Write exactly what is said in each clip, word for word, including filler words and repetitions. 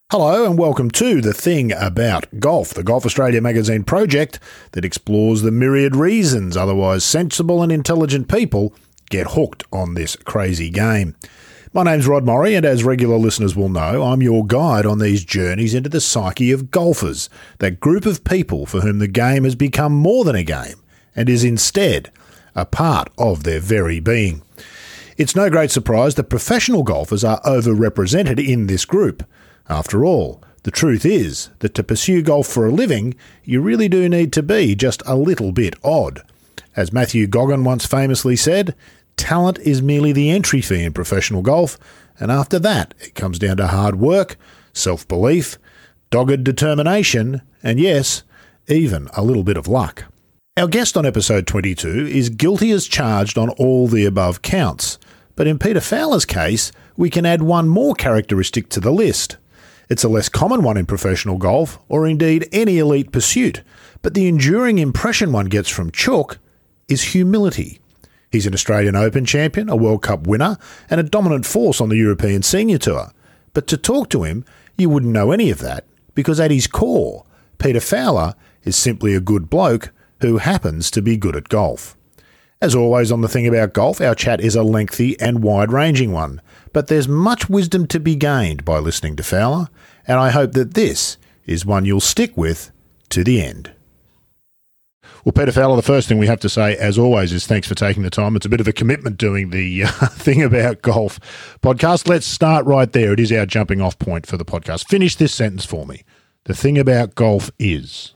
Hello and welcome to The Thing About Golf, the Golf Australia magazine project that explores the myriad reasons otherwise sensible and intelligent people get hooked on this crazy game. My name's Rod Murray, and as regular listeners will know, I'm your guide on these journeys into the psyche of golfers, that group of people for whom the game has become more than a game and is instead a part of their very being. It's no great surprise that professional golfers are overrepresented in this group. After all, the truth is that to pursue golf for a living, you really do need to be just a little bit odd. As Matthew Goggin once famously said, talent is merely the entry fee in professional golf, and after that it comes down to hard work, self-belief, dogged determination, and yes, even a little bit of luck. Our guest on episode twenty-two is guilty as charged on all the above counts, but in Peter Fowler's case, we can add one more characteristic to the list. It's a less common one in professional golf, or indeed any elite pursuit, but the enduring impression one gets from Chook is humility. He's an Australian Open champion, a World Cup winner, and a dominant force on the European Senior Tour. But to talk to him, you wouldn't know any of that, because at his core, Peter Fowler is simply a good bloke who happens to be good at golf. As always on The Thing About Golf, our chat is a lengthy and wide-ranging one, but there's much wisdom to be gained by listening to Fowler, and I hope that this is one you'll stick with to the end. Well, Peter Fowler, the first thing we have to say, as always, is thanks for taking the time. It's a bit of a commitment doing the uh, Thing About Golf podcast. Let's start right there. It is our jumping off point for the podcast. Finish this sentence for me. The thing about golf is...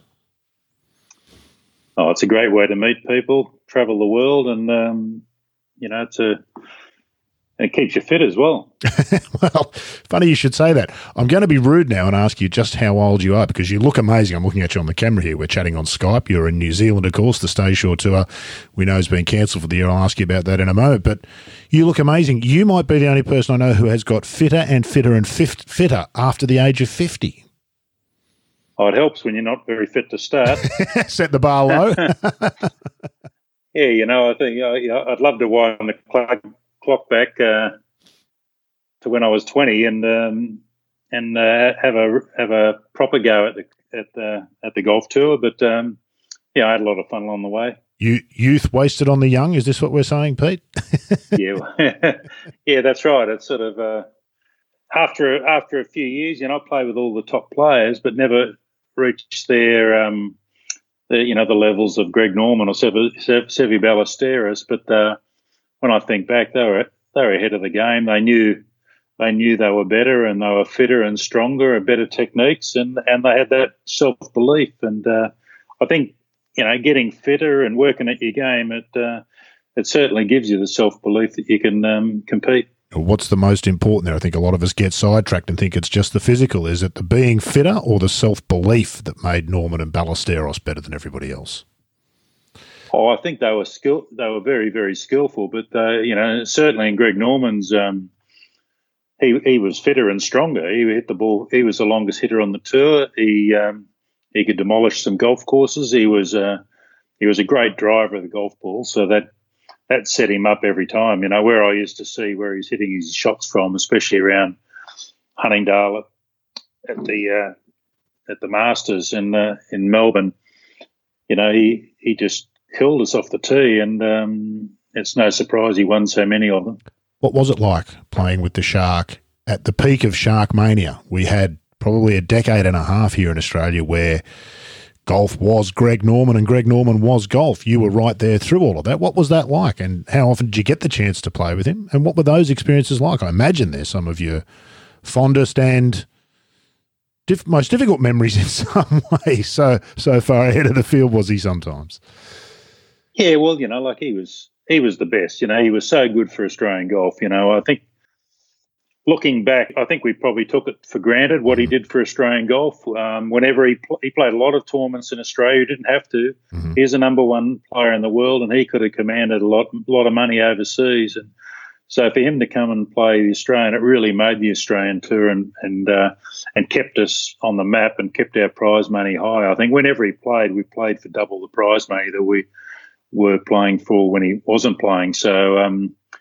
Oh, it's a great way to meet people, travel the world, and, um, you know, it's a, it keeps you fit as well. Well, funny you should say that. I'm going to be rude now and ask you just how old you are, because you look amazing. I'm looking at you on the camera here. We're chatting on Skype. You're in New Zealand, of course. The Stay Shore Tour we know has been cancelled for the year. I'll ask you about that in a moment. But you look amazing. You might be the only person I know who has got fitter and fitter and fit, fitter after the age of fifty. Oh, it helps when you're not very fit to start. Set the bar low. Yeah, you know, I think uh, you know, I'd love to wind the clock, clock back uh, to when I was twenty and um, and uh, have a have a proper go at the at the at the golf tour. But um, yeah, I had a lot of fun along the way. You, youth wasted on the young. Is this what we're saying, Pete? yeah, yeah, that's right. It's sort of uh, after after a few years, you know, I played with all the top players, but never reached their, um, the, you know, the levels of Greg Norman or Seve, Seve, Seve Ballesteros. But uh, when I think back, they were they were ahead of the game. They knew they knew they were better, and they were fitter and stronger and better techniques, and, and they had that self belief. And uh, I think, you know, getting fitter and working at your game, it uh, it certainly gives you the self belief that you can um, compete. What's the most important there? I think a lot of us get sidetracked and think it's just the physical. Is it the being fitter or the self-belief that made Norman and Ballesteros better than everybody else? Oh, I think they were skill. They were very, very skillful. But uh, you know, certainly in Greg Norman's, um, he he was fitter and stronger. He hit the ball. He was the longest hitter on the tour. He um, he could demolish some golf courses. He was uh, he was a great driver of the golf ball. So that. That set him up every time, you know, where I used to see where he's hitting his shots from, especially around Huntingdale at, at the uh, at the Masters in uh, in Melbourne. You know, he he just killed us off the tee, and um, it's no surprise he won so many of them. What was it like playing with the Shark at the peak of Shark Mania? We had probably a decade and a half here in Australia where golf was Greg Norman and Greg Norman was golf. You were right there through all of that. What was that like, and how often did you get the chance to play with him, and what were those experiences like? I imagine they're some of your fondest and diff- most difficult memories in some way. So so far ahead of the field was he sometimes? Yeah, well, you know, like he was he was the best. You know, he was so good for Australian golf. You know, I think looking back, I think we probably took it for granted what he did for Australian golf. Um, whenever he pl- he played a lot of tournaments in Australia, he didn't have to. Mm-hmm. He's the number one player in the world, and he could have commanded a lot, a lot of money overseas. And so for him to come and play the Australian, it really made the Australian tour and and uh, and kept us on the map and kept our prize money high. I think whenever he played, we played for double the prize money that we were playing for when he wasn't playing. So. Um,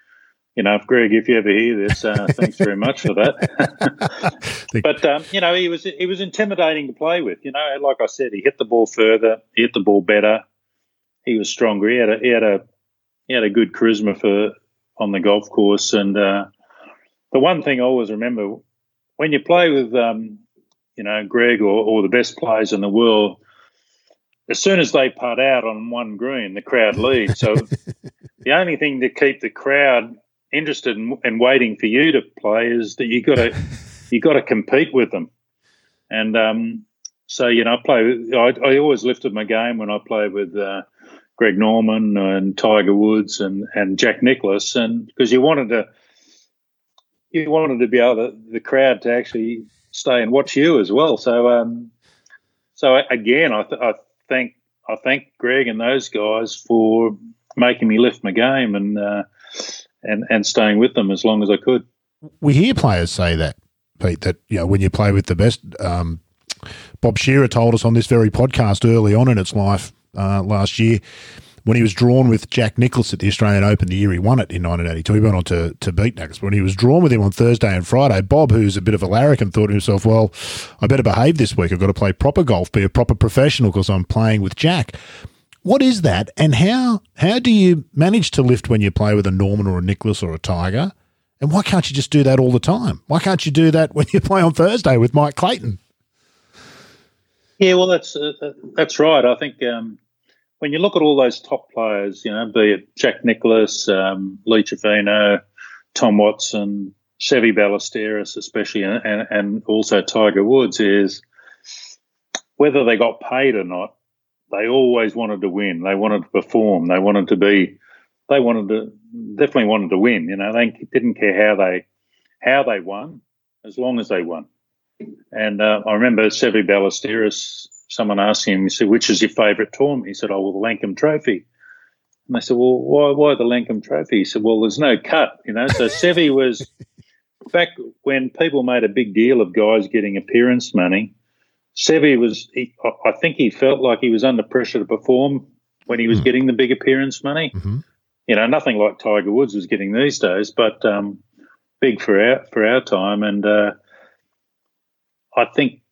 you know, if Greg, if you ever hear this, uh, thanks very much for that. But um, you know, he was he was intimidating to play with. You know, like I said, he hit the ball further, he hit the ball better. He was stronger. He had a he had a he had a good charisma for on the golf course. And uh, the one thing I always remember, when you play with um, you know, Greg or, or the best players in the world, as soon as they putt out on one green, the crowd leads. So the only thing to keep the crowd interested in, and waiting for you to play is that you got to you got to compete with them. And um, so you know, I play. I, I always lifted my game when I played with uh, Greg Norman and Tiger Woods and, and Jack Nicklaus, and because you wanted to you wanted to be able to, the crowd to actually stay and watch you as well. So um, so again, I, th- I thank I thank Greg and those guys for making me lift my game and uh, and and staying with them as long as I could. We hear players say that, Pete, that you know when you play with the best. Um, Bob Shearer told us on this very podcast early on in its life uh, last year when he was drawn with Jack Nicklaus at the Australian Open the year he won it in nineteen eighty-two. He went on to, to beat Nicklaus. When he was drawn with him on Thursday and Friday, Bob, who's a bit of a larrikin, thought to himself, well, I better behave this week. I've got to play proper golf, be a proper professional because I'm playing with Jack. What is that, and how how do you manage to lift when you play with a Norman or a Nicklaus or a Tiger? And why can't you just do that all the time? Why can't you do that when you play on Thursday with Mike Clayton? Yeah, well, that's uh, that's right. I think um, when you look at all those top players, you know, be it Jack Nicklaus, um, Lee Trevino, Tom Watson, Seve Ballesteros especially, and, and also Tiger Woods, is whether they got paid or not, they always wanted to win. They wanted to perform. They wanted to be. They wanted to definitely wanted to win. You know, they didn't care how they how they won, as long as they won. And uh, I remember Seve Ballesteros, someone asked him, he said, which is your favourite tournament? He said, oh, well, the Lankham Trophy. And they said, well, why why the Lankham Trophy? He said, well, there's no cut, you know. So Seve was, back when people made a big deal of guys getting appearance money, Seve was, he, I think he felt like he was under pressure to perform when he was mm. getting the big appearance money. Mm-hmm. You know, nothing like Tiger Woods was getting these days, but um, big for our, for our time. And, uh, I think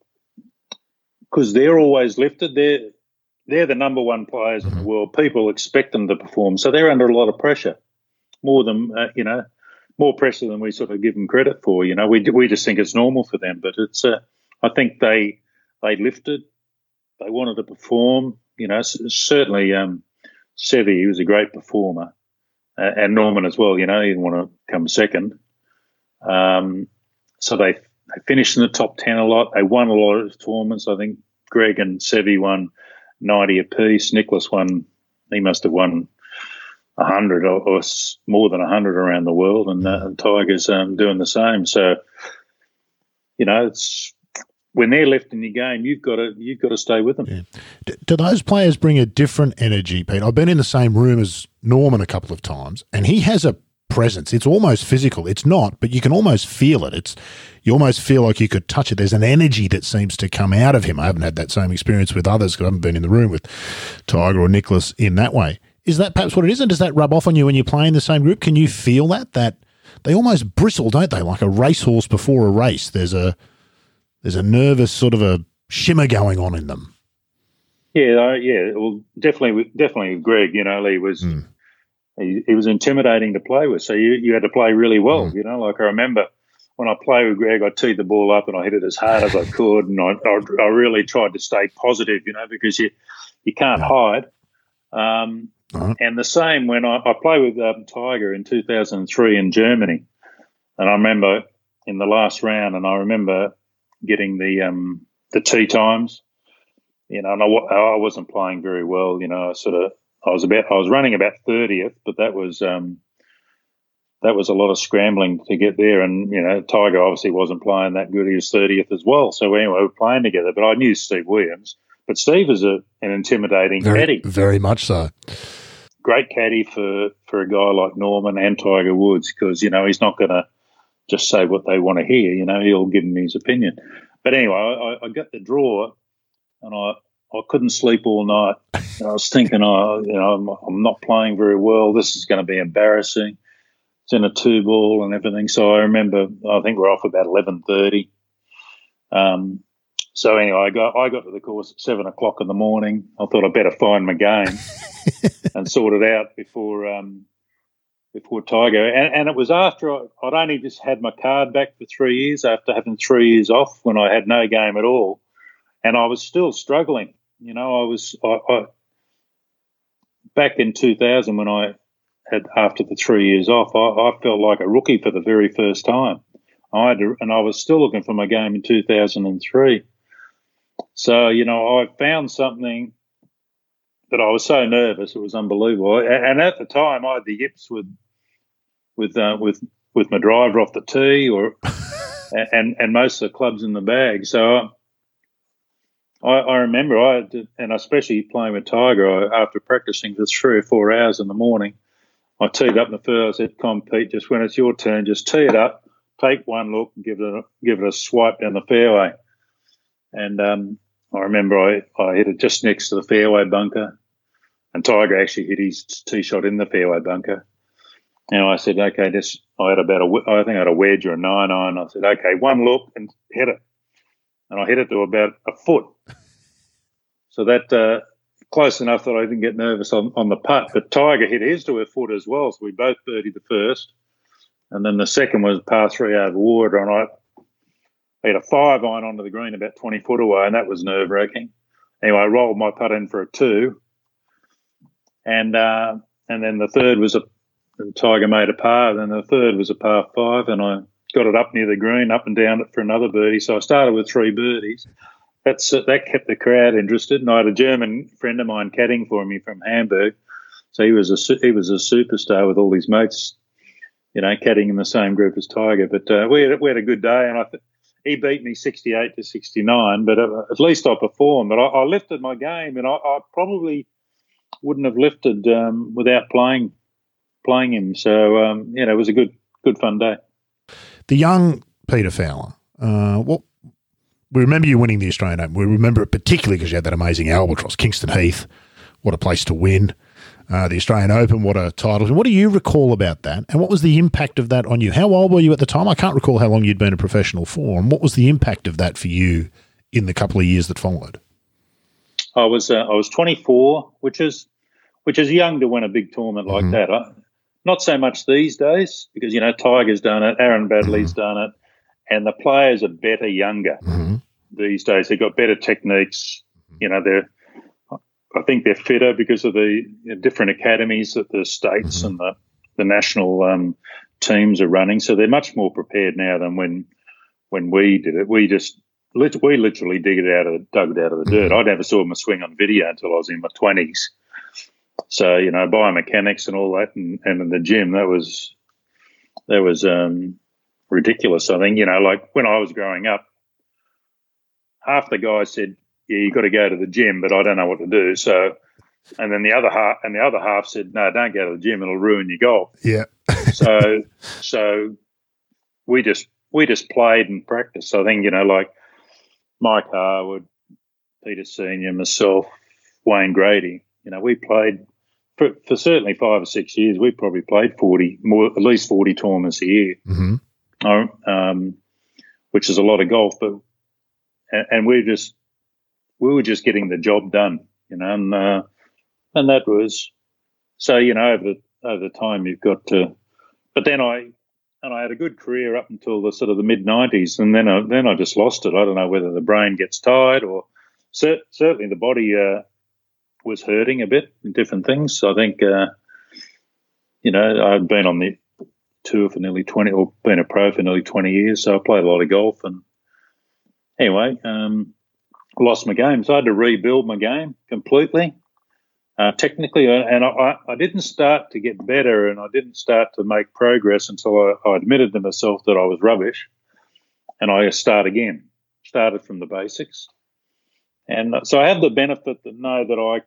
because they're always lifted, they're, they're the number one players in the world. People expect them to perform. So they're under a lot of pressure, more than, uh, you know, more pressure than we sort of give them credit for. You know, we we just think it's normal for them. But it's, uh, I think they they lifted, they wanted to perform. You know, certainly um, Seve, he was a great performer. Uh, and Norman as well, you know, he didn't want to come second. Um, so they... They finished in the top ten a lot. They won a lot of tournaments. I think Greg and Seve won ninety apiece. Nicklaus won, he must have won one hundred or, or more than one hundred around the world, and, uh, and Tiger's um, doing the same. So, you know, it's when they're lifting your game, you've got to you've got to stay with them. Yeah. Do, do those players bring a different energy, Pete? I've been in the same room as Norman a couple of times, and he has a presence. It's almost physical. It's not, but you can almost feel it. It's you almost feel like you could touch it. There's an energy that seems to come out of him. I haven't had that same experience with others because I haven't been in the room with Tiger or Nicklaus in that way. Is that perhaps what it is? And does that rub off on you when you play in the same group? Can you feel that? That they almost bristle, don't they? Like a racehorse before a race. There's a there's a nervous sort of a shimmer going on in them. Yeah, uh, yeah. Well, definitely, definitely. Greg, you know, he was. Mm. He, he was intimidating to play with, so you, you had to play really well. Mm. You know, like I remember when I played with Greg, I teed the ball up and I hit it as hard as I could, and I, I, I really tried to stay positive, you know, because you you can't hide. Um, right. And the same when I, I played with um, Tiger in two thousand three in Germany, and I remember in the last round, and I remember getting the um, the tee times, you know, and I, I wasn't playing very well, you know, I sort of. I was about I was running about thirtieth, but that was um, that was a lot of scrambling to get there. And you know, Tiger obviously wasn't playing that good. He was thirtieth as well. So anyway, we were playing together. But I knew Steve Williams. But Steve is a, an intimidating very, caddy, very much so. Great caddy for for a guy like Norman and Tiger Woods, because you know he's not going to just say what they want to hear. You know, he'll give them his opinion. But anyway, I, I got the draw, and I. I couldn't sleep all night. And I was thinking, oh, you know, I'm, I'm not playing very well. This is going to be embarrassing. it's in a two ball and everything. So I remember, I think we're off about eleven thirty. Um, so anyway, I got I got to the course at seven o'clock in the morning. I thought I'd better find my game and sort it out before um, before Tiger. And, and it was after I, I'd only just had my card back for three years after having three years off when I had no game at all, and I was still struggling. You know, I was I, I back in two thousand when I had after the three years off, I, I felt like a rookie for the very first time. I had to, and I was still looking for my game in two thousand three. So, you know, I found something that I was so nervous, it was unbelievable. And, and at the time, I had the yips with with uh, with with my driver off the tee, or and and most of the clubs in the bag. So I, I remember I had to, and especially playing with Tiger, I, after practicing for three or four hours in the morning, I teed up in the first. I said, "Come, Pete, just when it's your turn, just tee it up, take one look, and give it a, give it a swipe down the fairway." And um, I remember I, I hit it just next to the fairway bunker, and Tiger actually hit his tee shot in the fairway bunker. And I said, "Okay, just I had about a I think I had a wedge or a nine iron." I said, "Okay, one look and hit it," and I hit it to about a foot. So that. Uh, Close enough that I didn't get nervous on, on the putt, but Tiger hit his to a foot as well, so we both birdied the first, and then the second was par three over water, and I hit a five iron onto the green about twenty foot away, and that was nerve wracking. Anyway, I rolled my putt in for a two, and uh, and then the third was a and Tiger made a par, then the third was a par five, and I got it up near the green, up and down it for another birdie. So I started with three birdies. That's uh, that kept the crowd interested, and I had a German friend of mine caddying for me from Hamburg, so he was a he was a superstar with all his mates, you know, caddying in the same group as Tiger. But uh, we had, we had a good day, and I th- he beat me sixty-eight to sixty-nine. But uh, at least I performed. But I, I lifted my game, and I, I probably wouldn't have lifted um, without playing playing him. So um, you know, it was a good good fun day. The young Peter Fowler. Uh, what? We remember you winning the Australian Open. We remember it particularly because you had that amazing albatross, Kingston Heath. What a place to win. Uh, the Australian Open, what a title. And what do you recall about that? And what was the impact of that on you? How old were you at the time? I can't recall how long you'd been a professional for. And what was the impact of that for you in the couple of years that followed? I was uh, I was twenty-four, which is which is young to win a big tournament like mm-hmm. that. I, not so much these days because, you know, Tiger's done it, Aaron Baddeley's mm-hmm. done it. And the players are better younger mm-hmm. these days. They've got better techniques. You know, they're, I think they're fitter because of the you know, different academies that the states mm-hmm. and the, the national um, teams are running. So they're much more prepared now than when when we did it. We just we literally dig it out of dug it out of the dirt. Mm-hmm. I never saw my swing on video until I was in my twenties. So you know, biomechanics and all that, and, and in the gym, that was that was. Um, ridiculous. I think, you know, like when I was growing up, half the guys said, yeah, you got to go to the gym, but I don't know what to do. So, and then the other half, and the other half said, no, don't go to the gym. It'll ruin your golf. Yeah. so, so we just, we just played and practiced. I think, you know, like Mike Harwood, Peter Senior, myself, Wayne Grady, you know, we played for, for certainly five or six years. We probably played forty, more, at least forty tournaments a year. Mm-hmm. Um, which is a lot of golf, but and, and we just we were just getting the job done, you know, and uh, and that was so you know over the over the time you've got to, but then I and I had a good career up until the sort of the mid nineties, and then I, then I just lost it. I don't know whether the brain gets tired or cer- certainly the body uh, was hurting a bit in different things. So I think uh, you know I've been on the tour for nearly twenty, or been a pro for nearly twenty years, so I played a lot of golf. And anyway, um, lost my game, so I had to rebuild my game completely, uh, technically. And I, I didn't start to get better, and I didn't start to make progress until I, I admitted to myself that I was rubbish, and I start again, started from the basics. And so I had the benefit to know that I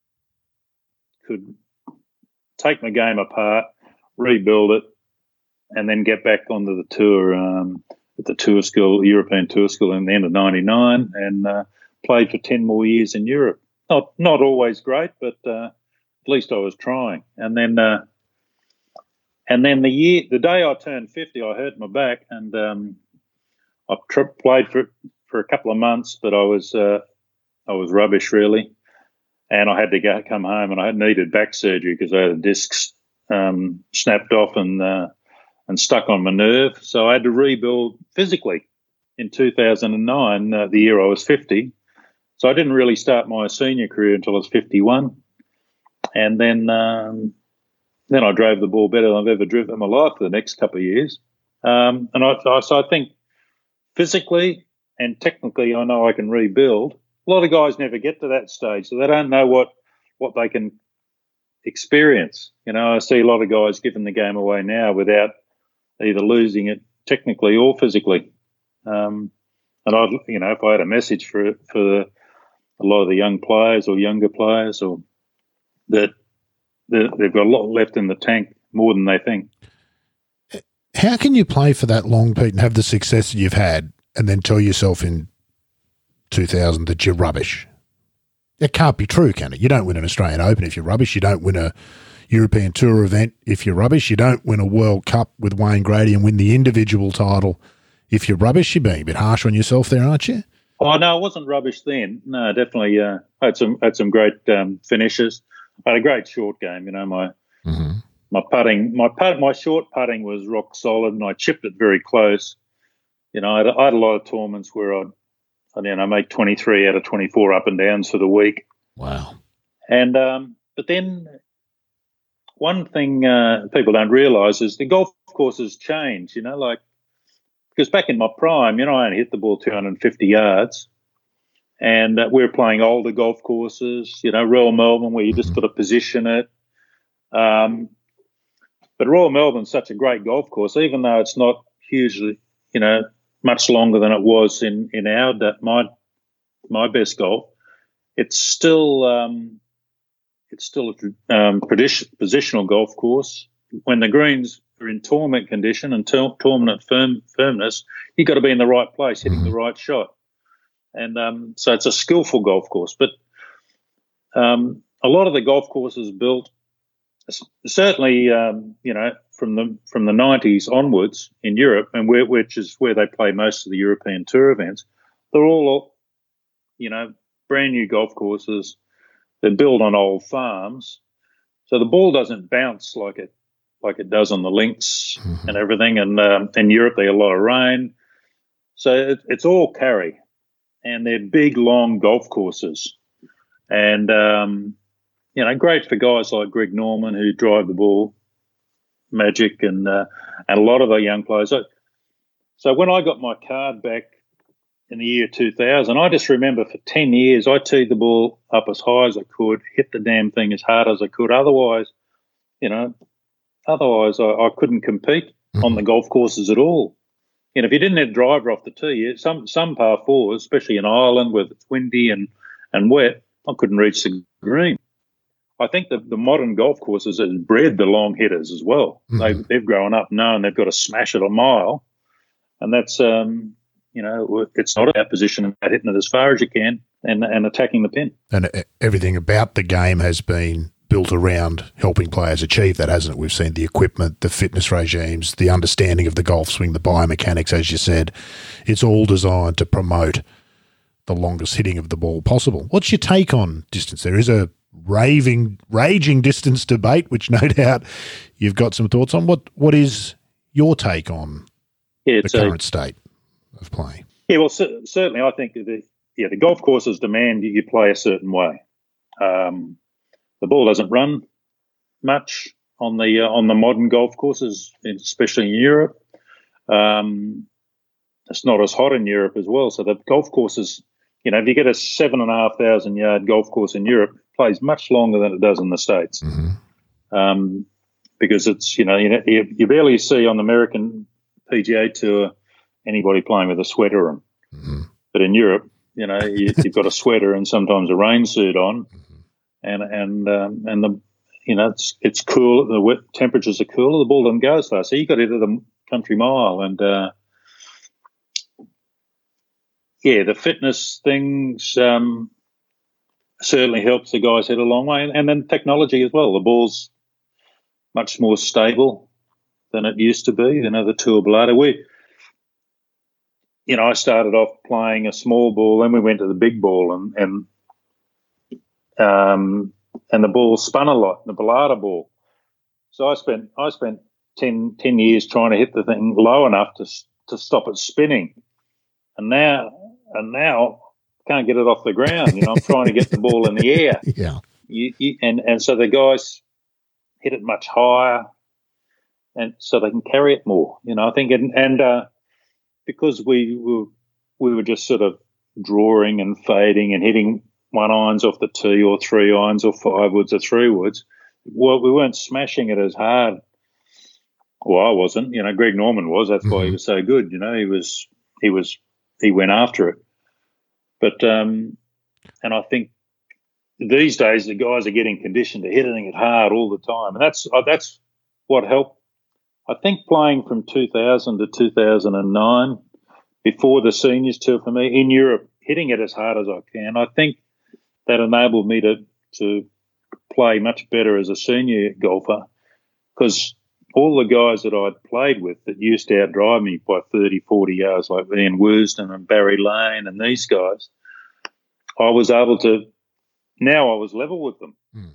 could take my game apart, rebuild it, and then get back onto the tour um, at the tour school, European tour school, in the end of ninety-nine, and uh, played for ten more years in Europe. Not not always great, but uh, at least I was trying. And then uh, And then the year, the day I turned fifty, I hurt my back, and um, I tri- played for for a couple of months, but I was uh, I was rubbish really, and I had to go come home, and I had needed back surgery because I had the discs um, snapped off and uh, and stuck on my nerve, so I had to rebuild physically in two thousand nine, uh, the year I was fifty. So I didn't really start my senior career until I was fifty-one, and then. Um, Then I drove the ball better than I've ever driven in my life for the next couple of years. Um, and I, I, so I think physically and technically I know I can rebuild. A lot of guys never get to that stage, so they don't know what, what they can experience. You know, I see a lot of guys giving the game away now without either losing it technically or physically. Um, and I, you know, if I had a message for for the, a lot of the young players or younger players, or that they've got a lot left in the tank, more than they think. How can you play for that long, Pete, and have the success that you've had, and then tell yourself in two thousand that you're rubbish? It can't be true, can it? You don't win an Australian Open if you're rubbish. You don't win a European Tour event if you're rubbish. You don't win a World Cup with Wayne Grady and win the individual title if you're rubbish. You're being a bit harsh on yourself there, aren't you? Oh, no, it wasn't rubbish then. No, definitely uh, had some had some great um, finishes. I had a great short game, you know. My mm-hmm. my putting, my putt, my short putting was rock solid, and I chipped it very close. You know, I had, I had a lot of tournaments where I'd, I'd, you know, make twenty-three out of twenty-four up and downs for the week. Wow! And um, but then one thing uh, people don't realise is the golf courses change. You know, like because back in my prime, you know, I only hit the ball two hundred fifty yards. And uh, we were playing older golf courses, you know, Royal Melbourne, where you just got to position it. Um, but Royal Melbourne's such a great golf course, even though it's not hugely, you know, much longer than it was in in our my my best golf. It's still um, it's still a um, positional golf course. When the greens are in tournament condition and ter- tournament firm, firmness, you've got to be in the right place, hitting the right shot. And um, so it's a skillful golf course. But um, a lot of the golf courses built, certainly, um, you know, from the from the nineties onwards in Europe, and where, which is where they play most of the European Tour events, they're all, you know, brand new golf courses. They're built on old farms, so the ball doesn't bounce like it like it does on the links mm-hmm. and everything. And um, in Europe, they get a lot of rain, so it, it's all carry. And they're big, long golf courses. And, um, you know, great for guys like Greg Norman who drive the ball magic and uh, and a lot of the young players. So, so when I got my card back in the year two thousand, I just remember for ten years I teed the ball up as high as I could, hit the damn thing as hard as I could. Otherwise, you know, otherwise I, I couldn't compete mm-hmm. on the golf courses at all. You know, if you didn't have a driver off the tee, some some par fours, especially in Ireland where it's windy and, and wet, I couldn't reach the green. I think that the modern golf courses have bred the long hitters as well. Mm-hmm. They've, they've grown up knowing they've got to smash it a mile. And that's, um, you know, it's not about position, about hitting it as far as you can and, and attacking the pin. And everything about the game has been built around helping players achieve that, hasn't it? We've seen the equipment, the fitness regimes, the understanding of the golf swing, the biomechanics, as you said. It's all designed to promote the longest hitting of the ball possible. What's your take on distance? There is a raving, raging distance debate, which no doubt you've got some thoughts on. What What is your take on yeah, the current a, state of play? Yeah, well, c- certainly I think the, yeah, the golf courses demand you play a certain way. Um The ball doesn't run much on the uh, on the modern golf courses, especially in Europe. Um, it's not as hot in Europe as well. So the golf courses, you know, if you get a seven and a half thousand yard golf course in Europe, it plays much longer than it does in the States, mm-hmm. um, because it's you know you, know you you barely see on the American P G A Tour anybody playing with a sweater on, mm-hmm. but in Europe, you know, you, you've got a sweater and sometimes a rain suit on. And and um, and the you know it's it's cool. The wet temperatures are cooler. The ball doesn't go as fast. So you got to hit the country mile, and uh, yeah, the fitness things um, certainly helps the guys hit a long way, and, and then technology as well. The ball's much more stable. than it used to be. You know, the Tour Bellata. We, you know, I started off playing a small ball, then we went to the big ball, and and um, and the ball spun a lot, the Bellata ball. So I spent I spent ten, ten years trying to hit the thing low enough to to stop it spinning, and now and now can't get it off the ground. You know, I'm trying to get the ball in the air. Yeah, you, you, and and so the guys hit it much higher, and so they can carry it more. You know, I think, and, and uh, because we were we were just sort of drawing and fading and hitting one irons off the tee or three irons or five woods or three woods. Well, we weren't smashing it as hard. Well, I wasn't. You know, Greg Norman was. That's why mm-hmm. he was so good. You know, he was he was he went after it. But um, and I think these days the guys are getting conditioned to hitting it hard all the time, and that's uh, that's what helped. I think playing from two thousand to two thousand nine, before the seniors tour for me in Europe, hitting it as hard as I can, I think that enabled me to to play much better as a senior golfer, because all the guys that I'd played with that used to outdrive me by thirty, forty yards, like Ian Woosden and Barry Lane and these guys, I was able to, now I was level with them. Mm.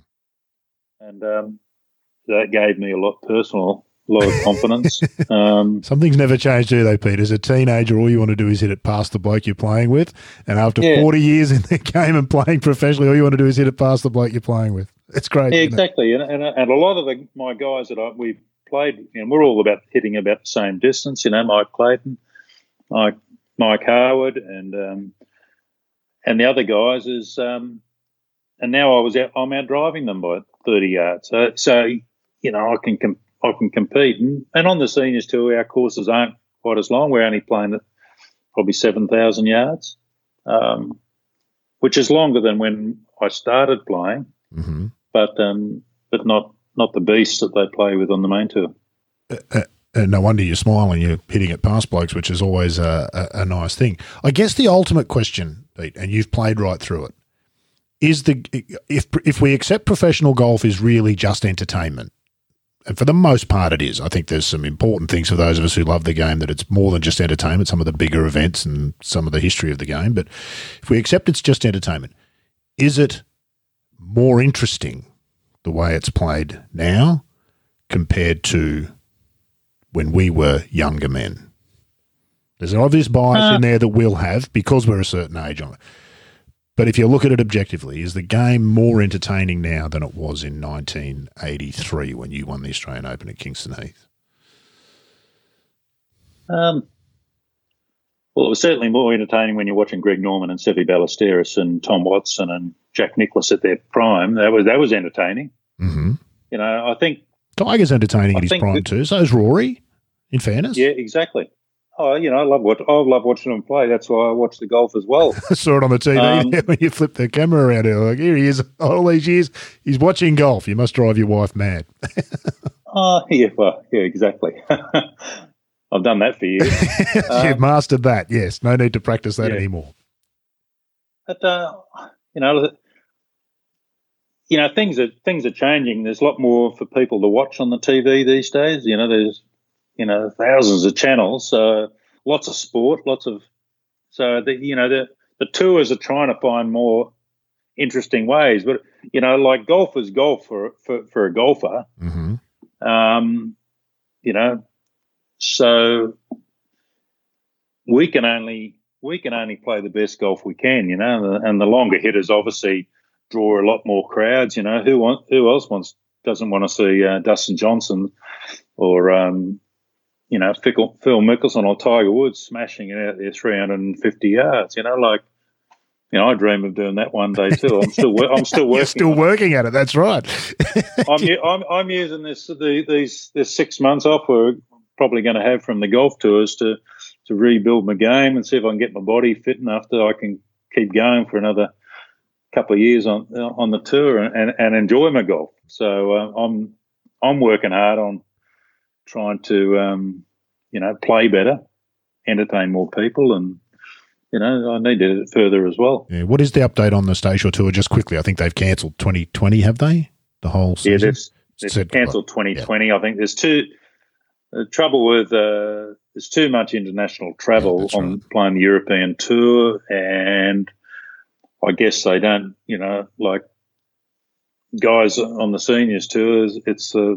And um, that gave me a lot personal, a lot of confidence. Um, Some things never change, do they, Pete? As a teenager, all you want to do is hit it past the bloke you're playing with. And after yeah. forty years in the game and playing professionally, all you want to do is hit it past the bloke you're playing with. It's great. Yeah, exactly. And, and and a lot of the, my guys that I, we played, and we're all about hitting about the same distance. You know, Mike Clayton, Mike Mike Harwood, and um, and the other guys is, um, and now I was out, I'm out driving them by thirty yards. So, so you know, I can com- I can compete, and, and on the seniors tour, our courses aren't quite as long. We're only playing at probably seven thousand yards, um, which is longer than when I started playing. Mm-hmm. But um, but not not the beasts that they play with on the main tour. Uh, uh, and no wonder you're smiling. You're hitting it past blokes, which is always a, a, a nice thing. I guess the ultimate question, Pete, and you've played right through it, is the if if we accept professional golf is really just entertainment, and for the most part it is. I think there's some important things for those of us who love the game that it's more than just entertainment. Some of the bigger events and some of the history of the game, but if we accept it's just entertainment, is it more interesting the way it's played now compared to when we were younger men? There's an obvious bias uh, in there that we'll have because we're a certain age on it. But if you look at it objectively, is the game more entertaining now than it was in nineteen eighty-three when you won the Australian Open at Kingston Heath? Um, well, it was certainly more entertaining when you're watching Greg Norman and Seve Ballesteros and Tom Watson and Jack Nicklaus at their prime. That was that was entertaining. Mm-hmm. You know, I think Tiger's entertaining I at his prime that, too. So is Rory. In fairness, yeah, exactly. Oh, you know, I love what I love watching him play. That's why I watch the golf as well. I saw it on the T V um, when you flip the camera around. Here, like here he is, all these years. He's watching golf. You must drive your wife mad. Oh, uh, yeah, well, yeah, exactly. I've done that for years. um, You've mastered that. Yes, no need to practice that yeah. anymore. But uh, you know. You know, things are things are changing. There's a lot more for people to watch on the T V these days. You know, there's you know thousands of channels, so lots of sport, lots of so the, you know the the tours are trying to find more interesting ways. But you know, like golf is golf for for, for a golfer. Mm-hmm. Um, you know, so we can only we can only play the best golf we can. You know, and the longer hitters obviously draw a lot more crowds. You know, who want, who else wants doesn't want to see uh, Dustin Johnson or um, you know Phil, Phil Mickelson or Tiger Woods smashing it out there three hundred fifty yards. You know, like you know, I dream of doing that one day too. I'm still I'm still working. You're still working at it. That's right. I'm, I'm I'm using this the, these this six months off we're probably going to have from the golf tours to to rebuild my game and see if I can get my body fit enough that I can keep going for another couple of years on on the tour and, and enjoy my golf. So uh, I'm I'm working hard on trying to um, you know play better, entertain more people, and you know I need to do it further as well. Yeah. What is the update on the Statia Tour? Just quickly, I think they've cancelled twenty twenty. Have they? The whole season? Yeah, they've, they've cancelled twenty twenty. Yeah. I think there's two. The trouble with uh, there's too much international travel Yeah, on right. playing the European tour, and I guess they don't, you know, like guys on the seniors tours. It's uh,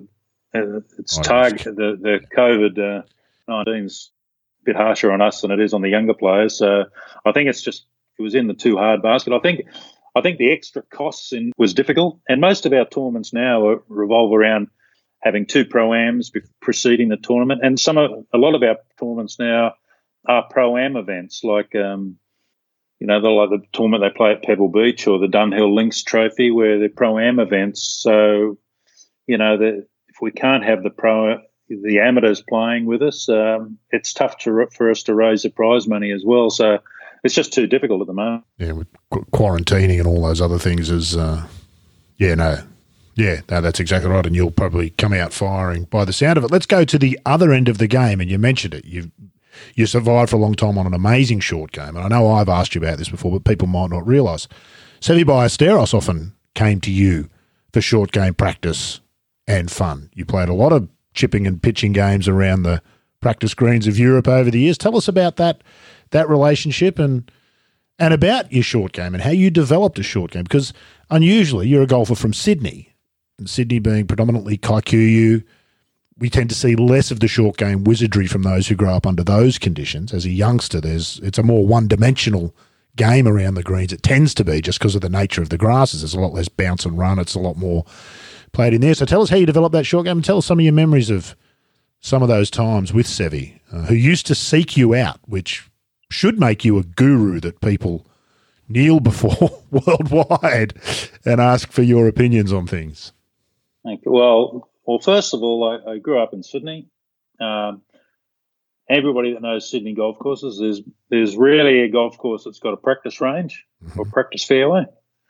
it's High target risk. the the COVID nineteen's a bit harsher on us than it is on the younger players. So I think it's just it was in the too hard basket. I think I think the extra costs in was difficult, and most of our tournaments now are, revolve around having two pro-ams be- preceding the tournament, and some of, a lot of our tournaments now are pro-am events, like um, you know, the, like the tournament they play at Pebble Beach or the Dunhill Links Trophy, where they're pro-am events. So, you know, the, if we can't have the pro the amateurs playing with us, um, it's tough to, for us to raise the prize money as well. So it's just too difficult at the moment. Yeah, with qu- quarantining and all those other things is, uh, yeah, no. Yeah, no, that's exactly right, and you'll probably come out firing by the sound of it. Let's go to the other end of the game, and you mentioned it. You've you survived for a long time on an amazing short game, and I know I've asked you about this before, but people might not realise. Seve Ballesteros often came to you for short game practice and fun. You played a lot of chipping and pitching games around the practice greens of Europe over the years. Tell us about that that relationship and and about your short game and how you developed a short game, because unusually you're a golfer from Sydney. And Sydney being predominantly Kikuyu, we tend to see less of the short game wizardry from those who grow up under those conditions. As a youngster, there's it's a more one-dimensional game around the greens. It tends to be just because of the nature of the grasses. There's a lot less bounce and run. It's a lot more played in there. So tell us how you developed that short game and tell us some of your memories of some of those times with Seve, uh, who used to seek you out, which should make you a guru that people kneel before worldwide and ask for your opinions on things. Thank you. Well, well, first of all, I, I grew up in Sydney. Um, everybody that knows Sydney golf courses, there's there's rarely a golf course that's got a practice range mm-hmm. or practice fairway.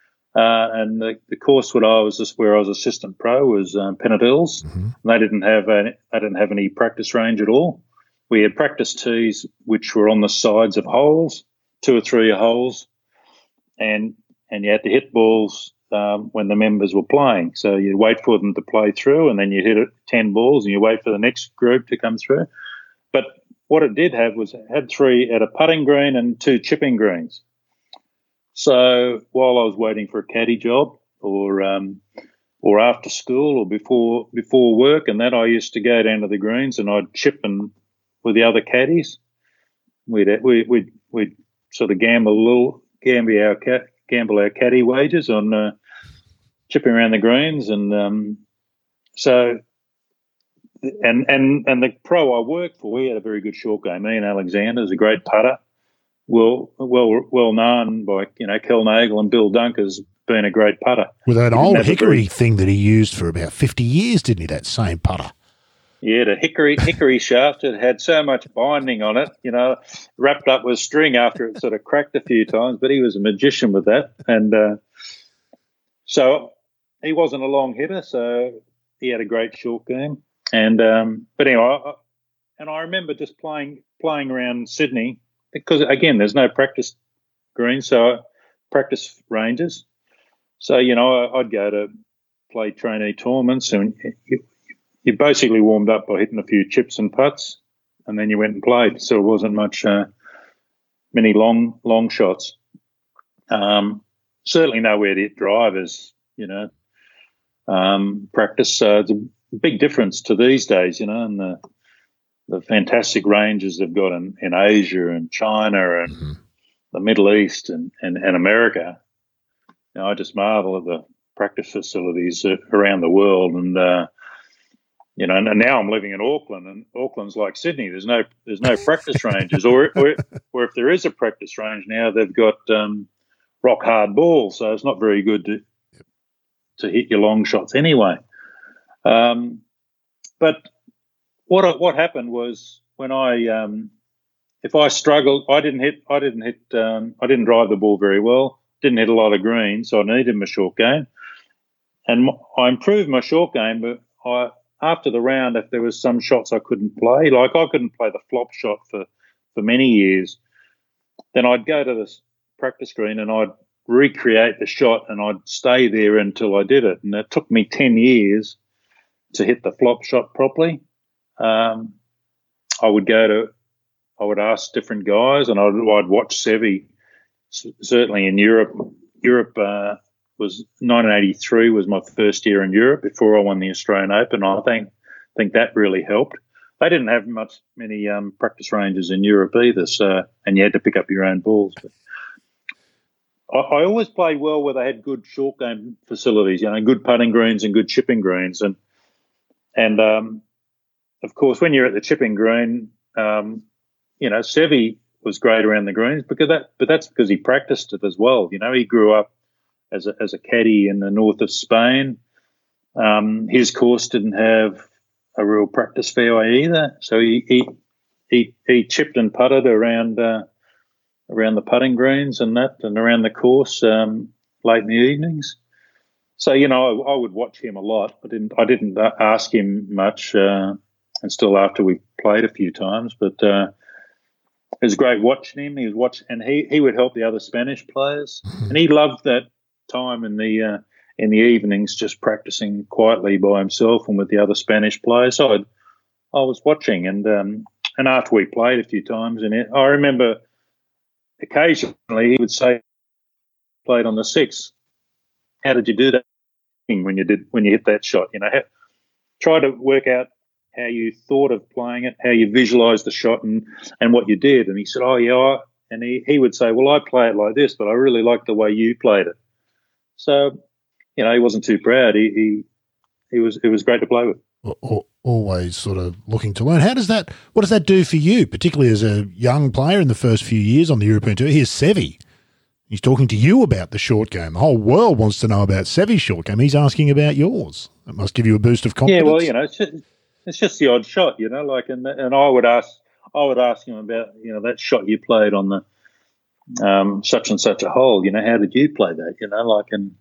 Uh, and the, the course where I was just where I was assistant pro was um, Pennant Hills. Mm-hmm. They didn't have any, they didn't have any practice range at all. We had practice tees which were on the sides of holes, two or three holes, and and you had to hit balls um, when the members were playing. So you wait for them to play through, and then you hit it ten balls, and you wait for the next group to come through. But what it did have was it had three at a putting green and two chipping greens. So while I was waiting for a caddy job, or um, or after school, or before before work, and that I used to go down to the greens and I'd chip and with the other caddies. We'd we, we'd we'd sort of gamble a little, gamble our gamble our caddy wages on uh, chipping around the greens, and um, so and and and the pro I worked for, we had a very good short game. Ian Alexander is a great putter. Well, well, well known by you know Kel Nagle and Bill Dunk as being a great putter. With an old hickory thing that he used for about fifty years, didn't he? That same putter. Yeah, the hickory hickory shaft. It had so much binding on it, you know, wrapped up with string after it sort of cracked a few times. But he was a magician with that, and uh, so he wasn't a long hitter, so he had a great short game. And um, but anyway, I, and I remember just playing playing around Sydney. Because, again, there's no practice greens, so practice ranges. So, you know, I'd go to play trainee tournaments, and you, you basically warmed up by hitting a few chips and putts, and then you went and played. So it wasn't much, uh, many long long shots. Um, certainly nowhere to hit drivers, you know, um, practice. So it's a big difference to these days, you know, and the the fantastic ranges they've got in, in Asia and China and mm-hmm. the Middle East and, and, and America. You know, I just marvel at the practice facilities uh, around the world. And, uh, you know, and, and now I'm living in Auckland, and Auckland's like Sydney. There's no there's no practice ranges. Or, or, or if there is a practice range now, they've got um, rock hard balls. So it's not very good to, to hit your long shots anyway. Um, but What what happened was when I um, if I struggled, I didn't hit I didn't hit um, I didn't drive the ball very well. Didn't hit a lot of greens, so I needed my short game, and I improved my short game. But I after the round, if there was some shots I couldn't play, like I couldn't play the flop shot for for many years, then I'd go to the practice green and I'd recreate the shot and I'd stay there until I did it. And it took me ten years to hit the flop shot properly. um, I would go to, I would ask different guys, and I'd, I'd watch Seve. C- certainly in Europe, Europe uh, was nineteen eighty-three was my first year in Europe before I won the Australian Open. I think think that really helped. They didn't have much many um, practice ranges in Europe either, so and you had to pick up your own balls. But I, I always played well where they had good short game facilities, you know, good putting greens and good chipping greens, and and um, of course when you're at the chipping green, um, you know, Seve was great around the greens because that, but that's because he practiced it as well. You know, he grew up as a as a caddy in the north of Spain. Um, his course didn't have a real practice fairway either, so he he he, he chipped and putted around uh, around the putting greens and that, and around the course um, late in the evenings. So you know, I, I would watch him a lot. I didn't I didn't ask him much, uh, and still after we played a few times, but. Uh, It was great watching him. He was watch, and he, he would help the other Spanish players, and he loved that time in the uh, in the evenings, just practicing quietly by himself and with the other Spanish players. So I'd, I was watching, and um, and after we played a few times, and it, I remember occasionally he would say, "Played on the six. How did you do that when you did when you hit that shot? You know, how, try to work out." How you thought of playing it, how you visualised the shot and, and what you did. And he said, oh, yeah. I, and he, he would say, well, I play it like this, but I really like the way you played it. So, you know, he wasn't too proud. He he, he was it was great to play with. Always sort of looking to learn. How does that, what does that do for you, particularly as a young player in the first few years on the European Tour? Here's Seve. He's talking to you about the short game. The whole world wants to know about Seve's short game. He's asking about yours. That must give you a boost of confidence. Yeah, well, you know, it's just, it's just the odd shot, you know, like, and and I would ask, I would ask him about, you know, that shot you played on the um, such and such a hole. You know, how did you play that? You know, like, and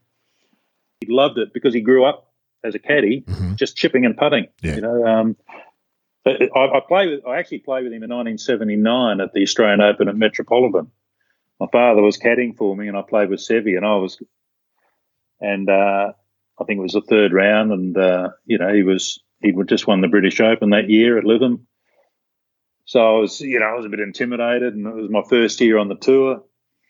he loved it because he grew up as a caddy, mm-hmm. just chipping and putting. Yeah. You know, um, but I, I played with, I actually played with him in nineteen seventy-nine at the Australian Open at Metropolitan. My father was caddying for me, and I played with Seve, and I was, and uh, I think it was the third round, and uh, you know, he was. He just won the British Open that year at Lytham. So I was, you know, I was a bit intimidated, and it was my first year on the tour.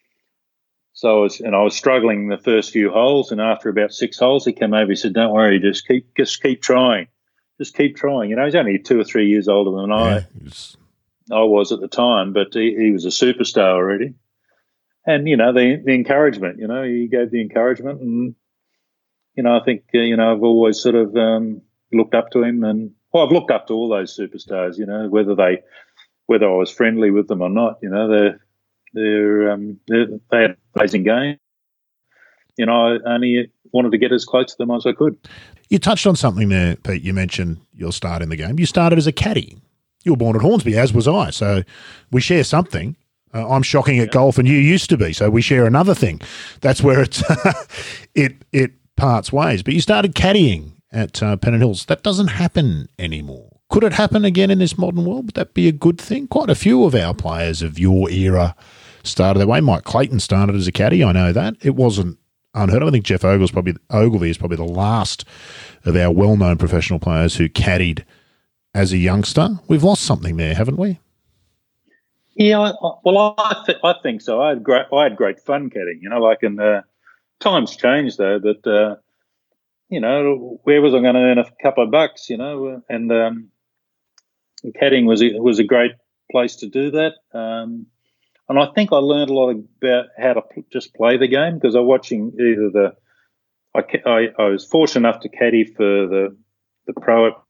So I was, and I was struggling the first few holes, and after about six holes, he came over. He said, "Don't worry, just keep, just keep trying, just keep trying." You know, he's only two or three years older than I, yeah, I was at the time, but he, he was a superstar already. And you know, the the encouragement. You know, he gave the encouragement, and you know, I think uh, you know, I've always sort of. Um, looked up to him, and well, I've looked up to all those superstars, you know, whether they, whether I was friendly with them or not, you know, they're, they're, um, they're they had an amazing game. You know, I only wanted to get as close to them as I could. You touched on something there, Pete. You mentioned your start in the game. You started as a caddy. You were born at Hornsby, as was I, so we share something. Uh, I'm shocking at yeah. golf, and you used to be, so we share another thing. That's where it's it it parts ways. But you started caddying at uh, Pennant Hills. That doesn't happen anymore. Could it happen again in this modern world? Would that be a good thing? Quite a few of our players of your era started that way. Mike Clayton started as a caddy. I know that. It wasn't unheard of. I think Jeff Ogilvie's probably, Ogilvie is probably the last of our well-known professional players who caddied as a youngster. We've lost something there, haven't we? Yeah, I, well, I, th- I think so. I had great, I had great fun caddying, you know, like in the times changed though, but, uh, you know, where was I going to earn a couple of bucks, you know, and um, caddying was a, was a great place to do that. Um, and I think I learned a lot about how to p- just play the game because I was watching either the, I, I, I was fortunate enough to caddy for the, the pro at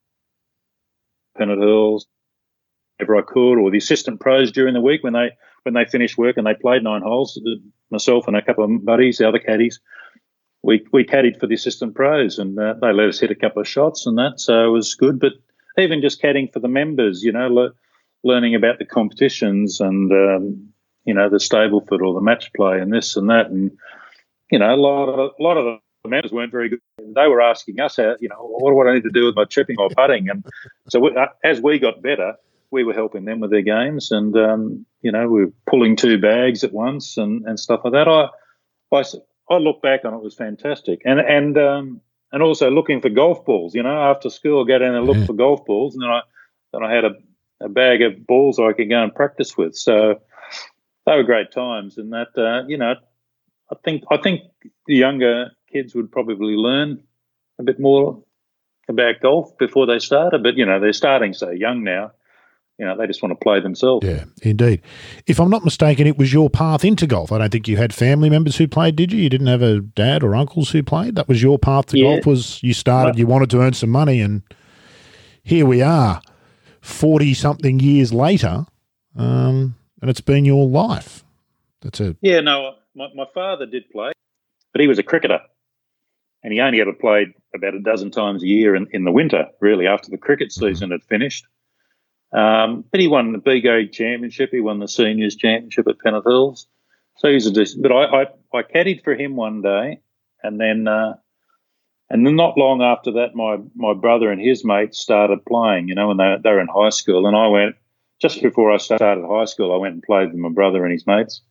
Pennant Hills, whenever I could, or the assistant pros during the week when they, when they finished work and they played nine holes, myself and a couple of buddies, the other caddies, We we caddied for the assistant pros, and uh, they let us hit a couple of shots and that, so it was good. But even just caddying for the members, you know, le- learning about the competitions and um, you know, the Stableford or the match play and this and that, and you know, a lot of a lot of the members weren't very good. They were asking us, how, you know, what do I need to do with my chipping or putting? And so we, uh, as we got better, we were helping them with their games, and um, you know, we were pulling two bags at once and, and stuff like that. I I I look back on it, it was fantastic, and and um, and also looking for golf balls. You know, after school, go down and look Yeah. for golf balls, and then I then I had a, a bag of balls I could go and practice with. So they were great times, and that uh, you know, I think I think the younger kids would probably learn a bit more about golf before they started, but you know, they're starting so young now. You know, they just want to play themselves. Yeah, indeed. If I'm not mistaken, it was your path into golf. I don't think you had family members who played, did you? You didn't have a dad or uncles who played? That was your path to Yeah. golf, was you started, you wanted to earn some money, and here we are, forty-something years later, um, and it's been your life. That's a Yeah, no, my, my father did play, but he was a cricketer, and he only ever played about a dozen times a year in, in the winter, really, after the cricket season had finished. Um, but he won the B G A Championship. He won the Seniors Championship at Pennant Hills. So he's a decent. But I, I, I caddied for him one day, and then uh, and then not long after that, my my brother and his mates started playing. You know, when they they were in high school, and I went just before I started high school. I went and played with my brother and his mates,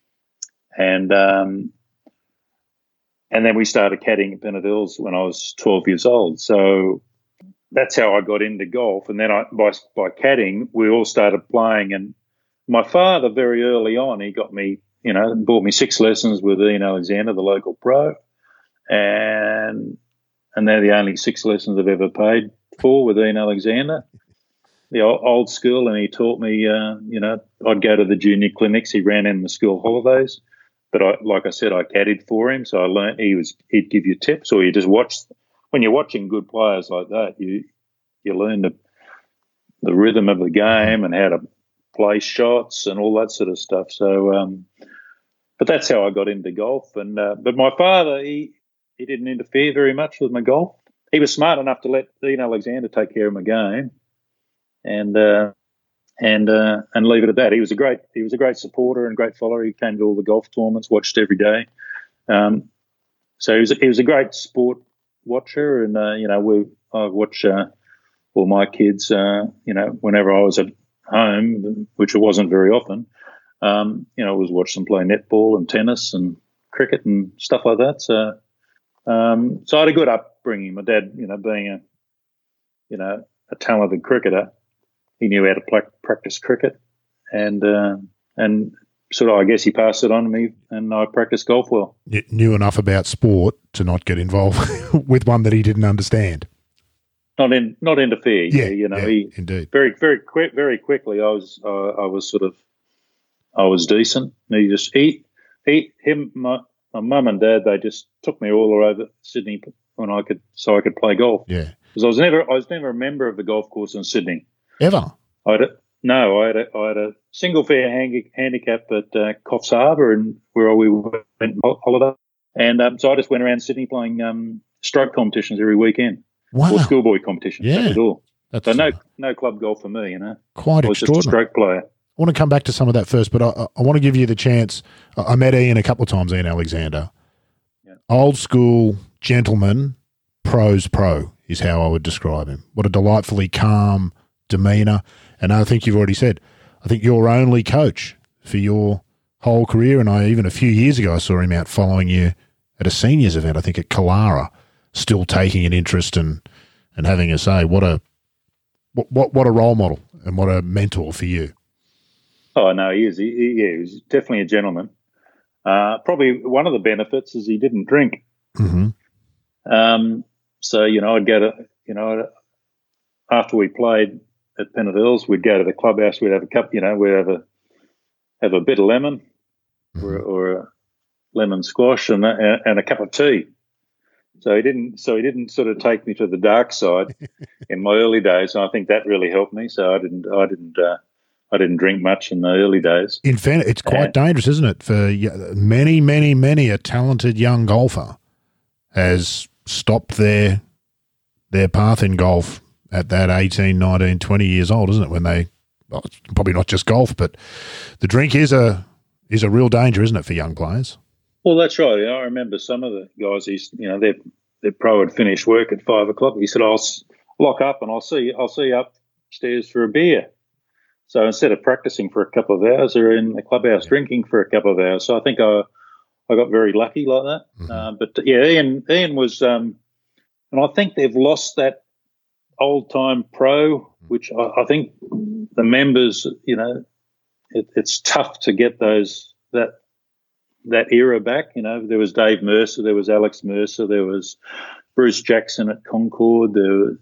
and um, and then we started caddying at Pennant Hills when I was twelve years old. So that's how I got into golf. And then I, by by caddying, we all started playing. And my father, very early on, he got me, you know, bought me six lessons with Ian Alexander, the local pro, and and they're the only six lessons I've ever paid for with Ian Alexander, the old, old school. And he taught me, uh, you know, I'd go to the junior clinics. He ran in the school holidays, but I, like I said, I caddied for him, so I learned he was he'd give you tips, or you just watch. When you're watching good players like that, you you learn the the rhythm of the game and how to play shots and all that sort of stuff. So, um, but that's how I got into golf. And uh, but my father, he he didn't interfere very much with my golf. He was smart enough to let Ian Alexander take care of my game, and uh, and uh, and leave it at that. He was a great he was a great supporter and great follower. He came to all the golf tournaments, watched every day. Um, so he was a, he was a great sport watcher, and uh, you know, we I watch uh, all my kids. Uh, you know, whenever I was at home, which it wasn't very often, um, you know, I always watch them play netball and tennis and cricket and stuff like that. So, um, so I had a good upbringing. My dad, you know, being a you know a talented cricketer, he knew how to pl- practice cricket, and uh, and. Sort of, I guess he passed it on to me, and I practiced golf well. You knew enough about sport to not get involved with one that he didn't understand. Not in, not interfere. Yeah, Yeah, you know, yeah, he indeed. very, very quick, very quickly. I was, uh, I was sort of, I was decent. He just, he, he, him, my, my mum and dad, they just took me all over Sydney when I could, so I could play golf. Yeah. Because I was never, I was never a member of the golf course in Sydney. Ever? I had a, no, I had a, I had a single fare hang, handicap at uh, Coffs Harbour, and where we went on holiday, and um, so I just went around Sydney playing um, stroke competitions every weekend, Wow. or schoolboy competitions. Yeah. That was all. That's So no, uh, no club golf for me. You know, quite I was just a extraordinary. stroke player. I want to come back to some of that first, but I, I want to give you the chance. I I met Ian a couple of times, Ian Alexander. Yeah. Old school gentleman, pros pro is how I would describe him. What a delightfully calm demeanour. And I think you've already said, I think your only coach for your whole career, and I even a few years ago I saw him out following you at a seniors event, I think at Kalara, still taking an interest and, and having a say. What a what, what what a role model and what a mentor for you. Oh no, he is. He, he, yeah, he's definitely a gentleman. Uh, probably one of the benefits is he didn't drink. Mm-hmm. Um, so you know, I'd go to you know after we played at Pennant Hills, we'd go to the clubhouse. We'd have a cup. You know, we'd have a have a bit of lemon Mm-hmm. or, or a lemon squash and a, and a cup of tea. So he didn't. So he didn't sort of take me to the dark side in my early days. And I think that really helped me. So I didn't. I didn't. Uh, I didn't drink much in the early days. In fairness, it's quite Uh, dangerous, isn't it? For y- many, many, many a talented young golfer has stopped their their path in golf at that eighteen, nineteen, twenty years old, isn't it? When they, well, it's probably not just golf, but the drink is a is a real danger, isn't it, for young players? Well, that's right. You know, I remember some of the guys. He's, you know, their their pro had finished work at five o'clock. He said, "I'll s- lock up and I'll see you, I'll see you upstairs for a beer." So instead of practicing for a couple of hours, they're in the clubhouse drinking for a couple of hours. So I think I I got very lucky like that. Mhm. Uh, but yeah, Ian Ian was um, And I think they've lost that old-time pro, which I, I think the members, you know, it, it's tough to get those that that era back. You know, there was Dave Mercer, there was Alex Mercer, there was Bruce Jackson at Concord, there was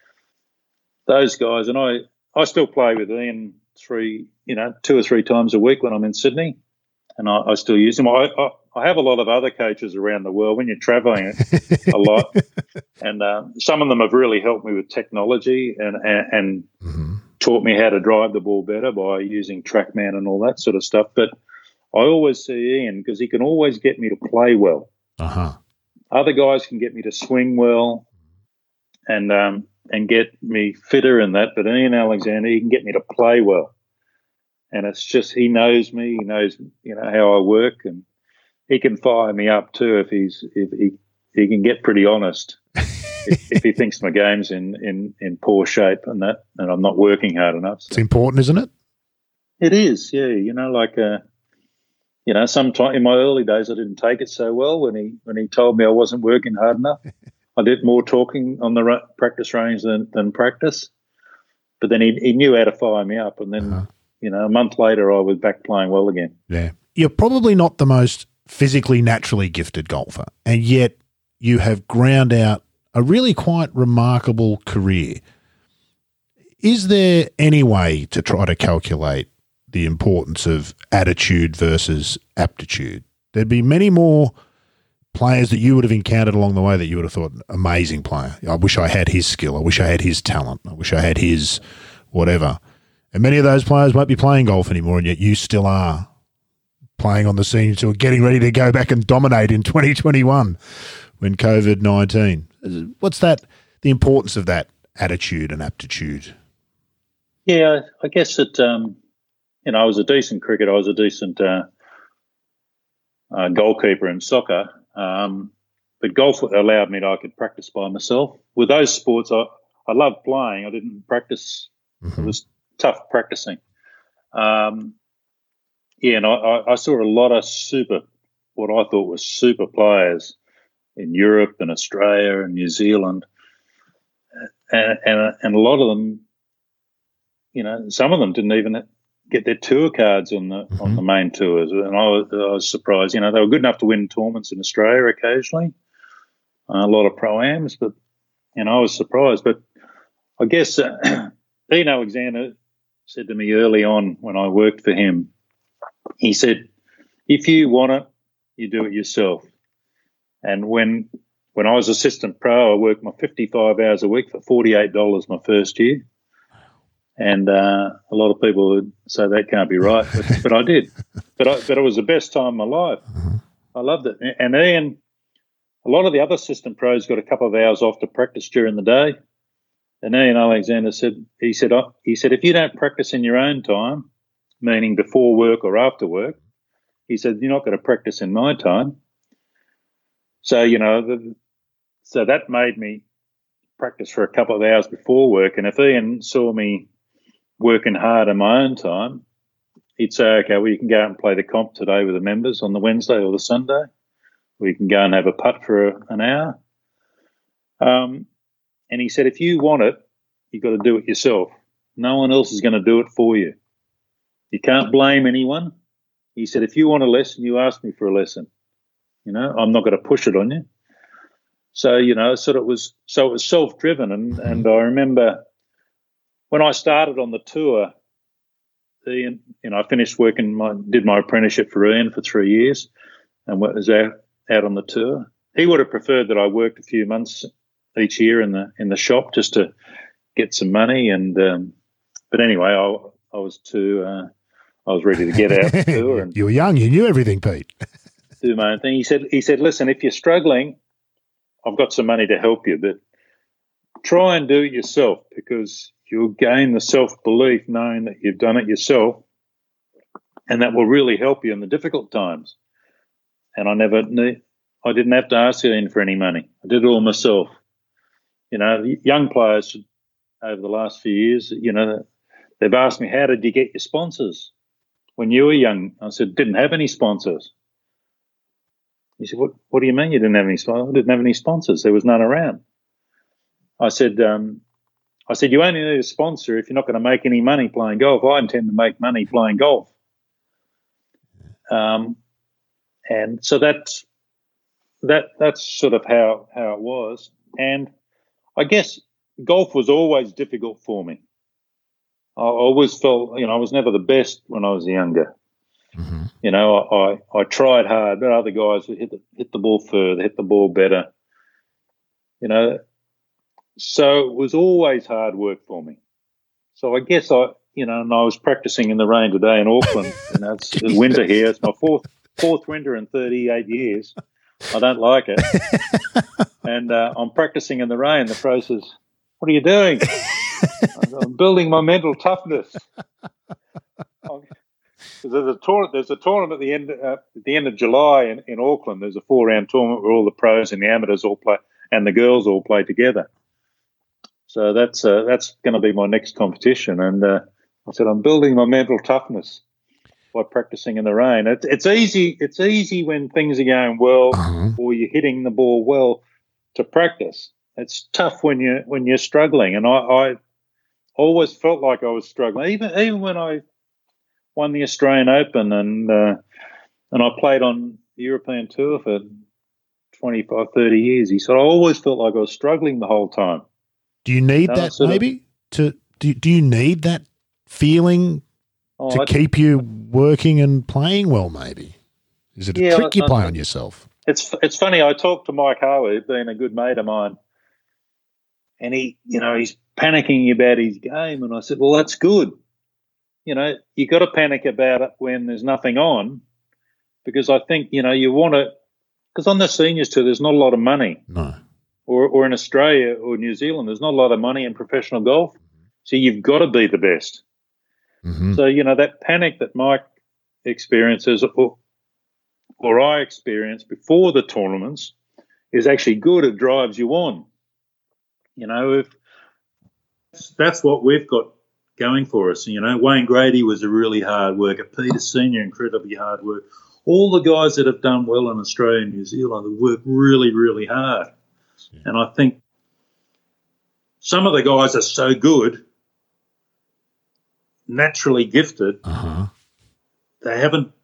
those guys. And I, I still play with Ian three, you know, two or three times a week when I'm in Sydney, and I, I still use them. I, I, I have a lot of other coaches around the world when you're travelling a lot, and uh, some of them have really helped me with technology and and, and mm-hmm. taught me how to drive the ball better by using TrackMan and all that sort of stuff. But I always see Ian because he can always get me to play well. Uh-huh. Other guys can get me to swing well and um, and get me fitter in that, but Ian Alexander, he can get me to play well. And it's just he knows me, he knows you know how I work, and he can fire me up too if he's if he he can get pretty honest if, if he thinks my game's in, in, in poor shape and that, and I'm not working hard enough. So. It's important, isn't it? It is, yeah. You know, like uh, you know, sometime in my early days I didn't take it so well when he when he told me I wasn't working hard enough. I did more talking on the ra- practice range than, than practice, but then he he knew how to fire me up, and then uh-huh. you know a month later I was back playing well again. Yeah, you're probably not the most physically naturally gifted golfer, and yet you have ground out a really quite remarkable career. Is there any way to try to calculate the importance of attitude versus aptitude? There'd be many more players that you would have encountered along the way that you would have thought, amazing player. I wish I had his skill. I wish I had his talent. I wish I had his whatever. And many of those players won't be playing golf anymore, and yet you still are playing on the scene, so getting ready to go back and dominate in twenty twenty-one when COVID nineteen. What's that, the importance of that attitude and aptitude? Yeah, I guess that, um, you know, I was a decent cricketer. I was a decent uh, uh, goalkeeper in soccer. Um, but golf allowed me to, I could practice by myself. With those sports, I, I loved playing. I didn't practice. Mm-hmm. It was tough practicing. Um Yeah, and I, I saw a lot of super, what I thought was super players in Europe and Australia and New Zealand, and and, and a lot of them, you know, some of them didn't even get their tour cards on the mm-hmm. on the main tours, and I was, I was surprised. You know, they were good enough to win tournaments in Australia occasionally, uh, a lot of pro-ams, but you know, I was surprised. But I guess uh, Ian Alexander said to me early on when I worked for him. He said, if you want it, you do it yourself. And when when I was assistant pro, I worked my fifty-five hours a week for forty-eight dollars my first year. And uh, a lot of people would say that can't be right, but, but I did. But I, but it was the best time of my life. Mm-hmm. I loved it. And Ian, a lot of the other assistant pros got a couple of hours off to practice during the day. And Ian Alexander said, he said, oh, he said, if you don't practice in your own time, meaning before work or after work, he said, you're not going to practice in my time. So, you know, the, so that made me practice for a couple of hours before work. And if Ian saw me working hard in my own time, he'd say, okay, well, you can go out and play the comp today with the members on the Wednesday or the Sunday. We can go and have a putt for a, an hour. Um, and he said, if you want it, you've got to do it yourself. No one else is going to do it for you. You can't blame anyone. He said, if you want a lesson, you ask me for a lesson. You know, I'm not going to push it on you. So, you know, so it was so it was self-driven. And, and I remember when I started on the tour, Ian, you know, I finished working, my, did my apprenticeship for Ian for three years and was out, out on the tour. He would have preferred that I worked a few months each year in the in the shop just to get some money. And um, but anyway, I, I was too... Uh, I was ready to get out the tour. And you were young. You knew everything, Pete. do my own thing. He said, he said, listen, if you're struggling, I've got some money to help you, but try and do it yourself because you'll gain the self-belief knowing that you've done it yourself, and that will really help you in the difficult times. And I never need, I didn't have to ask Ian for any money. I did it all myself. You know, young players over the last few years, you know, they've asked me, how did you get your sponsors? When you were young, I said, didn't have any sponsors. He said, what, what do you mean you didn't have any sponsors? I didn't have any sponsors. There was none around. I said, um, I said, you only need a sponsor if you're not going to make any money playing golf. I intend to make money playing golf. Um, and so that's that that's sort of how how it was. And I guess golf was always difficult for me. I always felt, you know, I was never the best when I was younger. Mm-hmm. You know, I, I, I tried hard, but other guys would hit the, hit the ball further, hit the ball better. You know, so it was always hard work for me. So I guess I, you know, and I was practicing in the rain today in Auckland. You know, it's winter here. It's my fourth fourth winter in thirty-eight years. I don't like it. And uh, I'm practicing in the rain. The pro says, "What are you doing?" I'm building my mental toughness. There's a tournament. There's a tournament at the end uh, at the end of July in, in Auckland. There's a four round tournament where all the pros and the amateurs all play, and the girls all play together. So that's uh, that's going to be my next competition. And uh, I said I'm building my mental toughness by practicing in the rain. It's it's easy. It's easy when things are going well uh-huh. or you're hitting the ball well to practice. It's tough when you when you're struggling. And I, I always felt like I was struggling, even even when I won the Australian Open and uh, and I played on the European Tour for twenty-five, thirty years. He said I always felt like I was struggling the whole time. Do you need no, that maybe of, to do? Do you need that feeling oh, to I, keep you working and playing well? Maybe is it a yeah, trick you I, play I, on yourself? It's it's funny. I talked to Mike Harwood, being a good mate of mine, and he, you know, he's panicking about his game, and I said, "Well, that's good. You know, you got to panic about it when there's nothing on, because I think you know you want to. Because on the seniors tour, there's not a lot of money. No." Or, or in Australia or New Zealand, there's not a lot of money in professional golf. So you've got to be the best. Mm-hmm. So, you know, that panic that Mike experiences or, or I experienced before the tournaments is actually good. It drives you on. You know, if that's what we've got going for us. You know, Wayne Grady was a really hard worker. Peter Senior, incredibly hard work. All the guys that have done well in Australia and New Zealand have worked really, really hard. Yeah. And I think some of the guys are so good, naturally gifted, uh-huh. they haven't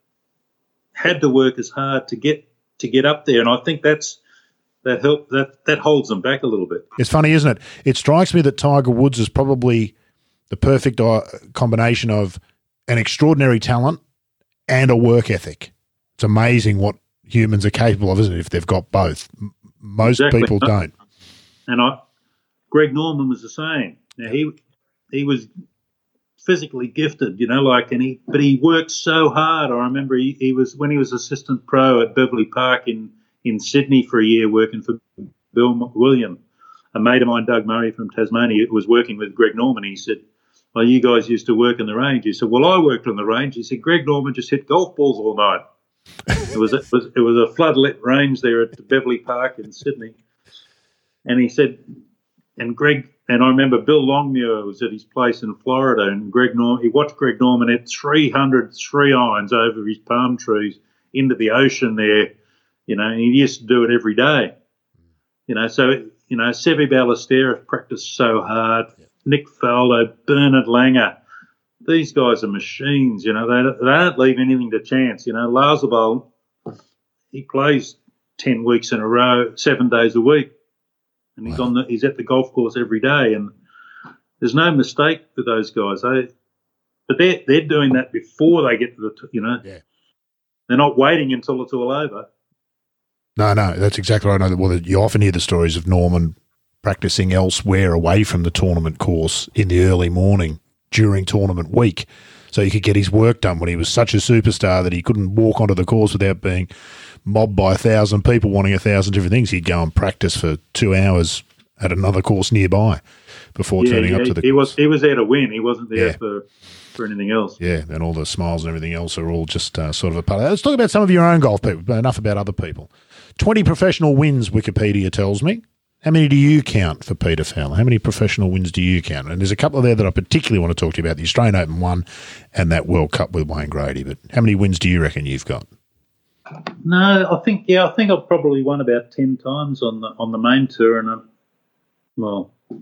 had to work as hard to get to get up there. And I think that's that help that that holds them back a little bit. It's funny, isn't it? It strikes me that Tiger Woods is probably the perfect uh, combination of an extraordinary talent and a work ethic. It's amazing what humans are capable of, isn't it, if they've got both. Most exactly. people don't. And I, Greg Norman was the same. Now he he was physically gifted, you know, like, and he but he worked so hard. I remember he, he was when he was assistant pro at Beverly Park in, in Sydney for a year, working for Bill William. A mate of mine, Doug Murray from Tasmania, was working with Greg Norman. He said, "Well, you guys used to work in the range." He said, "Well, I worked on the range." He said, "Greg Norman just hit golf balls all night." It was, it was it was a floodlit range there at Beverly Park in Sydney, and he said, and Greg and I remember Bill Longmuir was at his place in Florida, and Greg Norman he watched Greg Norman hit three hundred three irons over his palm trees into the ocean there, you know, and he used to do it every day, you know. So you know, Seve Ballesteros practiced so hard, Nick Faldo, Bernard Langer. These guys are machines, you know. They, they don't leave anything to chance, you know. Lazarsbol, he plays ten weeks in a row, seven days a week, and he's wow. on the he's at the golf course every day. And there's no mistake with those guys. They, but they're they're doing that before they get to the, you know. Yeah. They're not waiting until it's all over. No, no, that's exactly right. I know that. Well, you often hear the stories of Norman practicing elsewhere away from the tournament course in the early morning during tournament week, so he could get his work done when he was such a superstar that he couldn't walk onto the course without being mobbed by a thousand people wanting a thousand different things. He'd go and practice for two hours at another course nearby before yeah, turning yeah, up to the he course. Was, he was there to win. He wasn't there yeah. for, for anything else. Yeah, and all the smiles and everything else are all just uh, sort of a part of that. Let's talk about some of your own golf people, but enough about other people. twenty professional wins, Wikipedia tells me. How many do you count for Peter Fowler? How many professional wins do you count? And there's a couple there that I particularly want to talk to you about, the Australian Open one and that World Cup with Wayne Grady. But how many wins do you reckon you've got? No, I think, yeah, I think I've probably won about ten times on the on the main tour. And, I, well,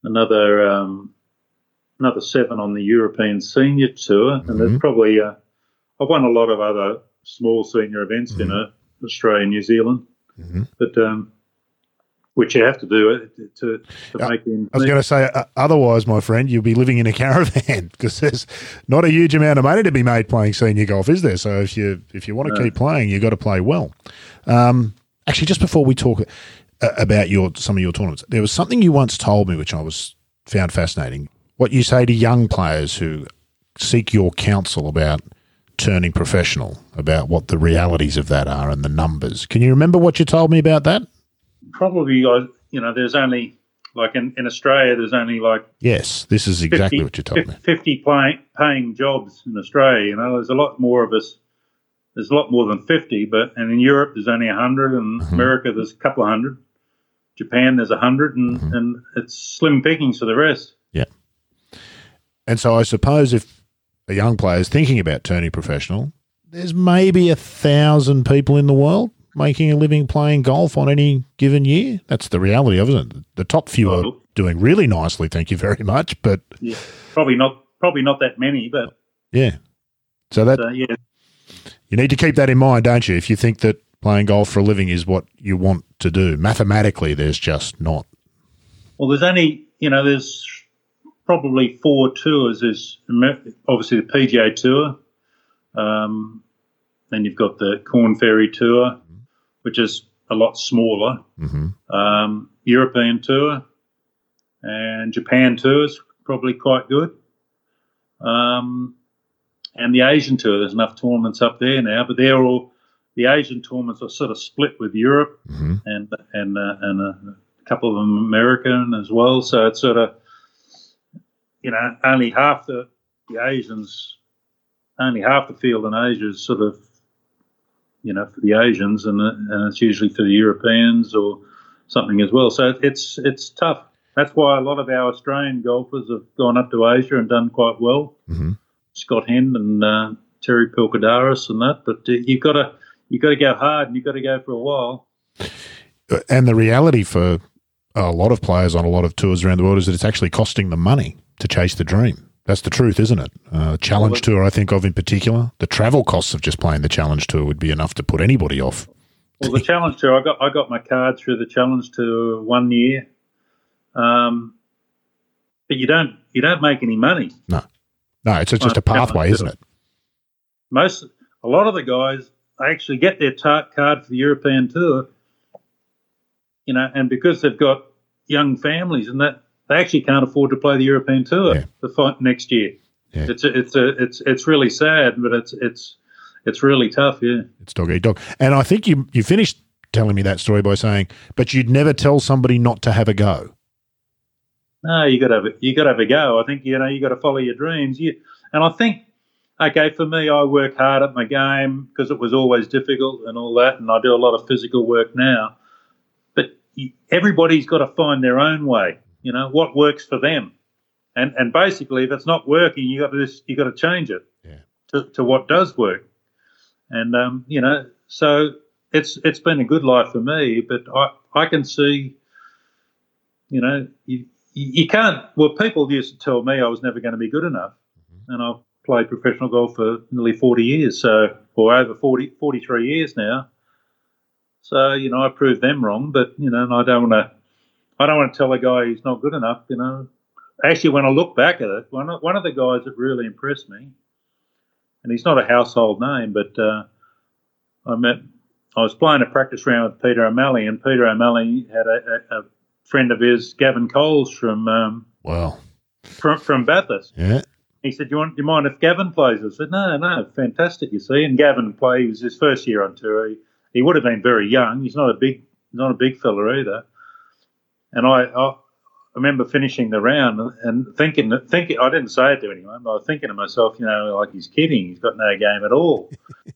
another um, another seven on the European Senior Tour, mm-hmm. and there's probably uh, I've won a lot of other small senior events mm-hmm. in uh, Australia and New Zealand, mm-hmm. but um, which you have to do it to, to uh, make them. I was going to say, uh, otherwise, my friend, you'll be living in a caravan because there's not a huge amount of money to be made playing senior golf, is there? So if you if you want to no. keep playing, you've got to play well. Um, actually, just before we talk uh, about your some of your tournaments, there was something you once told me which I was found fascinating. What you say to young players who seek your counsel about turning professional, about what the realities of that are and the numbers. Can you remember what you told me about that? Probably, you know, there's only, like in, in Australia, there's only like... Yes, this is exactly fifty, what you told me. fifty pay, paying jobs in Australia, you know. There's a lot more of us. There's a lot more than fifty, but and in Europe there's only one hundred, and mm-hmm. America there's a couple of hundred. Japan there's one hundred, and, mm-hmm. and it's slim pickings for the rest. Yeah. And so I suppose if a young player is thinking about turning professional, there's maybe a thousand people in the world making a living playing golf on any given year. That's the reality of it. The top few are doing really nicely, thank you very much. But yeah, probably not probably not that many, but yeah. So that uh, yeah. You need to keep that in mind, don't you? If you think that playing golf for a living is what you want to do. Mathematically there's just not. Well, there's only, you know, there's probably four tours. There's obviously the P G A Tour, um, then you've got the Corn Ferry Tour, which is a lot smaller, mm-hmm. um, European Tour, and Japan Tour's probably quite good. Um, and the Asian Tour, there's enough tournaments up there now, but they're all, the Asian tournaments are sort of split with Europe mm-hmm. and and uh, and a couple of them American as well. So it's sort of, you know, only half the, the Asians, only half the field in Asia is sort of, you know, for the Asians, and, and it's usually for the Europeans or something as well. So it's it's tough. That's why a lot of our Australian golfers have gone up to Asia and done quite well. Mm-hmm. Scott Hend and uh, Terry Pilkadaris and that. But uh, you've got to you've got to go hard, and you've got to go for a while. And the reality for a lot of players on a lot of tours around the world is that it's actually costing them money to chase the dream. That's the truth, isn't it? Uh, Challenge well, Tour, I think of in particular. The travel costs of just playing the Challenge Tour would be enough to put anybody off. Well, the Challenge Tour, I got I got my card through the Challenge Tour one year, um, but you don't you don't make any money. No, no, it's just a pathway, isn't it? Most a lot of the guys actually get their tar- card for the European Tour, you know, and because they've got young families and that, they actually can't afford to play the European Tour yeah. the fight next year. Yeah. It's a, it's a, it's it's really sad, but it's it's it's really tough. Yeah, it's dog eat dog. And I think you you finished telling me that story by saying, but you'd never tell somebody not to have a go. No, you got to have a, you got to have a go. I think you know you got to follow your dreams. You and I think okay for me, I work hard at my game because it was always difficult and all that, and I do a lot of physical work now. But everybody's got to find their own way. You know, what works for them, and and basically, if it's not working, you got to just, you got to change it yeah. to, to what does work, and um, you know, so it's it's been a good life for me. But I, I can see, you know, you you can't. Well, people used to tell me I was never going to be good enough, mm-hmm. and I've played professional golf for nearly forty years, so or over forty, forty-three years now. So you know, I proved them wrong, but you know, and I don't want to. I don't want to tell a guy he's not good enough, you know. Actually, when I look back at it, one of, one of the guys that really impressed me, and he's not a household name, but uh, I met, I was playing a practice round with Peter O'Malley, and Peter O'Malley had a, a, a friend of his, Gavin Coles from um, wow, from from Bathurst. Yeah. He said, "Do you want? Do you mind if Gavin plays?" I said, "No, no, fantastic." You see, and Gavin played. He was his first year on tour. He, he would have been very young. He's not a big, not a big fella either. And I, I remember finishing the round and thinking, thinking I didn't say it to anyone, but I was thinking to myself, you know, like he's kidding. He's got no game at all.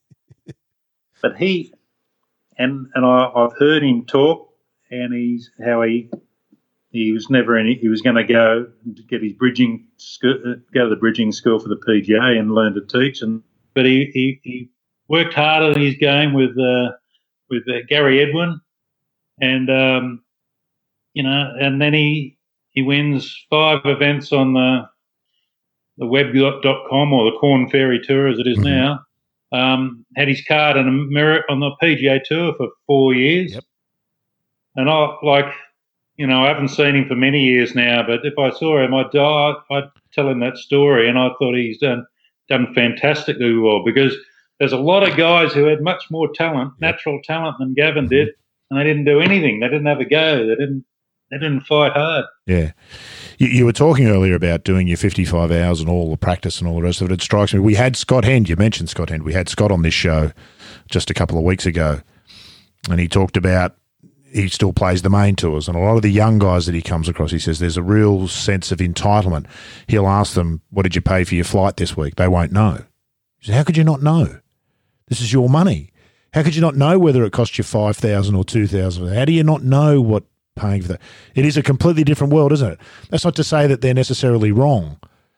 But he, and and I, I've heard him talk, and he's how he he was never any. He was going to go to get his bridging school, go to the bridging school for the P G A and learn to teach. And but he he, he worked hard on his game with uh, with uh, Gary Edwin, and. Um, You know, and then he he wins five events on the the web dot com or the Corn Ferry Tour as it is mm-hmm. now. Um, had his card on, Ameri- on the P G A Tour for four years. Yep. And I, like, you know, I haven't seen him for many years now, but if I saw him, I'd, I'd, I'd tell him that story, and I thought he's done done fantastically well, because there's a lot of guys who had much more talent, yep. natural talent, than Gavin mm-hmm. did, and they didn't do anything. They didn't have a go. They didn't They didn't fight hard. Yeah. You, you were talking earlier about doing your fifty-five hours and all the practice and all the rest of it. It strikes me. We had Scott Hend. You mentioned Scott Hend. We had Scott on this show just a couple of weeks ago, and he talked about he still plays the main tours, and a lot of the young guys that he comes across, he says there's a real sense of entitlement. He'll ask them, what did you pay for your flight this week? They won't know. He said, how could you not know? This is your money. How could you not know whether it cost you five thousand dollars or two thousand dollars? How do you not know what paying for that? It is a completely different world, isn't it? That's not to say that they're necessarily wrong,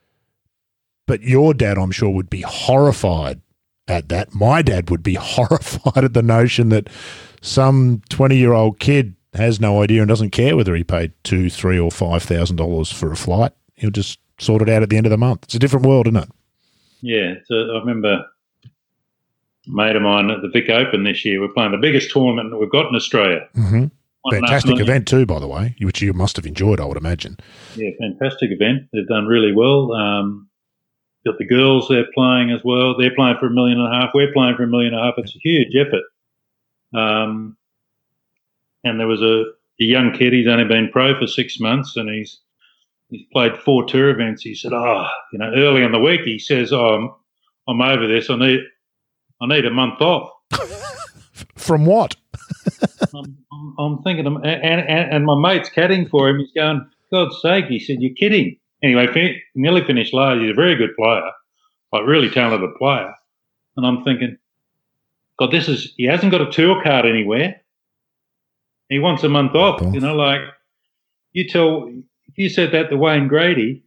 but your dad, I'm sure, would be horrified at that. My dad would be horrified at the notion that some twenty-year-old kid has no idea and doesn't care whether he paid two, three, or five thousand dollars for a flight. He'll just sort it out at the end of the month. It's a different world, isn't it? Yeah, so I remember a mate of mine at the Vic Open this year. We're playing the biggest tournament that we've got in Australia. Mm-hmm. Fantastic event too, by the way, which you must have enjoyed, I would imagine. Yeah, fantastic event. They've done really well. Um, got the girls they're playing as well. They're playing for a million and a half. We're playing for a million and a half. It's a huge effort. Um, and there was a, a young kid. He's only been pro for six months, and he's he's played four tour events. He said, "Oh, you know, early in the week, he says, oh, I'm, I'm over this. I need I need a month off." From what? I'm, I'm, I'm thinking, and, and, and my mate's caddying for him. He's going, God's sake, he said, you're kidding. Anyway, fin- nearly finished last. He's a very good player, like really talented player. And I'm thinking, God, this is, he hasn't got a tour card anywhere. He wants a month off. You know, like you tell, if you said that to Wayne Grady,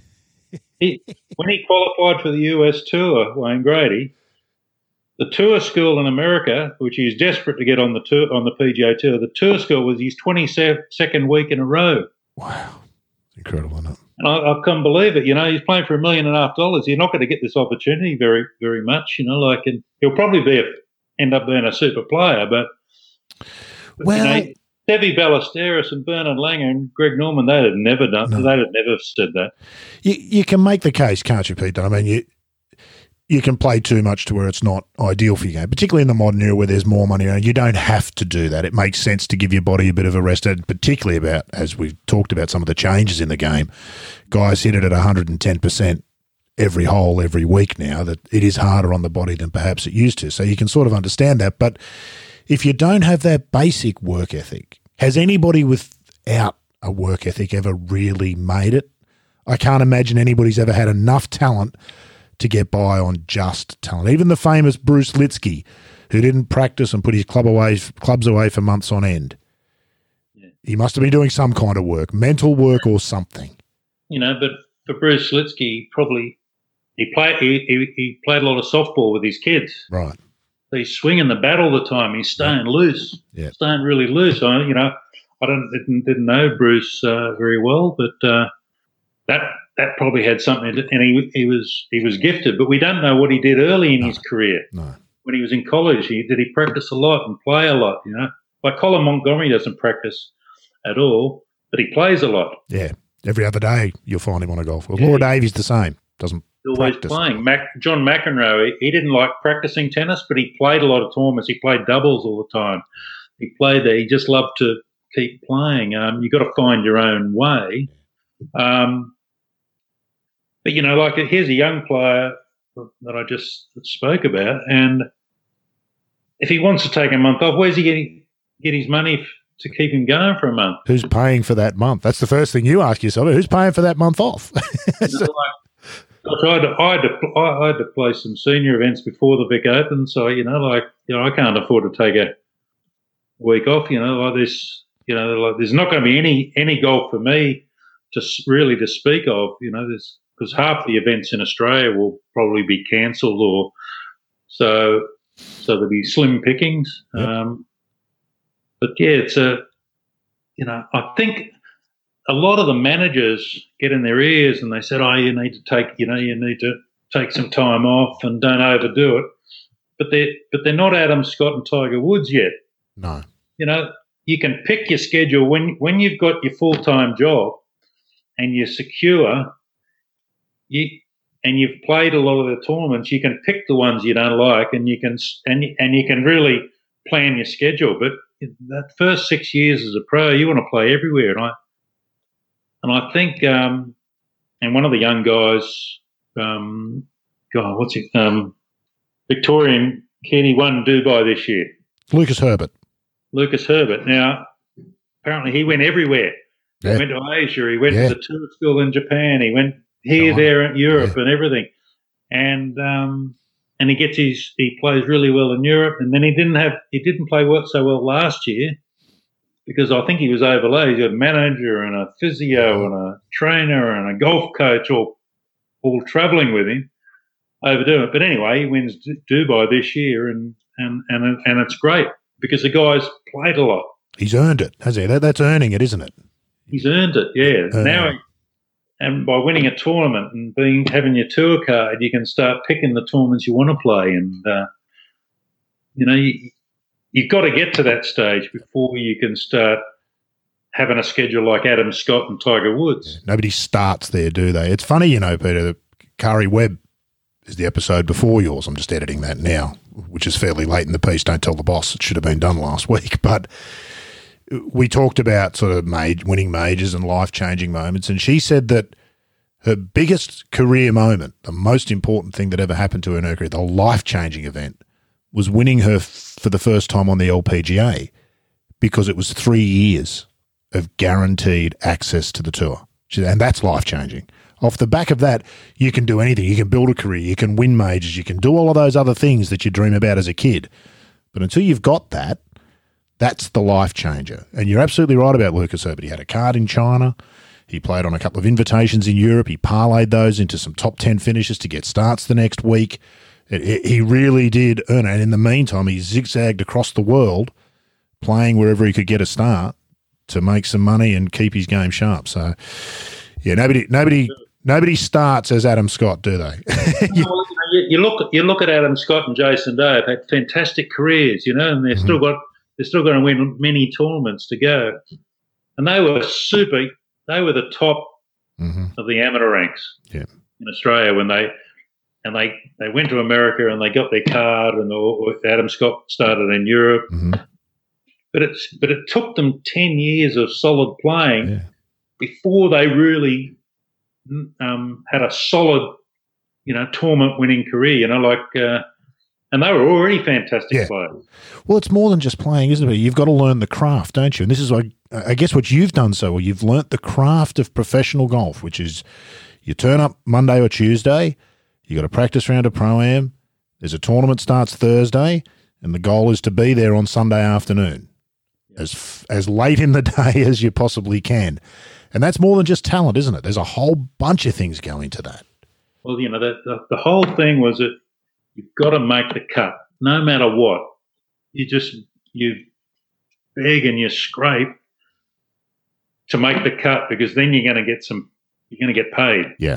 he, when he qualified for the U S Tour, Wayne Grady, the tour school in America, which he's desperate to get on the tour on the P G A Tour, the tour school was his twenty-second week in a row. Wow, incredible, isn't it? And I, I can't believe it. You know, he's playing for a million and a half dollars. You're not going to get this opportunity very, very much. You know, like, and he'll probably be a, end up being a super player. But, but well, you know, Seve Ballesteros and Bernard Langer and Greg Norman, they'd have never done. No. They'd have never said that. You, you can make the case, can't you, Pete? I mean, you. You can play too much to where it's not ideal for your game, particularly in the modern era where there's more money around. You don't have to do that. It makes sense to give your body a bit of a rest, and particularly about, as we've talked about, some of the changes in the game. Guys hit it at one hundred ten percent every hole, every week now, that it is harder on the body than perhaps it used to. So you can sort of understand that. But if you don't have that basic work ethic, has anybody without a work ethic ever really made it? I can't imagine anybody's ever had enough talent to get by on just talent. Even the famous Bruce Litsky, who didn't practice and put his club away, clubs away for months on end. Yeah. He must have been doing some kind of work, mental work or something. You know, but for Bruce Litsky, probably he played he, he, he played a lot of softball with his kids. Right. So he's swinging the bat all the time. He's staying yeah. loose, yeah. staying really loose. I, you know, I don't didn't, didn't know Bruce uh, very well, but uh, that. That probably had something, to, and he he was he was gifted, but we don't know what he did early in no, his career. No. When he was in college, he did he practice a lot and play a lot. You know, like Colin Montgomery doesn't practice at all, but he plays a lot. Yeah, every other day you'll find him on a golf course. Yeah. Laura Davies the same, doesn't He's always practice. playing. Mac, John McEnroe, he, he didn't like practicing tennis, but he played a lot of tournaments. He played doubles all the time. He played there. He just loved to keep playing. Um, you got to find your own way. Um, But, you know, like here's a young player that I just spoke about, and if he wants to take a month off, where's he getting get his money f- to keep him going for a month? Who's paying for that month? That's the first thing you ask yourself. Who's paying for that month off? You know, like, I, had to, I, had to, I had to play some senior events before the Vic Open, so, you know, like, you know, I can't afford to take a week off, you know, like this, you know, like there's not going to be any, any golf for me to really to speak of, you know, there's, because half the events in Australia will probably be cancelled, or so so there'll be slim pickings. Yep. Um, but yeah, it's a you know I think a lot of the managers get in their ears and they said, "Oh, you need to take, you know, you need to take some time off and don't overdo it." But they're but they're not Adam Scott and Tiger Woods yet. No. You know, you can pick your schedule when when you've got your full time job and you're secure. You and you've played a lot of the tournaments. You can pick the ones you don't like, and you can and and you can really plan your schedule. But that first six years as a pro, you want to play everywhere, and I and I think um, and one of the young guys, um, God, what's it, um, Victorian kid, he won Dubai this year. Lucas Herbert. Lucas Herbert. Now, apparently, he went everywhere. Yeah. He went to Asia. He went Yeah. to the tour school in Japan. He went here, Go on. there, in Europe, Yeah. and everything. And um, and he gets his he plays really well in Europe. And then he didn't have he didn't play well so well last year because I think he was overlaid. He's got a manager and a physio and a trainer and a golf coach all all travelling with him, overdoing it. But anyway, he wins D- Dubai this year, and and and and it's great because the guy's played a lot. He's earned it, has he? That, that's earning it, isn't it? He's earned it, yeah. Uh, now, he, and by winning a tournament and being having your tour card, you can start picking the tournaments you want to play. And uh, you know, you, you've got to get to that stage before you can start having a schedule like Adam Scott and Tiger Woods. Nobody starts there, do they? It's funny, you know, Peter. That Kari Webb is the episode before yours. I'm just editing that now, which is fairly late in the piece. Don't tell the boss. It should have been done last week, but. We talked about sort of maj- winning majors and life-changing moments, and she said that her biggest career moment, the most important thing that ever happened to her in her career, the life-changing event, was winning her f- for the first time on the L P G A because it was three years of guaranteed access to the tour. She said, and that's life-changing. Off the back of that, you can do anything. You can build a career. You can win majors. You can do all of those other things that you dream about as a kid. But until you've got that, that's the life changer. And you're absolutely right about Lucas Herbert. He had a card in China. He played on a couple of invitations in Europe. He parlayed those into some top ten finishes to get starts the next week. It, it, he really did earn it. And in the meantime, he zigzagged across the world playing wherever he could get a start to make some money and keep his game sharp. So, yeah, nobody nobody, nobody starts as Adam Scott, do they? you, you, you look you look at Adam Scott and Jason Day have had fantastic careers, you know, and they've mm-hmm. still got they're still going to win many tournaments to go. And they were super. They were the top mm-hmm. of the amateur ranks yeah. in Australia when they and they, they went to America and they got their card, and the, Adam Scott started in Europe. Mm-hmm. But it's but it took them ten years of solid playing yeah. before they really um, had a solid, you know, tournament-winning career. You know, like. Uh, And they were already fantastic yeah. players. Well, it's more than just playing, isn't it? You've got to learn the craft, don't you? And this is, like, I guess, what you've done so well. You've learnt the craft of professional golf, which is you turn up Monday or Tuesday, you got a practice round of Pro-Am, there's a tournament starts Thursday, and the goal is to be there on Sunday afternoon, yeah. as as late in the day as you possibly can. And that's more than just talent, isn't it? There's a whole bunch of things go into that. Well, you know, the, the, the whole thing was that you've got to make the cut, no matter what. You just you beg and you scrape to make the cut, because then you're going to get some. You're going to get paid. Yeah.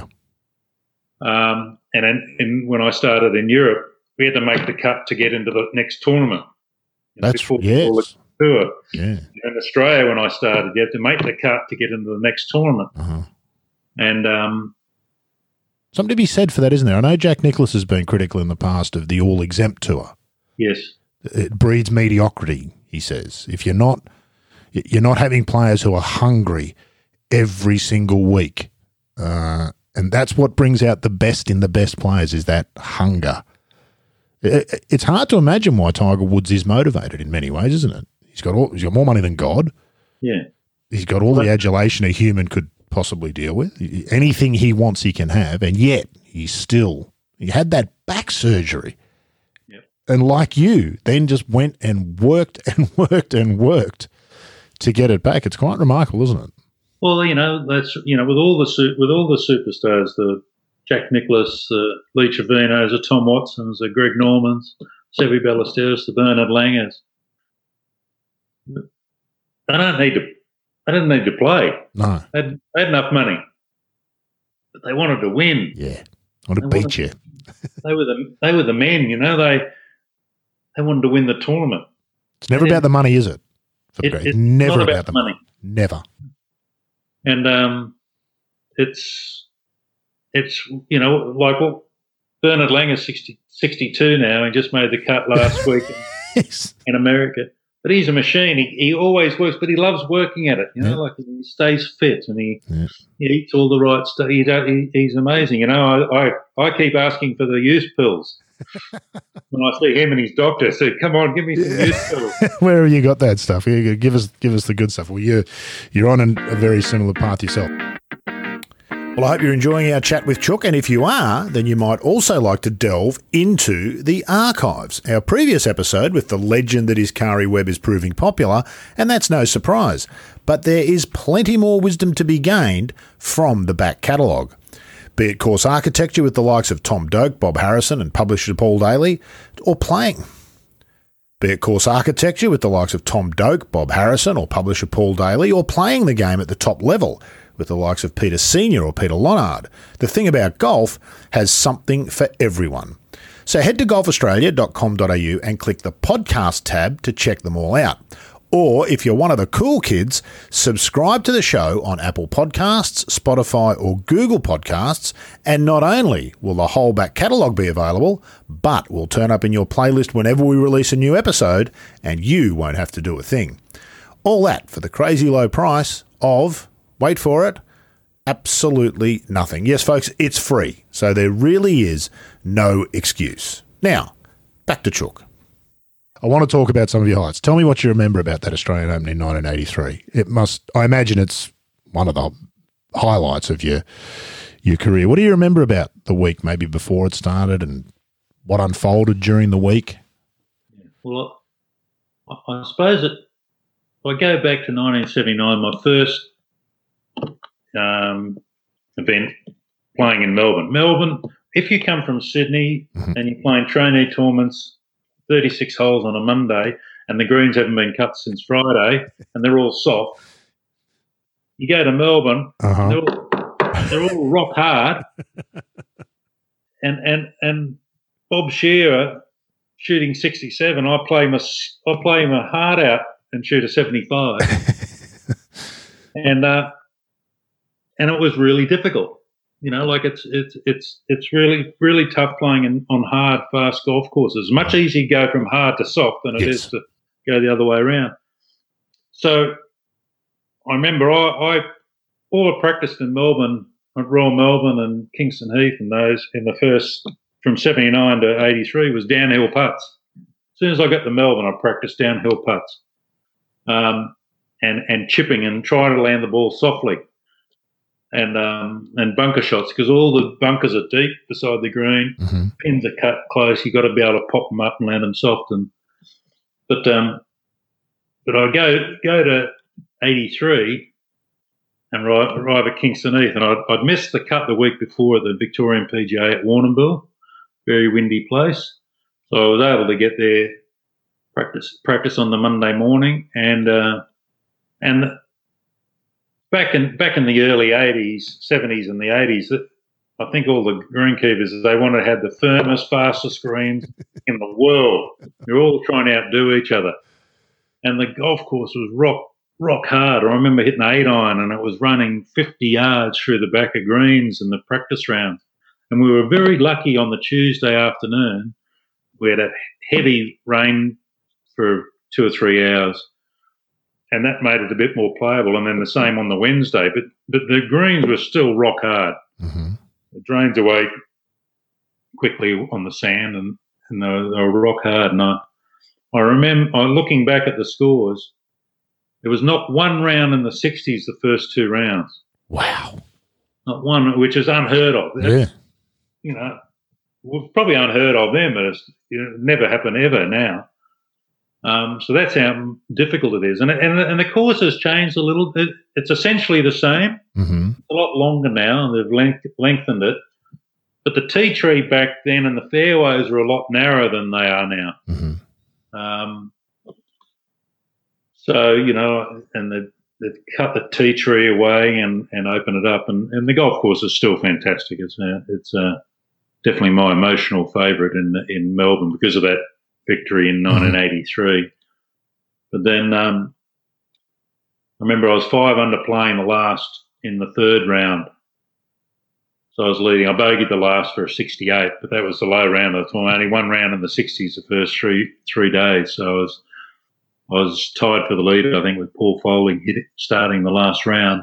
Um, and, and when I started in Europe, we had to make the cut to get into the next tournament. That's yes. Tour. Yeah. In Australia, when I started, you had to make the cut to get into the next tournament. Uh-huh. And um, something to be said for that, isn't there? I know Jack Nicklaus has been critical in the past of the all-exempt tour. Yes. It breeds mediocrity, he says. If you're not, you're not having players who are hungry every single week, uh, and that's what brings out the best in the best players, is that hunger. It, it's hard to imagine why Tiger Woods is motivated in many ways, isn't it? He's got all, he's got more money than God. Yeah. He's got all the adulation a human could possibly deal with. Anything he wants, he can have, and yet he's still he had that back surgery. Yep. And like you, then just went and worked and worked and worked to get it back. It's quite remarkable, isn't it? Well, you know, that's you know, with all the with all the superstars, the Jack Nicklaus, the Lee Trevinos, the Tom Watsons, the Greg Normans, Seve Ballesteros, the Bernard Langers. They don't need to. they didn't need to play. No. They had, they had enough money, but they wanted to win. Yeah. I want to They beat wanted- you. They were the they were the men, you know. They they wanted to win the tournament. It's never It about is- the money, is it? For the It- great- it's never not about, the money. money. Never. And um, it's it's you know like well, Bernard Langer is sixty, sixty-two now. He just made the cut last week Yes. in America. But he's a machine. He, he always works, but he loves working at it. You know, Yeah. like he stays fit and he, Yeah. he eats all the right stuff. He, don't- he, he's amazing. You know, I, I, I keep asking for the youth pills. When I see him and his doctor, I say, "Come on, give me some youth pills." Where have you got that stuff? You- you Give us, give us the good stuff. Well, you're, you're on an, a very similar path yourself. Well, I hope you're enjoying our chat with Chook, and if you are, then you might also like to delve into the archives. Our previous episode with the legend that is Kari Webb is proving popular, and that's no surprise. But there is plenty more wisdom to be gained from the back catalogue. Be it course architecture with the likes of Tom Doak, Bob Harrison and publisher Paul Daly, or playing. Be it course architecture with the likes of Tom Doak, Bob Harrison or publisher Paul Daly, or playing the game at the top level with the likes of Peter Senior or Peter Lonard. The thing about golf has something for everyone. So head to golf australia dot com dot a u and click the podcast tab to check them all out. Or if you're one of the cool kids, subscribe to the show on Apple Podcasts, Spotify or Google Podcasts, and not only will the whole back catalogue be available, but will turn up in your playlist whenever we release a new episode, and you won't have to do a thing. All that for the crazy low price of, wait for it, absolutely nothing. Yes, folks, it's free, so there really is no excuse. Now, back to Chook. I want to talk about some of your highlights. Tell me what you remember about that Australian Open in nineteen eighty-three. It must, I imagine it's one of the highlights of your your career. What do you remember about the week, maybe before it started, and what unfolded during the week? Well, I, I suppose it. If I go back to nineteen seventy-nine, my first um, event playing in Melbourne. Melbourne, if you come from Sydney Mhm. and you're playing trainee tournaments, thirty-six holes on a Monday, and the greens haven't been cut since Friday, and they're all soft, you go to Melbourne, Uh-huh. they're, all, they're all rock hard, and and and Bob Shearer shooting sixty-seven. I play my I play my heart out and shoot a seventy-five, and uh, and it was really difficult. You know, like it's it's it's it's really really tough playing in, on hard, fast golf courses. Much easier to go from hard to soft than it Yes. is to go the other way around. So I remember I, I all I practiced in Melbourne at Royal Melbourne and Kingston Heath and those in the first from seventy-nine to eighty-three was downhill putts. As soon as I got to Melbourne, I practiced downhill putts um, and and chipping and trying to land the ball softly. And um, and bunker shots, because all the bunkers are deep beside the green. Mm-hmm. Pins are cut close. You've got to be able to pop them up and land them soft. And but um, but I go go to eighty-three and arrive, arrive at Kingston Heath, and I'd, I'd missed the cut the week before at the Victorian P G A at Warrnambool, very windy place. So I was able to get there, practice practice on the Monday morning, and uh, and. Back in back in the early eighties, seventies, and the eighties, I think all the greenkeepers they wanted to have the firmest, fastest greens in the world. They're all trying to outdo each other, and the golf course was rock rock hard. I remember hitting eight iron, and it was running fifty yards through the back of greens in the practice round. And we were very lucky on the Tuesday afternoon. We had a heavy rain for two or three hours. And that made it a bit more playable. And then the same on the Wednesday. But but the greens were still rock hard. Mm-hmm. It drains away quickly on the sand, and, and they, were, they were rock hard. And I, I remember, I, looking back at the scores, there was not one round in the sixties the first two rounds. Wow. Not one, which is unheard of. Yeah. You know, well, probably unheard of then, but it's you know, never happened ever now. Um, so that's how difficult it is. And, and, and the course has changed a little bit. It's essentially the same. Mm-hmm. It's a lot longer now, and they've length, lengthened it. But the tee tree back then and the fairways were a lot narrower than they are now. Mm-hmm. Um, so, you know, and the they've cut the tea tree away and, and open it up. And, and the golf course is still fantastic. It's uh, it's uh, definitely my emotional favourite in in Melbourne because of that victory in nineteen eighty-three. But then um, I remember I was five under playing the last in the third round. So I was leading. I bogeyed the last for a sixty-eight, but that was the low round of the tournament. Only one round in the sixties the first three three days. So I was I was tied for the lead, I think, with Paul Foley hit it, starting the last round.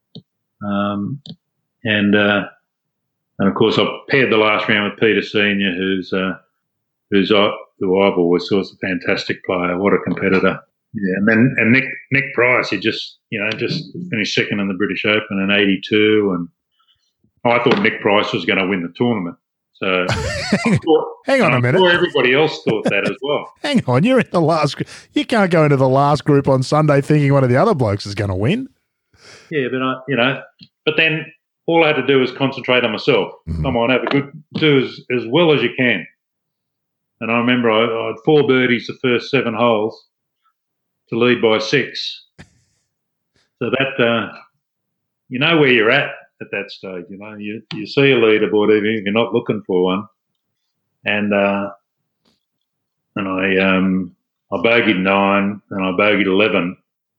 Um, and uh, and of course I paired the last round with Peter Senior, who's uh, who's uh, who I've always thought was a fantastic player. What a competitor! Yeah, and then and Nick Nick Price, he just you know just finished second in the British Open in eighty-two, and I thought Nick Price was going to win the tournament. So hang, thought, hang on a I'm minute. sure everybody else thought that as well. Hang on, you're in the last. You can't go into the last group on Sunday thinking one of the other blokes is going to win. Yeah, but I, you know, but then all I had to do was concentrate on myself. Mm-hmm. Come on, have a good, do as, as well as you can. And I remember I, I had four birdies the first seven holes to lead by six. So that uh, you know where you're at. At that stage, you know, you, you see a leaderboard even if you're not looking for one, and uh, and I um I bogeyed nine and I bogeyed eleven,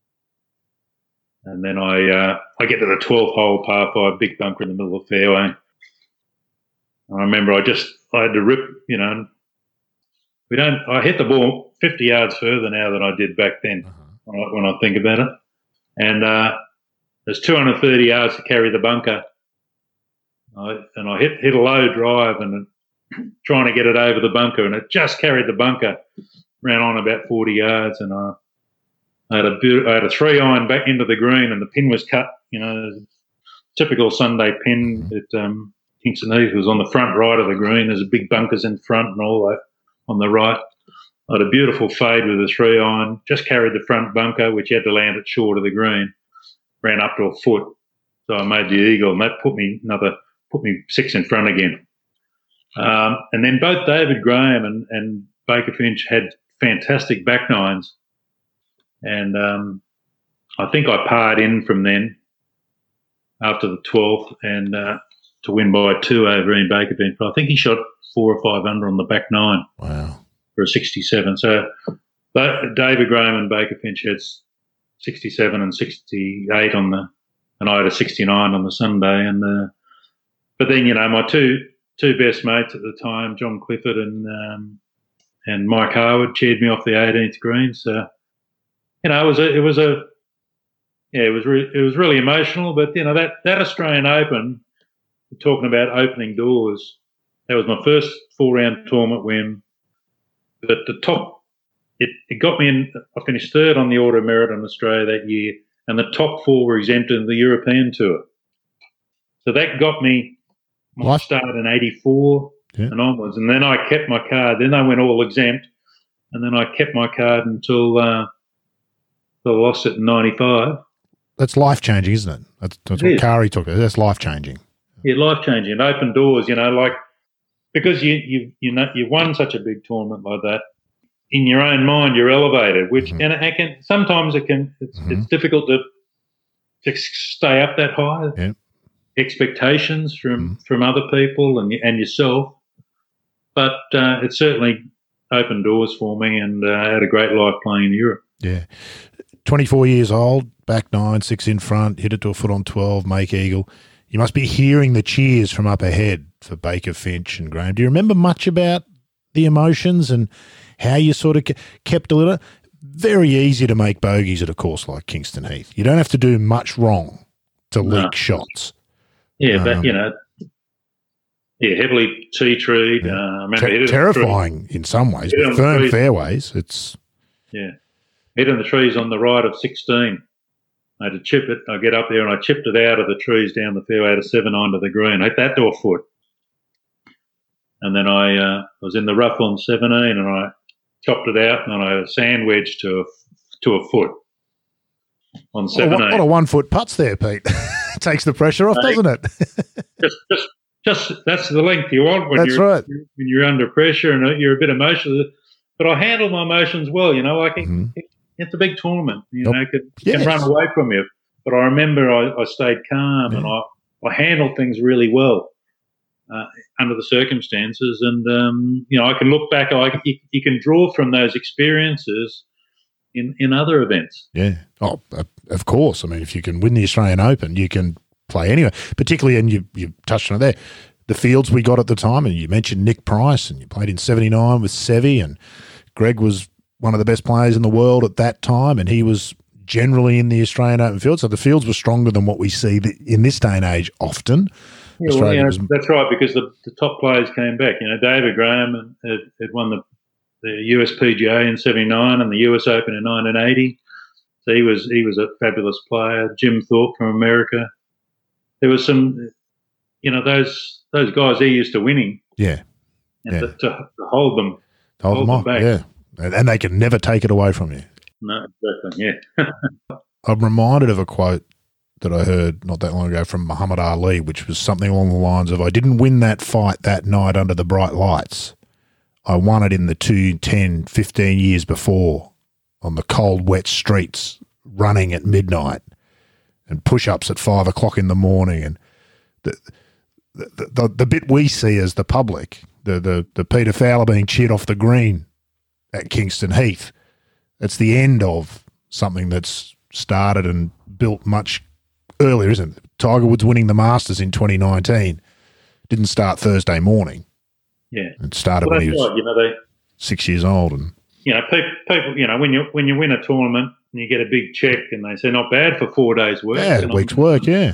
and then I uh, I get to the twelfth hole, par five, big bunker in the middle of the fairway. And I remember I just I had to rip, you know, we don't. I hit the ball fifty yards further now than I did back then. Uh-huh. when, I, when I think about it, and. Uh, There's two hundred thirty yards to carry the bunker, I, and I hit hit a low drive and trying to get it over the bunker, and it just carried the bunker, ran on about forty yards, and I, I had a I had a three iron back into the green, and the pin was cut. You know, typical Sunday pin at um, Kingston Heath was on the front right of the green. There's big bunkers in front and all that on the right. I had a beautiful fade with a three iron, just carried the front bunker, which you had to land it short of the green. Ran up to a foot, so I made the eagle, and that put me another, put me six in front again. Um, and then both David Graham and, and Baker Finch had fantastic back nines, and um, I think I parred in from then after the twelfth and uh, to win by two over Ian Baker Finch. But I think he shot four or five under on the back nine. Wow, for a sixty-seven. So David Graham and Baker Finch had sixty-seven and sixty-eight on the, and I had a sixty-nine on the Sunday. And uh, but then you know my two two best mates at the time, John Clifford and um, and Mike Harwood, cheered me off the eighteenth green. So you know it was a it was a yeah it was re- it was really emotional. But you know that that Australian Open, talking about opening doors, that was my first four round tournament win. But the top. It, it got me in. I finished third on the Order of Merit in Australia that year, and the top four were exempted in the European Tour. So that got me my what? start in eighty-four yeah. and onwards. And then I kept my card. Then they went all exempt, and then I kept my card until uh, I lost it in ninety-five. That's life changing, isn't it? That's, that's it what Kari took. That's life changing. Yeah, life changing. It opened doors. You know, like because you you you know you won such a big tournament like that. In your own mind, you're elevated, which mm-hmm. and it can sometimes it can it's, mm-hmm. it's difficult to to stay up that high. Yeah. Expectations from, mm-hmm. from other people and and yourself, but uh, it certainly opened doors for me, and uh, I had a great life playing in Europe. Yeah, twenty-four years old, back nine, six in front, hit it to a foot on twelve, make eagle. You must be hearing the cheers from up ahead for Baker Finch and Graham. Do you remember much about the emotions and how you sort of kept a little? Very easy to make bogeys at a course like Kingston Heath. You don't have to do much wrong to no. leak shots. Yeah, um, but, you know, yeah, heavily tea-treed. Yeah. Uh, I remember Ter- terrifying in some ways, but firm fairways. It's Yeah. Hitting the trees on the right of sixteen. I had to chip it. I get up there and I chipped it out of the trees down the fairway to seven onto the green. I hit that to a foot. And then I uh, was in the rough on seventeen and I chopped it out and I had a sand wedge to a, to a foot on seventeen. What a, what a one-foot putts there, Pete. Takes the pressure off, doesn't it? just, just, just that's the length you want when, that's you're, right. when you're under pressure and you're a bit emotional. But I handle my emotions well, you know. I can, mm-hmm. it's a big tournament. You Nope. know, it can, Yes. can run away from you. But I remember I, I stayed calm Yeah. and I, I handled things really well uh, under the circumstances. And, um, you know, I can look back, I, you, you can draw from those experiences in, in other events. Yeah. Oh, uh, of course. I mean, if you can win the Australian Open, you can play anywhere. Particularly, and you you touched on it there, the fields we got at the time, and you mentioned Nick Price, and you played in seventy-nine with Seve, and Greg was one of the best players in the world at that time, and he was generally in the Australian Open field. So the fields were stronger than what we see th- in this day and age often. Yeah, well, Australia you know, was- that's right, because the, the top players came back. You know, David Graham had, had won the, the U S P G A in seventy-nine and the U S Open in nineteen eighty. So he was he was a fabulous player. Jim Thorpe from America. There was some, you know, those those guys, they're used to winning. Yeah. And Yeah. to, to, to hold them, Hold, Hold them them off. back. Yeah. And, and they can never take it away from you. no, exactly, yeah. I'm reminded of a quote that I heard not that long ago from Muhammad Ali, which was something along the lines of, I didn't win that fight that night under the bright lights. I won it in the two, ten, fifteen years before on the cold, wet streets, running at midnight and push-ups at five o'clock in the morning. And the the, the, the bit we see as the public, the, the, the Peter Fowler being cheered off the green at Kingston Heath, it's the end of something that's started and built much earlier, isn't it? Tiger Woods winning the Masters in twenty nineteen didn't start Thursday morning. Yeah. It started Well, when he that's was right. You know, they, six years old. And you know, people, people, you know, when you when you win a tournament and you get a big check and they say not bad for four days' work. yeah, And a week's I'm- work, yeah.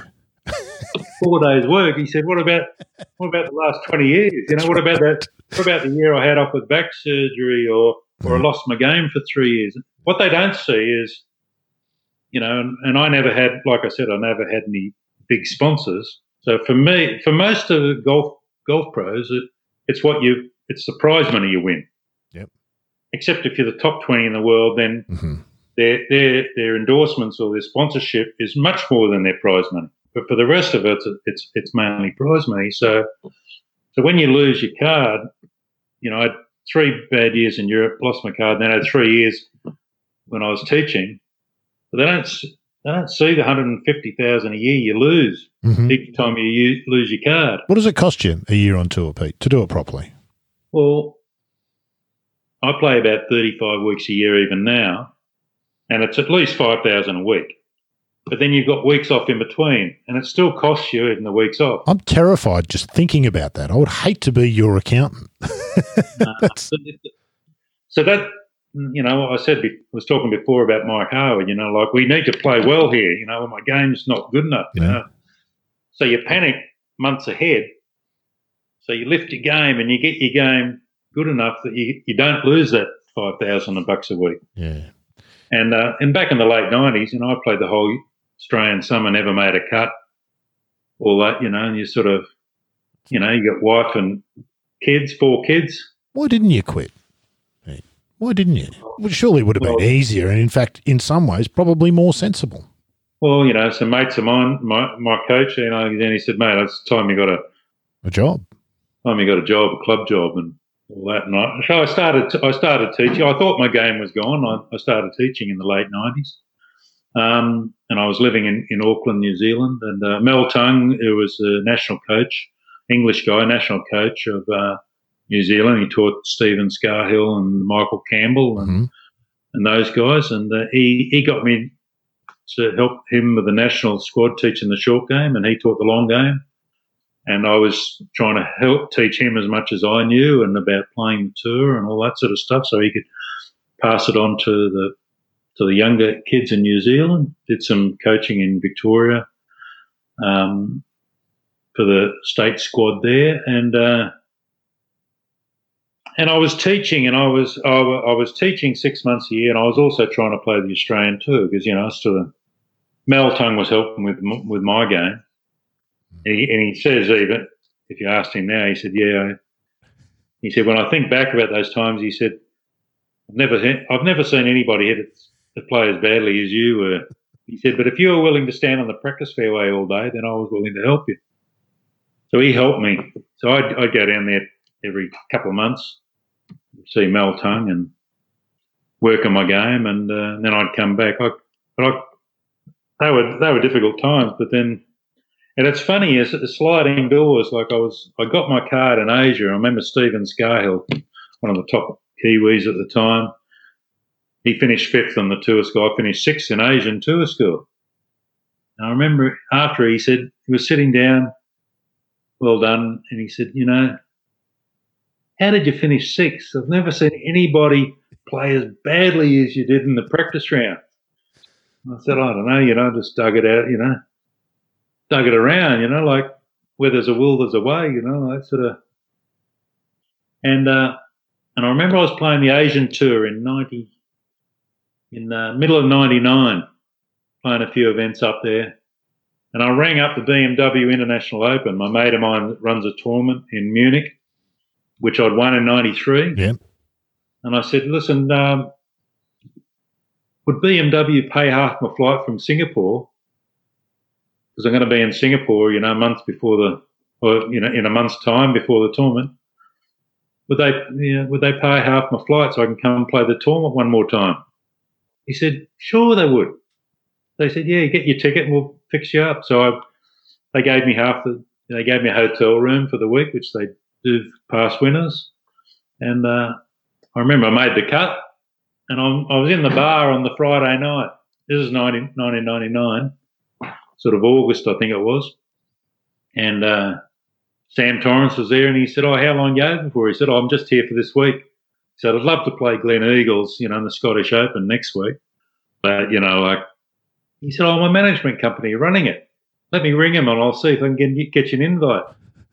Four days' work. He said, "What about what about the last twenty years? You know, what about that? What about the year I had off with back surgery, or or I Mm. lost my game for three years?" What they don't see is, you know, and, and I never had, like I said, I never had any big sponsors. So for me, for most of the golf golf pros, it, it's what you, it's the prize money you win. Yep. Except if you're the top twenty in the world, then Mm-hmm. their their their endorsements or their sponsorship is much more than their prize money. But for the rest of it, it's it's mainly prize money. So so when you lose your card, you know, I had three bad years in Europe, lost my card, then I had three years when I was teaching. But they don't s- they don't see the one hundred fifty thousand a year you lose Mm-hmm. each time you u- lose your card. What does it cost you a year on tour, Pete, to do it properly? Well, I play about thirty-five weeks a year even now, and it's at least five thousand a week. But then you've got weeks off in between, and it still costs you even the weeks off. I'm terrified just thinking about that. I would hate to be your accountant. That's- So that, you know, I said, I was talking before about Mike Harwood, you know, like we need to play well here, you know, my game's not good enough, you Yeah. know. So you panic months ahead. So you lift your game and you get your game good enough that you, you don't lose that five thousand bucks a week. yeah. And uh, and back in the late nineties, you know, I played the whole Australian summer, never made a cut, all that, you know, and you sort of, you know, you got wife and kids, four kids. Why didn't you quit, Pete? Why didn't you? Well, surely it would have been Well- easier and, in fact, in some ways, probably more sensible. Well, you know, some mates of mine, my, my coach, you know, then he said, mate, it's time you got a A job. time you got a job, a club job, and all that. And I, so I started, I started teaching. I thought my game was gone. I, I started teaching in the late nineties, um, and I was living in, in Auckland, New Zealand. And uh, Mel Tung, who was the national coach, English guy, national coach of uh, New Zealand, he taught Stephen Scarhill and Michael Campbell and, Mhm. and those guys, and uh, he he got me to help him with the national squad teaching the short game, and he taught the long game. And I was trying to help teach him as much as I knew and about playing the tour and all that sort of stuff, so he could pass it on to the to the younger kids in New Zealand. Did some coaching in Victoria um, for the state squad there, and uh, and I was teaching, and I was I, wa- I was teaching six months a year, and I was also trying to play the Australian tour because you know sort of Mel Tung was helping with m- with my game. And he, and he says, even if you asked him now, he said, "Yeah." He said, "When I think back about those times, he said, I've never, he- I've never seen anybody hit it, to play as badly as you were." He said, "But if you were willing to stand on the practice fairway all day, then I was willing to help you." So he helped me. So I'd, I'd go down there every couple of months, see Mel Tung, and work on my game, and, uh, and then I'd come back. I, but I, they were they were difficult times. But then, and it's funny, is sliding doors. Like I was, I got my card in Asia. I remember Stephen Scahill, one of the top Kiwis at the time. He finished fifth on the tour school. I finished sixth in Asian tour school. And I remember after he said, he was sitting down, well done, and he said, you know, how did you finish sixth? I've never seen anybody play as badly as you did in the practice round. I said, I don't know, you know, just dug it out, you know, dug it around, you know, like where there's a will, there's a way, you know, that sort of. And uh, and I remember I was playing the Asian tour in ninety, in the middle of ninety-nine, playing a few events up there. And I rang up the B M W International Open. My mate of mine runs a tournament in Munich, which I'd won in ninety-three. Yeah. And I said, listen, um, would B M W pay half my flight from Singapore? Because I'm going to be in Singapore, you know, a month before the, or, you know, in a month's time before the tournament. Would they, you know, would they pay half my flight so I can come and play the tournament one more time? He said, sure they would. They said, yeah, get your ticket and we'll fix you up. So I, they gave me half the, they gave me a hotel room for the week, which they do for past winners. And uh, I remember I made the cut, and I'm, I was in the bar on the Friday night. This is nineteen ninety-nine, sort of August, I think it was. And uh, Sam Torrance was there, and he said, oh, how long you open for? He said, oh, I'm just here for this week. He said, I'd love to play Glen Eagles, you know, in the Scottish Open next week. But, you know, like, he said, oh, I'm a management company running it. Let me ring him and I'll see if I can get, get you an invite.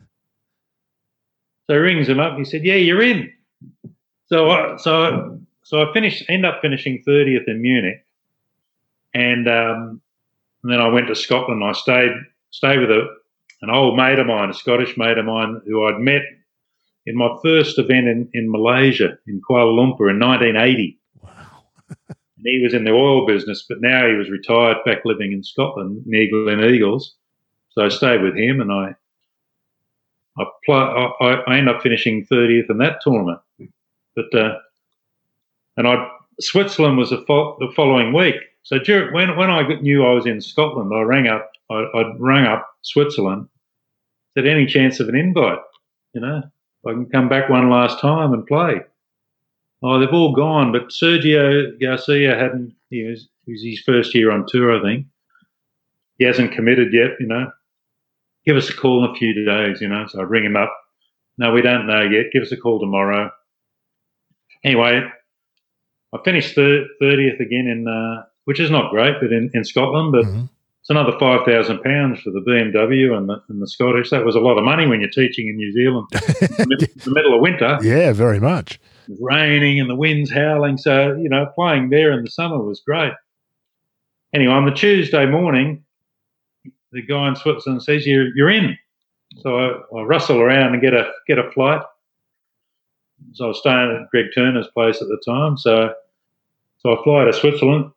So he rings him up and he said, yeah, you're in. So I, so, so I finished, end up finishing thirtieth in Munich. And, um, and then I went to Scotland. I stayed stayed with a, an old mate of mine, a Scottish mate of mine who I'd met in my first event in, in Malaysia, in Kuala Lumpur in nineteen eighty. Wow. And he was in the oil business, but now he was retired, back living in Scotland near Glen Eagles. So I stayed with him, and I I, pl- I, I ended up finishing thirtieth in that tournament. But uh, and I Switzerland was the, fo- the following week. So during, when when I knew I was in Scotland, I rang up. I I rang up Switzerland. Said, any chance of an invite? You know, I can come back one last time and play. Oh, they've all gone, but Sergio Garcia hadn't. He was, it was his first year on tour, I think. He hasn't committed yet. You know, give us a call in a few days. You know, so I ring him up. No, we don't know yet. Give us a call tomorrow. Anyway, I finished thirtieth again in, uh, which is not great, but in, in Scotland. But mm-hmm. It's another five thousand pounds for the B M W and the, and the Scottish. That was a lot of money when you're teaching in New Zealand in the middle of winter. Yeah, very much. It was raining and the wind's howling. So, you know, playing there in the summer was great. Anyway, on the Tuesday morning, the guy in Switzerland says, you're, you're in. So I, I rustle around and get a get a flight. So I was staying at Greg Turner's place at the time. So so I fly to Switzerland,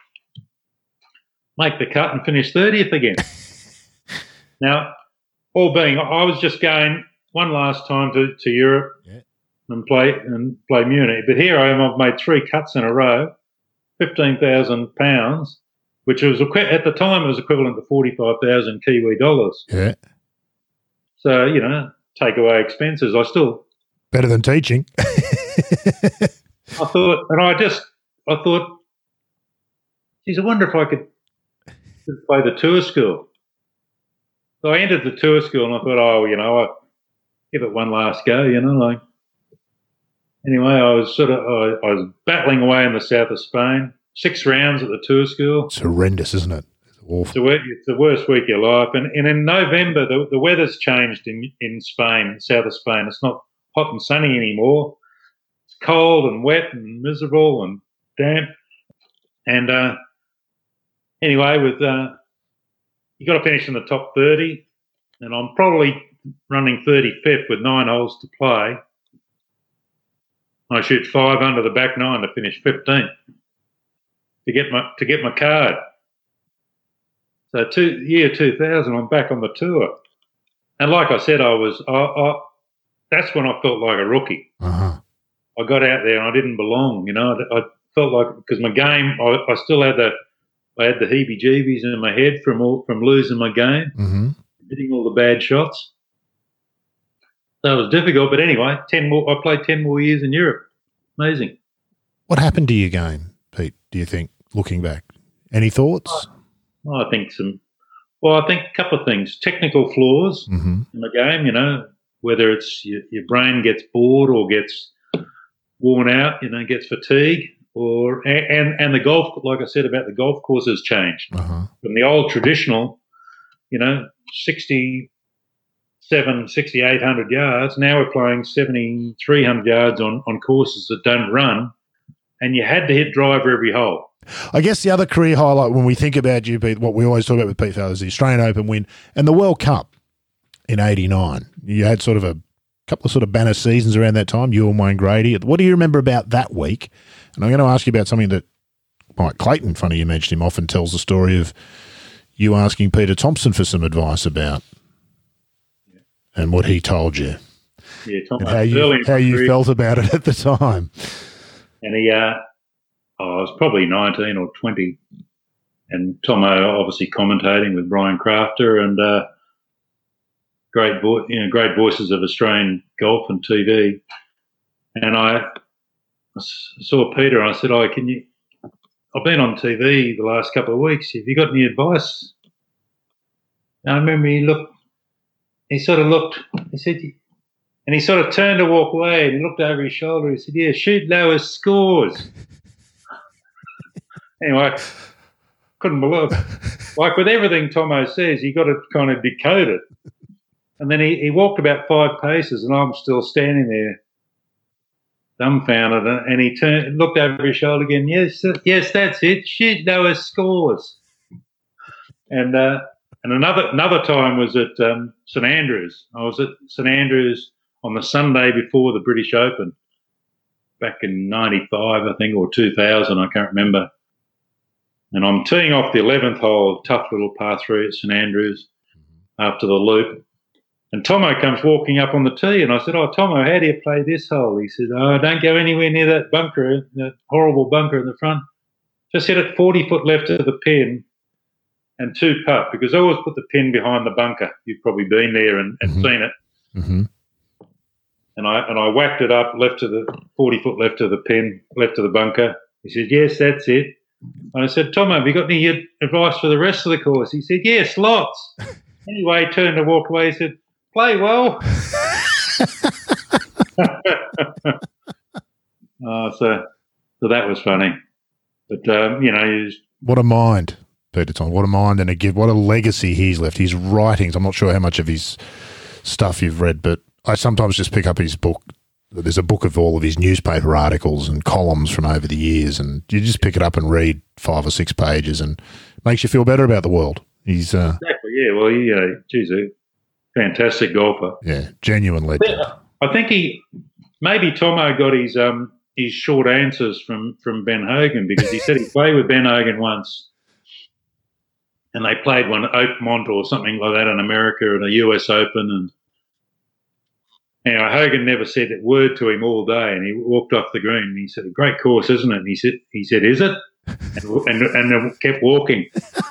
make the cut and finish thirtieth again. Now, all being, I was just going one last time to, to Europe yeah. and play and play Munich. But here I am, I've made three cuts in a row, fifteen thousand pounds, which was at the time it was equivalent to forty-five thousand Kiwi dollars. Yeah. So, you know, take away expenses. I still... Better than teaching. I thought, and I just, I thought, geez, I wonder if I could play the tour school. So I entered the tour school and I thought, oh, you know, I'll give it one last go, you know, like. Anyway, I was sort of, I, I was battling away in the south of Spain, six rounds at the tour school. It's horrendous, isn't it? It's awful. It's the, it's the worst week of your life. And, and in November, the, the weather's changed in, in Spain, south of Spain. It's not hot and sunny anymore. It's cold and wet and miserable and damp. And uh, anyway, with uh, you got to finish in the top thirty, and I'm probably running thirty-fifth with nine holes to play. I shoot five under the back nine to finish fifteenth to get my to get my card. So two, year two thousand, I'm back on the tour, and like I said, I was I. I that's when I felt like a rookie. Uh-huh. I got out there and I didn't belong, you know. I, felt like because my game, I, I still had the I had the heebie-jeebies in my head from all, from losing my game, Mm-hmm. hitting all the bad shots. So it was difficult, but anyway, ten more. I played ten more years in Europe. Amazing. What happened to your game, Pete, do you think, looking back? Any thoughts? Well, I think some. Well, I think a couple of things. Technical flaws Mm-hmm. in the game. You know, whether it's your, your brain gets bored or gets worn out. You know, gets fatigue, or and and the golf. Like I said about the golf course has changed Uh-huh. from the old traditional. You know, sixty-seven, sixty-eight hundred yards. Now we're playing seventy-three hundred yards on on courses that don't run, and you had to hit driver every hole. I guess the other career highlight when we think about you, Pete, what we always talk about with Pete Fowler is the Australian Open win and the World Cup in eighty-nine. You had sort of a couple of sort of banner seasons around that time, you and Wayne Grady. What do you remember about that week? And I'm going to ask you about something that Mike Clayton, funny you mentioned him, often tells the story of you asking Peter Thompson for some advice about and what he told you Yeah, Tom, and how you, how you felt about it at the time. And he, uh, oh, I was probably nineteen or twenty, and Tomo obviously commentating with Brian Crafter and uh, great, vo- you know, great voices of Australian golf and T V. And I, I s- saw Peter, and I said, "Oh, can you? I've been on T V the last couple of weeks. Have you got any advice?" And I remember he looked. He sort of looked. He said. And he sort of turned to walk away and he looked over his shoulder. He said, "Yeah, shoot lowest scores." Anyway, couldn't believe it. Like with everything Tomo says, you got to kind of decode it. And then he, he walked about five paces and I'm still standing there dumbfounded. And he turned, looked over his shoulder again. Yes, yes, that's it. Shoot lowest scores. And uh, and another another time was at um, St Andrews. I was at St Andrews on the Sunday before the British Open, back in ninety-five, I think, or two thousand, I can't remember. And I'm teeing off the eleventh hole, tough little par three at St Andrews after the loop. And Tomo comes walking up on the tee, and I said, "Oh, Tomo, how do you play this hole?" He said, "Oh, don't go anywhere near that bunker, that horrible bunker in the front. Just hit it forty foot left of the pin and two putt, because I always put the pin behind the bunker. You've probably been there and, and Mm-hmm. seen it." Mm-hmm. And I and I whacked it up left to the forty foot left of the pin, left of the bunker. He said, "Yes, that's it." And I said, "Tomo, have you got any advice for the rest of the course?" He said, "Yes, lots." Anyway, he turned to walk away. He said, "Play well." uh, so, so that was funny. But um, you know, he was, What a mind, Peter Thompson. What a mind and a gift. What a legacy he's left. His writings, I'm not sure how much of his stuff you've read, but I sometimes just pick up his book. There's a book of all of his newspaper articles and columns from over the years, and you just pick it up and read five or six pages and it makes you feel better about the world. He's, uh, exactly, yeah. Well, he, uh, geez, a fantastic golfer. yeah, genuine legend. I think he maybe Tomo got his um his short answers from from Ben Hogan, because he said he played with Ben Hogan once, and they played one at Oakmont or something like that in America at a U S Open, and you know, Hogan never said a word to him all day, and he walked off the green and he said, "A great course, isn't it?" And he said, "He said, is it?" And and, and kept walking.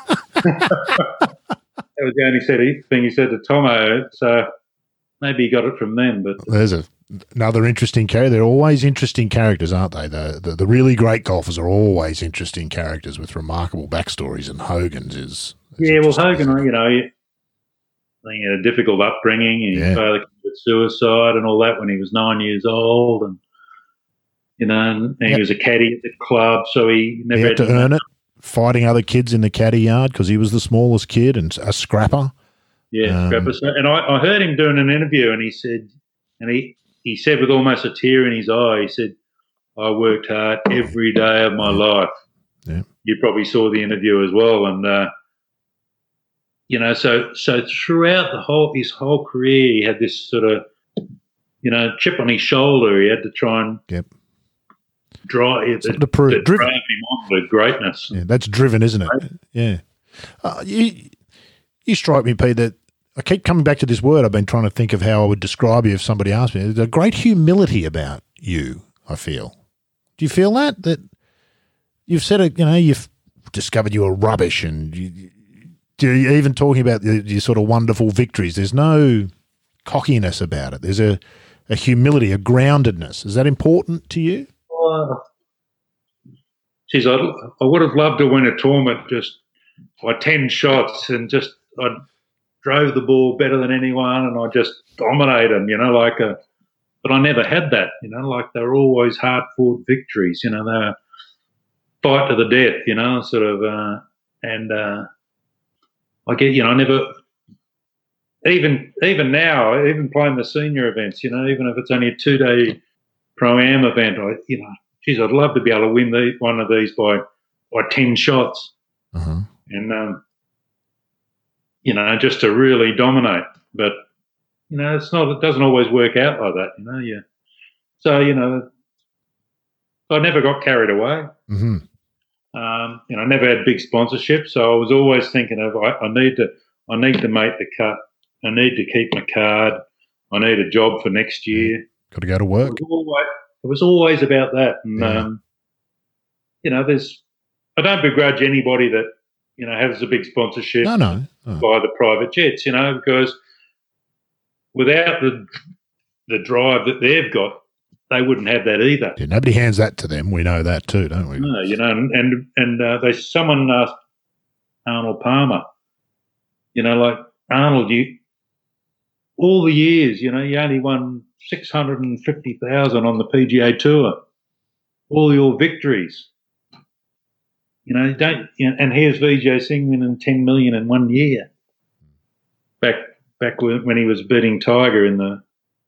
That was the only said thing he said to Tomo. So maybe he got it from them. But There's a, another interesting character. They're always interesting characters, aren't they? The, the the really great golfers are always interesting characters with remarkable backstories, and Hogan's is, is yeah, well, interesting. Hogan, you know, he, I think he had a difficult upbringing, and his Yeah. father committed suicide and all that when he was nine years old, and you know, and, and Yep. he was a caddy at the club, so he never He had to to earn it, fighting other kids in the caddy yard because he was the smallest kid and a scrapper. Yeah, Um, scrapper. So- and I, I heard him doing an interview, and he said, and he, he said with almost a tear in his eye, he said, "I worked hard every day of my life." Yeah. You probably saw the interview as well, and uh, you know, so so throughout the whole his whole career, he had this sort of, you know, chip on his shoulder. He had to try and Yep. drive it, Something to prove. to Driven. drive him on to greatness. Yeah, that's driven, isn't it? Yeah. Uh, you, you strike me, Pete, that I keep coming back to this word. I've been trying to think of how I would describe you if somebody asked me. There's a great humility about you, I feel. Do you feel that? That you've said it. You know, you've discovered you were rubbish, and you, you're even talking about the, your sort of wonderful victories. There's no cockiness about it. There's a, a humility, a groundedness. Is that important to you? Uh, geez, I, I would have loved to win a tournament just by ten shots, and just I drove the ball better than anyone, and I just dominated them. You know, like a. But I never had that. You know, like they were always hard-fought victories. You know, they were fight to the death. You know, sort of, uh, and uh, I get. You know, I never. Even even now, even playing the senior events, you know, even if it's only a two-day pro-am event, I, you know, geez, I'd love to be able to win the, one of these by by ten shots, uh-huh. and um, you know, just to really dominate. But you know, it's not. It doesn't always work out like that. You know, yeah. So you know, I never got carried away. Mm-hmm. Um, you know, I never had big sponsorship, so I was always thinking of I, I need to I need to make the cut. I need to keep my card. I need a job for next year. Got to go to work. It was always, it was always about that. And, yeah. um, you know, there's, I don't begrudge anybody that, you know, has a big sponsorship. No, no. no. By the private jets, you know, because without the the drive that they've got, they wouldn't have that either. Yeah, nobody hands that to them. We know that too, don't we? No, you know, and, and, and uh, they, someone asked Arnold Palmer, you know, like, Arnold, you, all the years, you know, you only won six hundred fifty thousand on the P G A Tour. All your victories, you know, don't. You know, and here's Vijay Singh winning ten million in one year. Back back when he was beating Tiger in the.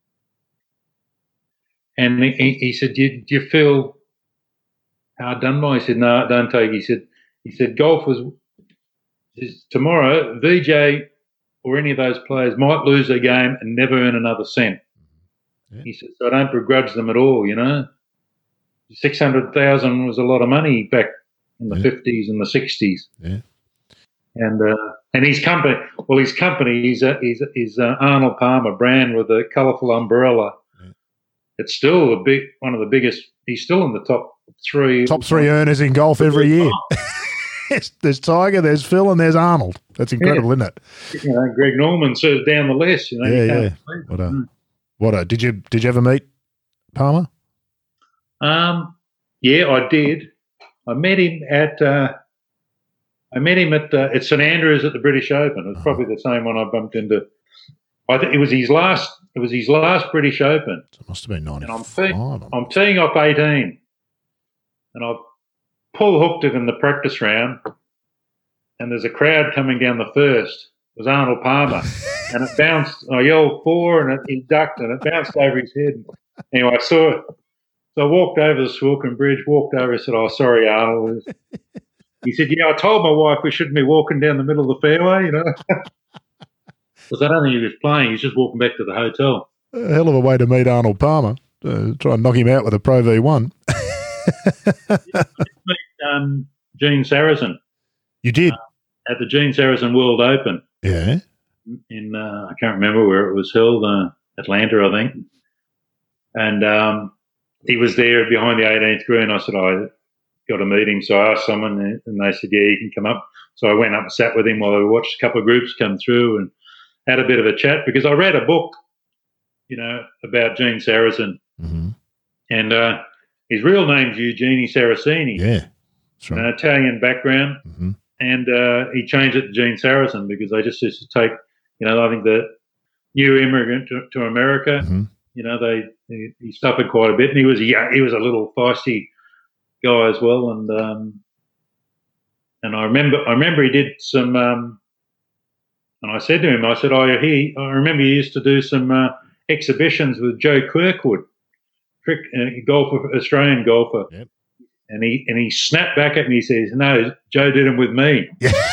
And he, he said, do you, do you feel hard done by? He said, no, don't take. He said, he said, golf was tomorrow. Vijay or any of those players might lose their game and never earn another cent. Yeah. He said, so I don't begrudge them at all, you know. six hundred thousand was a lot of money back in the yeah. fifties and the sixties. Yeah. And uh, and his company, well, his company is uh, is, is uh, Arnold Palmer brand with a colourful umbrella. Yeah. It's still a big one of the biggest. He's still in the top three. Top three earners in golf every year. There's Tiger, there's Phil, and there's Arnold. That's incredible, yeah. isn't it? You know, Greg Norman sort of down the list. You know, yeah, you yeah. What a, mm. what a, did you did you ever meet Palmer? Um, yeah, I did. I met him at uh, I met him at uh, at St Andrews at the British Open. It was oh. probably the same one I bumped into. I think it was his last. It was his last British Open. So it must have been ninety-five. And I'm, tee, I'm teeing off eighteen, and I've pull hooked it in the practice round, and there's a crowd coming down the first. It was Arnold Palmer, and it bounced. I yelled four, and it, he ducked, and it bounced over his head. Anyway, I saw it. So I walked over the Swilcan Bridge, walked over, and said, oh, sorry, Arnold. He said, yeah, I told my wife we shouldn't be walking down the middle of the fairway, you know. Because I don't think he was playing. He was just walking back to the hotel. A hell of a way to meet Arnold Palmer. Uh, try and knock him out with a Pro V one. yeah, um, Gene Sarazen. You did? Uh, at the Gene Sarazen World Open. Yeah. In, uh, I can't remember where it was held, uh, Atlanta, I think. And um, he was there behind the eighteenth green. I said, I got to meet him. So I asked someone, and they said, yeah, you can come up. So I went up and sat with him while I watched a couple of groups come through and had a bit of a chat, because I read a book, you know, about Gene Sarazen. Mm-hmm. And uh, his real name's Eugenie Saraceni. Yeah, that's right. An Italian background. Mm-hmm. And uh, he changed it to Gene Sarazen because they just used to take, you know, I think the new immigrant to, to America, mm-hmm. you know, they he, he suffered quite a bit, and he was a, he was a little feisty guy as well. And um, and I remember I remember he did some, um, and I said to him, I said, oh, he I remember he used to do some uh, exhibitions with Joe Kirkwood, trick uh, golfer, Australian golfer. Yep. And he and he snapped back at me. He says, "No, Joe did them with me."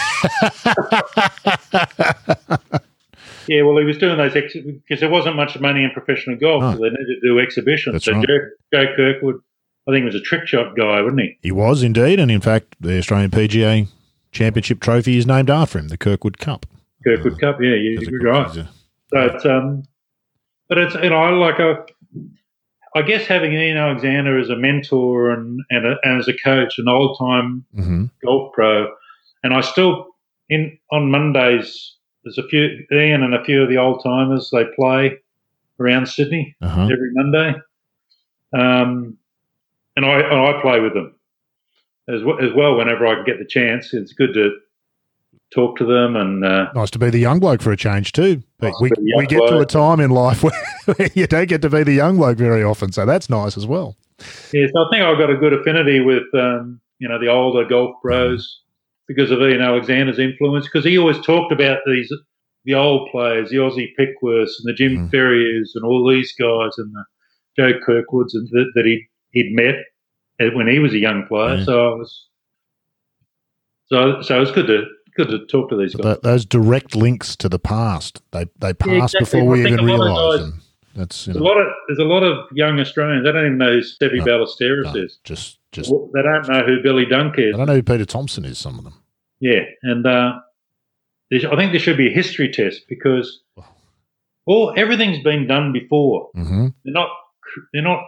Yeah, well, he was doing those ex- because there wasn't much money in professional golf, oh. so they needed to do exhibitions. That's so right. Joe, Joe Kirkwood, I think, was a trick shot guy, wasn't he? He was indeed, and in fact, the Australian P G A Championship trophy is named after him, the Kirkwood Cup. Kirkwood uh, Cup, yeah, you, you're right. A, so it's um, but it's you know, I like a. I guess having Ian Alexander as a mentor and and, a, and as a coach, an old time Mm-hmm. golf pro, and I still in on Mondays. There's a few Ian and a few of the old timers. They play around Sydney Uh-huh. every Monday, um, and I and I play with them as well, as well whenever I can get the chance. It's good to talk to them and uh, Nice to be the young bloke for a change too. But Nice we to be the young we get to a bloke. time in life where you don't get to be the young bloke very often, so that's nice as well. yes, I think I've got a good affinity with um, you know the older golf pros because of Ian Alexander's influence. Because he always talked about these the old players, the Aussie Pickworths and the Jim Mm. Ferriers and all these guys and the Joe Kirkwoods and that, that he he'd met when he was a young player. Yeah. So I was so so it's good to good to talk to these guys. But those direct links to the past, they they passed exactly. before we I think even a lot of realised guys- them. That's you There's a know, lot of there's a lot of young Australians. They don't even know who Stevie No, Ballesteros no, is. just just They don't know who Billy Dunk is. I don't know who Peter Thompson is. Some of them. Yeah, and uh, there's- I think there should be a history test because all everything's been done before. Mm-hmm. They're not they're not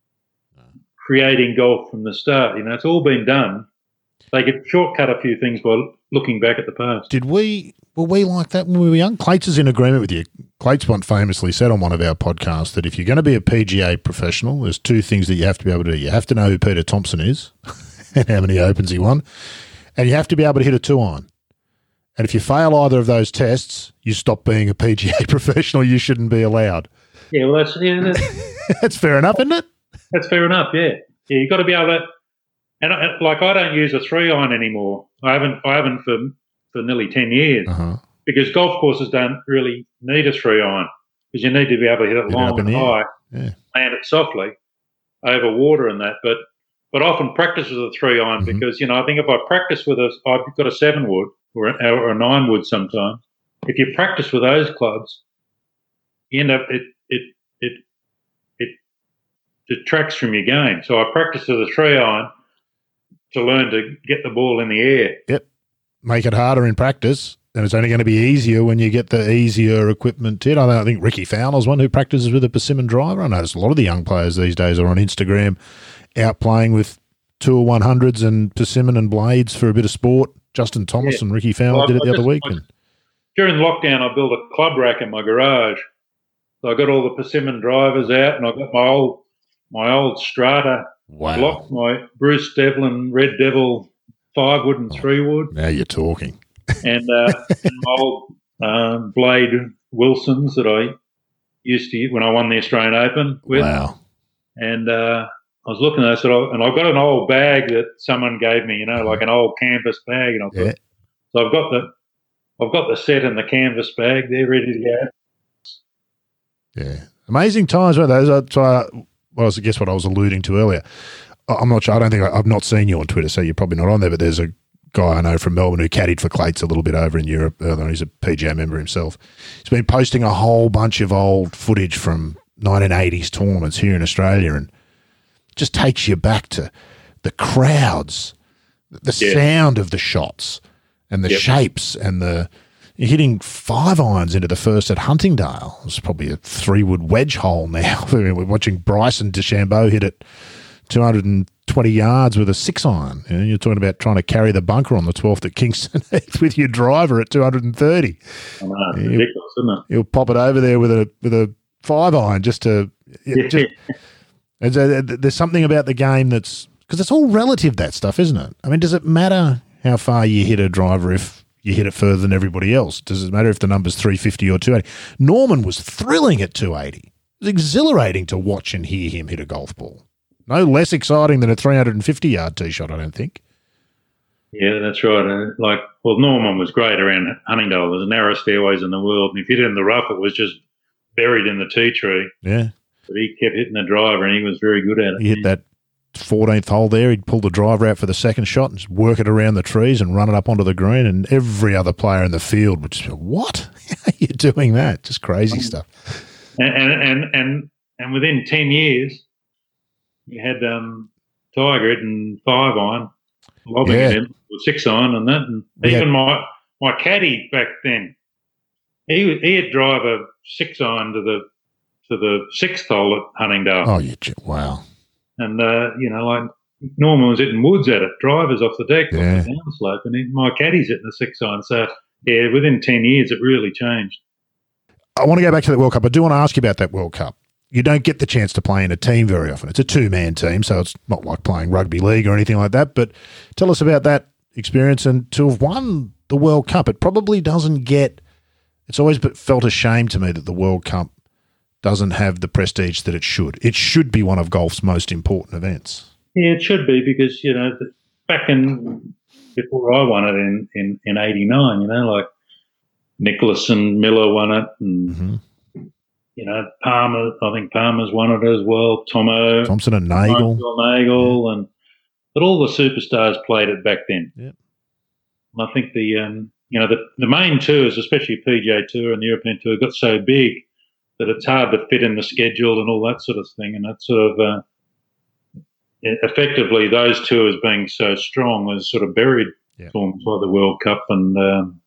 creating golf from the start. You know, it's all been done. They could shortcut a few things by looking back at the past. Did we were we like that when we were young? Clates is in agreement with you. Clates once famously said on one of our podcasts that if you're going to be a P G A professional, there's two things that you have to be able to do. You have to know who Peter Thompson is and how many Opens he won, and you have to be able to hit a two iron. And if you fail either of those tests, you stop being a P G A professional. You shouldn't be allowed. Yeah, well, that's yeah, that's, That's fair enough, isn't it? that's fair enough. Yeah, yeah, you've got to be able to. And I, like, I don't use a three iron anymore. I haven't. I haven't for for nearly ten years Uh-huh. because golf courses don't really need a three iron because you need to be able to hit it Hit it long up in and the air. high, Yeah. land it softly over water and that. But but often practice with a three iron Mhm. because you know I think if I practice with a, I've got a seven wood or a, or a nine wood sometimes. If you practice with those clubs, you end up it it it it detracts from your game. So I practice with a three iron to learn to get the ball in the air. Make it harder in practice, and it's only going to be easier when you get the easier equipment to it. I think Ricky Fowler's one who practices with a persimmon driver. I notice a lot of the young players these days are on Instagram out playing with Tour one hundreds and persimmon and blades for a bit of sport. Justin Thomas Yeah. and Ricky Fowler Well, did it I the other just- week. I- And, During lockdown, I built a club rack in my garage. So I got all the persimmon drivers out, and I got my old my old Strata wow. block, my Bruce Devlin Red Devil five wood and three wood, Now you're talking. and, uh, and my old um, Blade Wilsons that I used to use when I won the Australian Open with. Wow. And uh, I was looking at it, so I- and I've got an old bag that someone gave me, you know, like an old canvas bag, and I've got, Yeah. so I've got the I've got the set in the canvas bag. They're ready to go. Yeah. Amazing times, weren't they? That's why, well, I guess what I was alluding to earlier. I- I'm not sure. I don't think I, I've not seen you on Twitter, so you're probably not on there, but there's a guy I know from Melbourne who caddied for Clates a little bit over in Europe. Uh, he's a P G A member himself. He's been posting a whole bunch of old footage from nineteen eighties tournaments here in Australia, and just takes you back to the crowds, the Yeah. sound of the shots and the Yep. shapes and the you're hitting five irons into the first at Huntingdale. It's probably a three wood wedge hole now. We're watching Bryson DeChambeau hit it two hundred twenty yards with a six iron. You know, you're talking about trying to carry the bunker on the twelfth at Kingston Heath with your driver at two hundred thirty. I know, it's Yeah. ridiculous, isn't it? He'll pop it over there with a with a five iron just to. Yeah. Just, and so there's something about the game that's because it's all relative, that stuff, isn't it? I mean, does it matter how far you hit a driver if you hit it further than everybody else? Does it matter if the number's three fifty or two eighty? Norman was thrilling at two eighty. It was exhilarating to watch and hear him hit a golf ball. No less exciting than a three hundred fifty yard tee shot, I don't think. Yeah, that's right. Uh, like, well, Norman was great around Huntingdale. There's narrow stairways in the world, and if you hit it in the rough, it was just buried in the tea tree. Yeah. But he kept hitting the driver, and he was very good at it. He hit that fourteenth hole there. He'd pull the driver out for the second shot and just work it around the trees and run it up onto the green. And every other player in the field would just go, what? How are you doing that? Just crazy stuff. And and and and, and within ten years, you had um, Tiger hitting five iron, lobbing Yeah. it in with six iron, and that. And We even had- my my caddy back then, he he had drive a six iron to the to the sixth hole at Huntingdale. Oh, you wow! And uh, you know, like Norman was hitting woods at it, drivers off the deck, Yeah. off the downslope, and then my caddy's hitting the six iron. So yeah, within ten years, it really changed. I want to go back to that World Cup. I do want to ask you about that World Cup. You don't get the chance to play in a team very often. It's a two-man team, so it's not like playing rugby league or anything like that. But tell us about that experience and to have won the World Cup. It probably doesn't get – it's always felt a shame to me that the World Cup doesn't have the prestige that it should. It should be one of golf's most important events. Yeah, it should be because, you know, back in – before I won it in, in, in eighty-nine, you know, like Nicholas and Miller won it and mm-hmm. – You know, Palmer, I think Palmer's won it as well. Tomo, Thompson and Nagel. Nagel, and but all the superstars played it back then. Yeah. And I think the um, you know the, the main tours, especially P G A Tour and the European Tour, got so big that it's hard to fit in the schedule and all that sort of thing. And that sort of uh, effectively those tours being so strong has sort of buried yeah. tournaments like the World Cup, and um,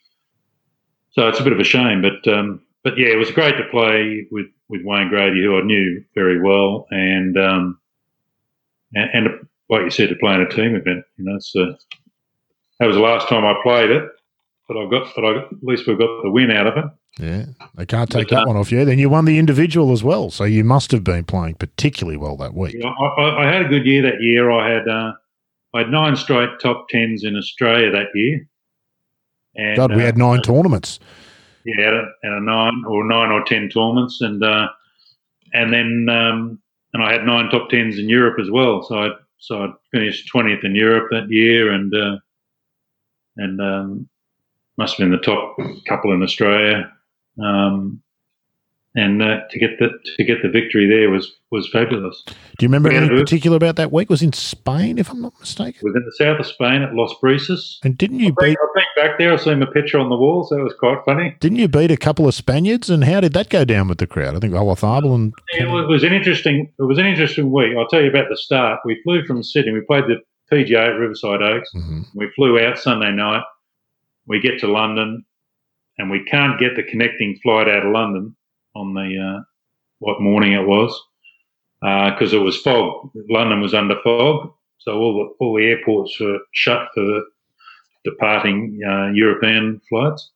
so it's a bit of a shame, but. Um, But, yeah, it was great to play with, with Wayne Grady, who I knew very well, and, um, and, and like you said, to play in a team event. You know, it's, uh, that was the last time I played it, but I got, but I, at least we got the win out of it. Yeah, they can't take but, that uh, one off you. Then you won the individual as well, so you must have been playing particularly well that week. Yeah, I, I, I had a good year that year. I had uh, I had nine straight top tens in Australia that year. And, God, we uh, had nine tournaments. Yeah, and a, and a nine or nine or ten tournaments, and uh, and then um, and I had nine top tens in Europe as well. So I so I finished twentieth in Europe that year, and uh, and um, must have been the top couple in Australia. Um, and uh, to get the to get the victory there was was fabulous. Do you remember Yeah, anything it- particular about that week? It was in Spain, if I'm not mistaken. It was in the south of Spain at Los Brises. And didn't you I've been, beat I've been back there. I've seen the picture on the wall, so it was quite funny. didn't you beat a couple of Spaniards? And how did that go down with the crowd? I think Olazabal and It was, it was an interesting. It was an interesting week. I'll tell you about the start. We flew from Sydney. We played the P G A at Riverside Oaks. Mhm. We flew out Sunday night. We get to London, and we can't get the connecting flight out of London on the uh, what morning it was because it was fog. London was under fog, so all the all the airports were shut for the departing uh, European flights.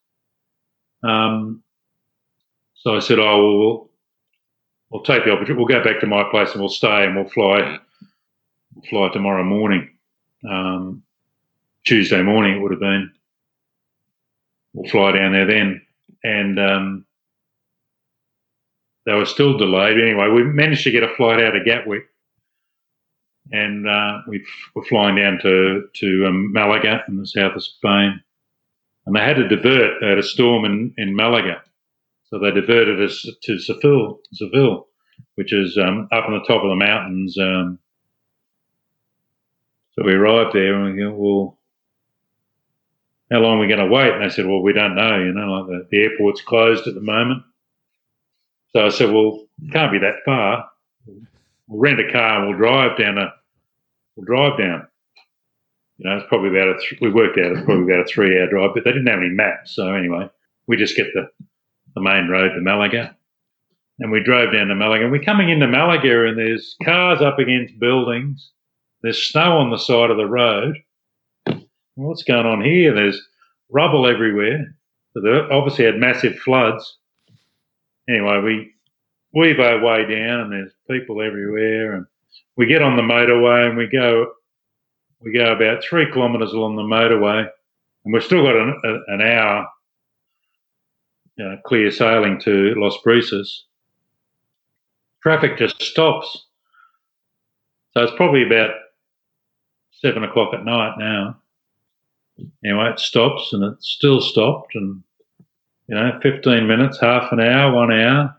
Um, so I said, "Oh, well, we'll we'll take the opportunity. We'll go back to my place and we'll stay and we'll fly we'll fly tomorrow morning, um, Tuesday morning it would have been. We'll fly down there then." And um, they were still delayed. Anyway, we managed to get a flight out of Gatwick, and uh, we f- were flying down to to um, Malaga in the south of Spain. And they had to divert at a storm in, in Malaga. So they diverted us to Seville, Seville which is um, up on the top of the mountains. Um, so we arrived there and we go, well, how long are we going to wait? And they said, well, we don't know, you know, like the, the airport's closed at the moment. So I said, well, it can't be that far. We'll rent a car and we'll drive down a, we'll drive down. You know, it's probably about a, th- we worked out it's probably about a three hour drive, but they didn't have any maps. So anyway, we just get the, the main road to Malaga. And we drove down to Malaga. And we're coming into Malaga and there's cars up against buildings. There's snow on the side of the road. What's going on here? There's rubble everywhere. So they obviously had massive floods. Anyway, we weave our way down and there's people everywhere. And we get on the motorway and we go we go about three kilometres along the motorway and we've still got an, a, an hour you know, clear sailing to Los Brises. Traffic just stops. So it's probably about seven o'clock at night now. Anyway, it stops and it's still stopped and, you know, fifteen minutes, half an hour, one hour.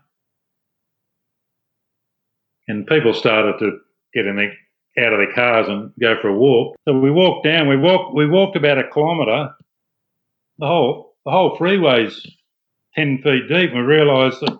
And people started to get in their, out of their cars and go for a walk. So we walked down, we walked we walked about a kilometre. The whole the whole freeway's ten feet deep and we realised that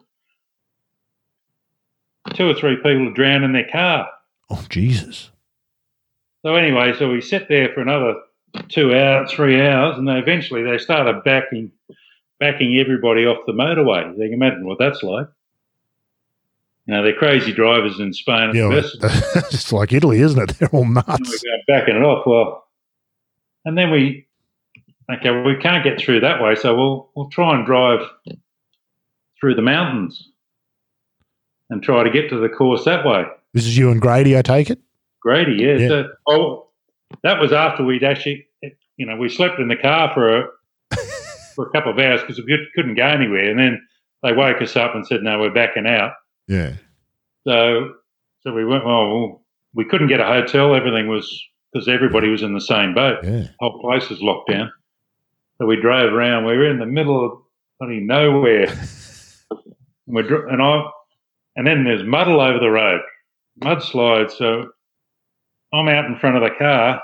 two or three people had drowned in their car. Oh, Jesus. So anyway, so we sat there for another two hours, three hours, and they eventually they started backing backing everybody off the motorway. You can imagine what that's like. You know, they're crazy drivers in Spain at Yeah, the best. it's like Italy, isn't it? They're all And nuts. we go backing it off. Well, and then we, okay, well, we can't get through that way, so we'll we'll try and drive through the mountains and try to get to the course that way. This is you and Grady, I take it? Grady, yeah. Yeah. So, oh, that was after we'd actually, you know, we slept in the car for a for a couple of hours because we couldn't go anywhere, and then they woke us up and said, "No, we're backing out." Yeah. So, so we went. Well, we couldn't get a hotel. Everything was because everybody was in the same boat. Yeah. The whole place was locked down. So we drove around. We were in the middle of bloody nowhere. and, we dr- and I, and then there's mud all over the road, mudslides. So I'm out in front of the car,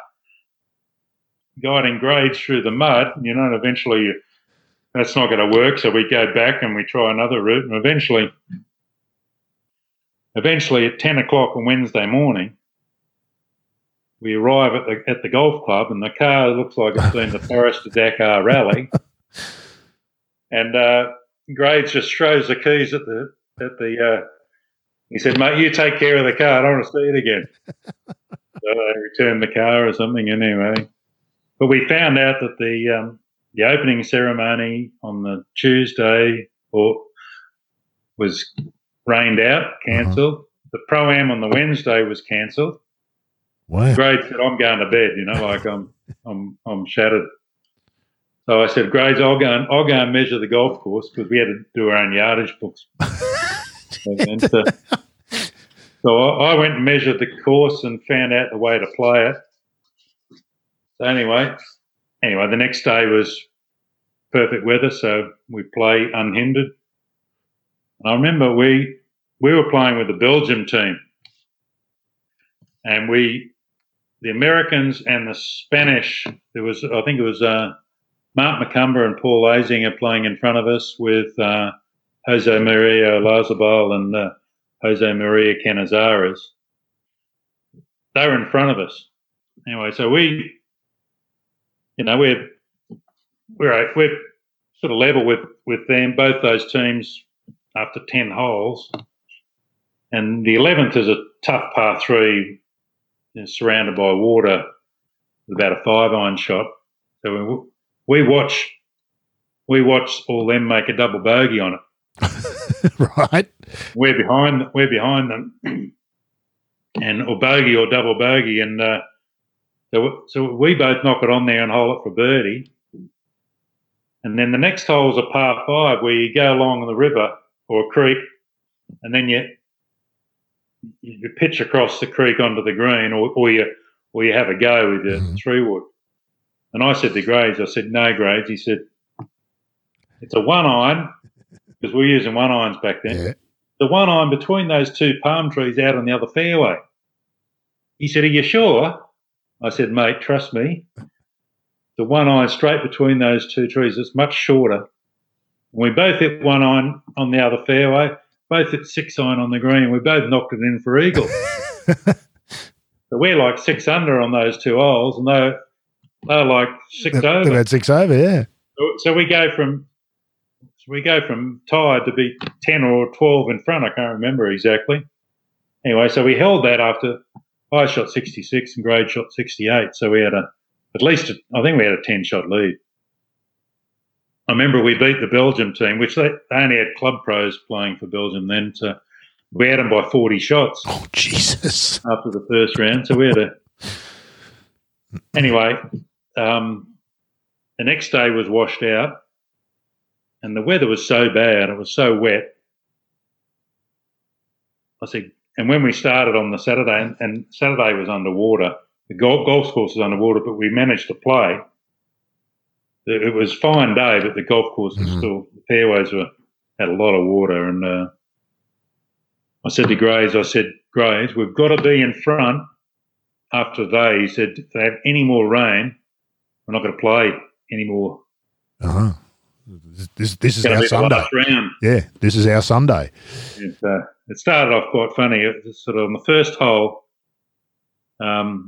guiding grades through the mud. You know, and eventually you, that's not going to work. So we go back and we try another route, and eventually. Eventually, at ten o'clock on Wednesday morning, we arrive at the at the golf club, and the car looks like it's been the Paris to Dakar rally. And uh, Grades just throws the keys at the at the. Uh, he said, "Mate, you take care of the car. I don't want to see it again." So they returned the car or something anyway. But we found out that the um, the opening ceremony on the Tuesday or was. Rained out, cancelled. Uh-huh. The Pro-Am on the Wednesday was cancelled. Wow. Grades said, "I'm going to bed," you know, like I'm I'm I'm shattered. So I said, "Grades, I'll go and I'll go and measure the golf course," because we had to do our own yardage books. and, uh, so I, I went and measured the course and found out the way to play it. So anyway, anyway, the next day was perfect weather, so we play unhindered. I remember we we were playing with the Belgium team, and we the Americans and the Spanish. There was I think it was uh, Mark McCumber and Paul Azinger playing in front of us with uh, Jose Maria Lazabal and uh, Jose Maria Canizares. They were in front of us. Anyway, so we, you know, we're we're we're sort of level with with them. Both those teams. After ten holes, and the eleventh is a tough par three, you know, surrounded by water, with about a five iron shot. So we, we watch, we watch all them make a double bogey on it. Right. We're behind, we're behind them, and or bogey or double bogey, and uh, so so we both knock it on there and hole it for birdie, and then the next hole is a par five where you go along the river. Or a creek, and then you you pitch across the creek onto the green, or, or you or you have a go with your mm-hmm. three wood. And I said to Grades, I said, "No, Grades." He said, "It's a one iron because we were using one irons back then. Yeah. The one iron between those two palm trees out on the other fairway." He said, "Are you sure?" I said, "Mate, trust me. The one iron straight between those two trees is much shorter." We both hit one iron on the other fairway, both hit six iron on the green. We both knocked it in for eagle. So we're like six under on those two holes, and they're, they're like six they're, over. They've had six over, yeah. So, so we go from so we go from tied to be ten or twelve in front. I can't remember exactly. Anyway, so we held that after I shot sixty-six and Grade shot sixty-eight. So we had a at least a, I think we had a ten shot lead. I remember we beat the Belgium team, which they, they only had club pros playing for Belgium then. So we had them by forty shots. Oh, Jesus. After the first round. So we had a... Anyway, um, the next day was washed out and the weather was so bad. It was so wet. I said, and when we started on the Saturday, and, and Saturday was underwater, the golf, golf course was underwater, but we managed to play. It was a fine day, but the golf course was mm-hmm. still, the fairways were, had a lot of water. And uh, I said to Grades, I said, "Grades, we've got to be in front after today." He said, "If they have any more rain, we're not going to play anymore." Uh-huh. This, this, this is our Sunday. Round. Yeah, this is our Sunday. It, uh, it started off quite funny. It was sort of on the first hole, um,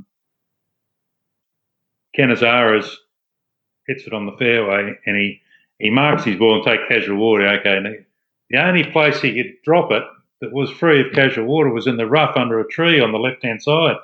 Canizares hits it on the fairway, and he, he marks his ball and take casual water. Okay, and he, the only place he could drop it that was free of casual water was in the rough under a tree on the left-hand side.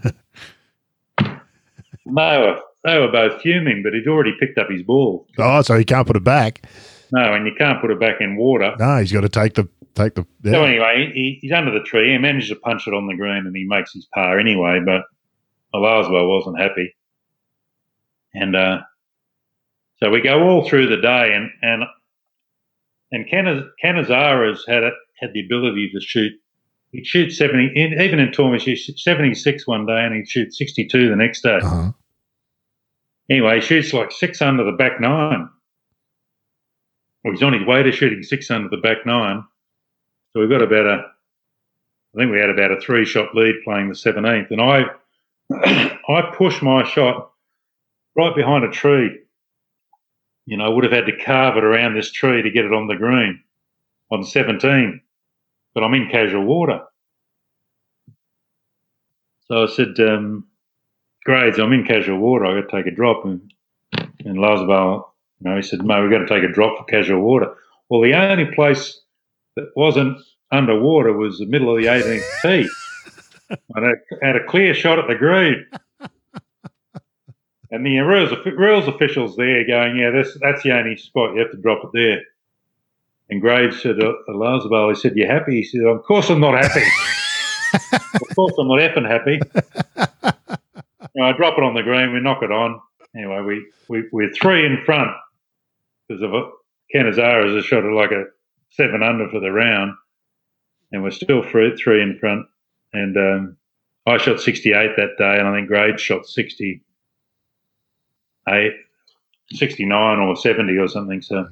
they, were, they were both fuming, but he'd already picked up his ball. Oh, so he can't put it back. No, and you can't put it back in water. No, he's got to take the take the. Yeah. So anyway, he, he's under the tree. He managed to punch it on the green, and he makes his par anyway. But Olajuwon wasn't happy, and uh, so we go all through the day, and and and Cannizzaro's had it, had the ability to shoot. He'd shoot seventy, even in tournaments, he shoot seventy-six one day, and he'd shoot sixty-two the next day. Uh-huh. Anyway, he shoots like six under the back nine. Well, he's on his way to shooting six under the back nine. So we've got about a, I think we had about a three-shot lead playing the seventeenth. And I I pushed my shot right behind a tree. You know, I would have had to carve it around this tree to get it on the green on seventeen. But I'm in casual water. So I said, um, Grades, I'm in casual water. I've got to take a drop. And, and Olajuwon, you know, he said, mate, we've got to take a drop for casual water. Well, the only place that wasn't underwater was the middle of the eighteenth tee. And I had a clear shot at the green. And the rules, rules officials there going, yeah, that's, that's the only spot. You have to drop it there. And Graves said, uh, Olajuwon, he said, you happy? He said, of course I'm not happy. Of course I'm not effing happy. You know, I drop it on the green, we knock it on. Anyway, we, we, we're three in front because of Cannizzaro's has shot it like a seven under for the round. And we're still three, three in front. And um, I shot sixty-eight that day, and I think Graves shot sixty-eight, sixty-nine or seventy or something. So,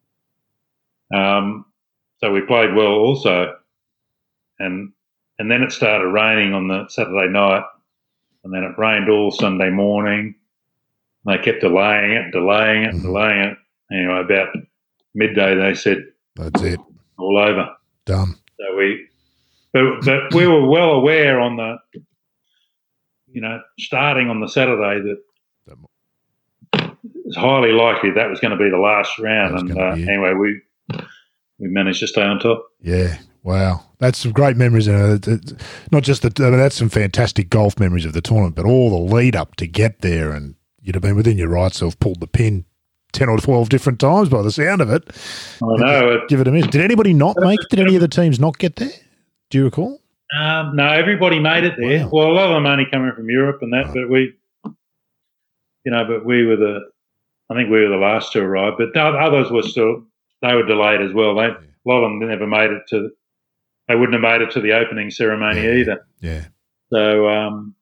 um, so we played well also. And and then it started raining on the Saturday night, and then it rained all Sunday morning. They kept delaying it, delaying it, delaying it. Anyway, about midday they said, that's it. All over. Done. So we, but, but we were well aware on the, you know, starting on the Saturday that it's highly likely that was going to be the last round. And uh, anyway, we we managed to stay on top. Yeah. Wow. That's some great memories. Uh, not just the, I mean, that's some fantastic golf memories of the tournament, but all the lead up to get there, and you'd have been within your right self, pulled the pin ten or twelve different times by the sound of it. I know. Give it a miss. Did anybody not make it? Did any of the teams not get there? Do you recall? Um, no, everybody made it there. Wow. Well, a lot of them only coming from Europe and that, Right. but we, you know, but we were the, I think we were the last to arrive, but others were still, they were delayed as well. They, a lot of them never made it to, they wouldn't have made it to the opening ceremony Yeah. either. Yeah. So, um,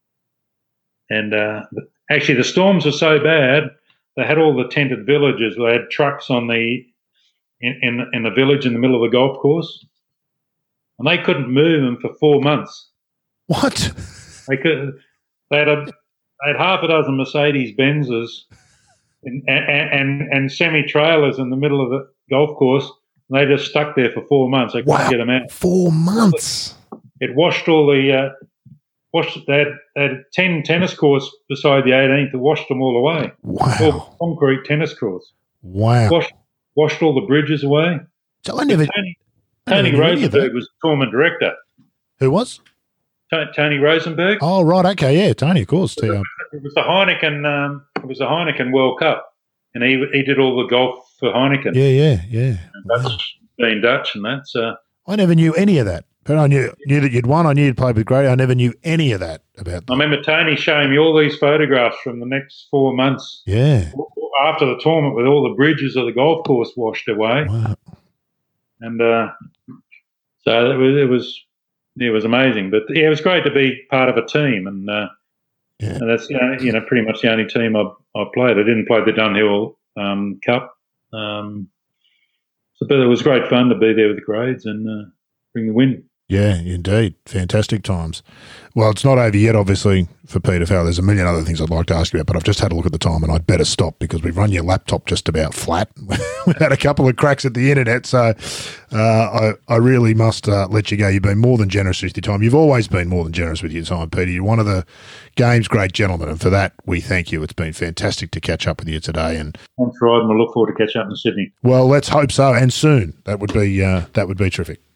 and uh, actually the storms were so bad, they had all the tented villages. They had trucks on the in, in in the village in the middle of the golf course, and they couldn't move them for four months. What? They could. They had a they had half a dozen Mercedes Benzes and and, and, and semi trailers in the middle of the golf course. And they just stuck there for four months. They couldn't Wow. get them out. Four months. It washed all the. Uh, Washed, they, had, they had ten tennis courts beside the eighteenth that washed them all away. Wow. All concrete tennis courts. Wow. Washed, washed all the bridges away. So I never. Tony, I never Tony knew any of that. Rosenberg was the tournament director. Who was? To- Tony Rosenberg. Oh, right. Okay. Yeah. Tony, of course. T- um, It was the Heineken. Um, it was the Heineken World Cup, and he he did all the golf for Heineken. yeah. Yeah. Yeah. And Dutch, being Dutch, and that's. Uh, I never knew any of that. But I knew knew that you'd won. I knew you'd played with Grady. I never knew any of that about that. I remember Tony showing me all these photographs from the next four months Yeah. after the tournament, with all the bridges of the golf course washed away. Wow. And uh, so it was, it was, it was amazing. But yeah, it was great to be part of a team, and, uh, Yeah. and that's you know, you know pretty much the only team I I played. I didn't play the Dunhill um, Cup, um, so, but it was great fun to be there with the Grades and uh, bring the win. Yeah, indeed. Fantastic times. Well, it's not over yet, obviously, for Peter Fowler. There's a million other things I'd like to ask you about, but I've just had a look at the time and I'd better stop because we've run your laptop just about flat. We've had a couple of cracks at the internet, so uh, I, I really must uh, let you go. You've been more than generous with your time. You've always been more than generous with your time, Peter. You're one of the game's great gentlemen, and for that, we thank you. It's been fantastic to catch up with you today. And Thanks, Rod, and I look forward to catching up in Sydney. well, let's hope so, and soon. That would be uh, that would be terrific.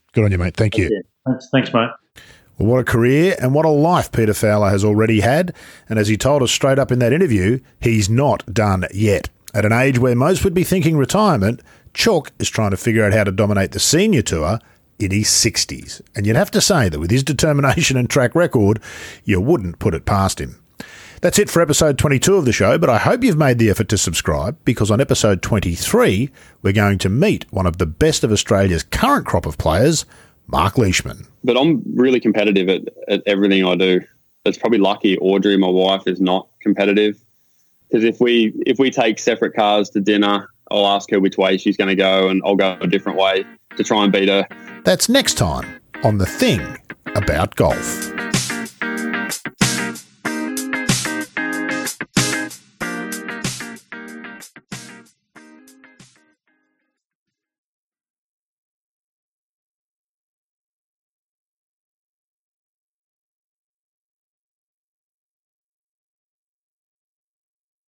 Good on you, mate. Thank, Thank you. you. Thanks, thanks, mate. Well, what a career and what a life Peter Fowler has already had. And as he told us straight up in that interview, he's not done yet. At an age where most would be thinking retirement, Chook is trying to figure out how to dominate the senior tour in his sixties. And you'd have to say that with his determination and track record, you wouldn't put it past him. That's it for episode twenty-two of the show, but I hope you've made the effort to subscribe, because on episode twenty-three, we're going to meet one of the best of Australia's current crop of players, Mark Leishman. But I'm really competitive at, at everything I do. It's probably lucky Audrey, my wife, is not competitive, because if we if we take separate cars to dinner, I'll ask her which way she's going to go and I'll go a different way to try and beat her. That's next time on The Thing About Golf.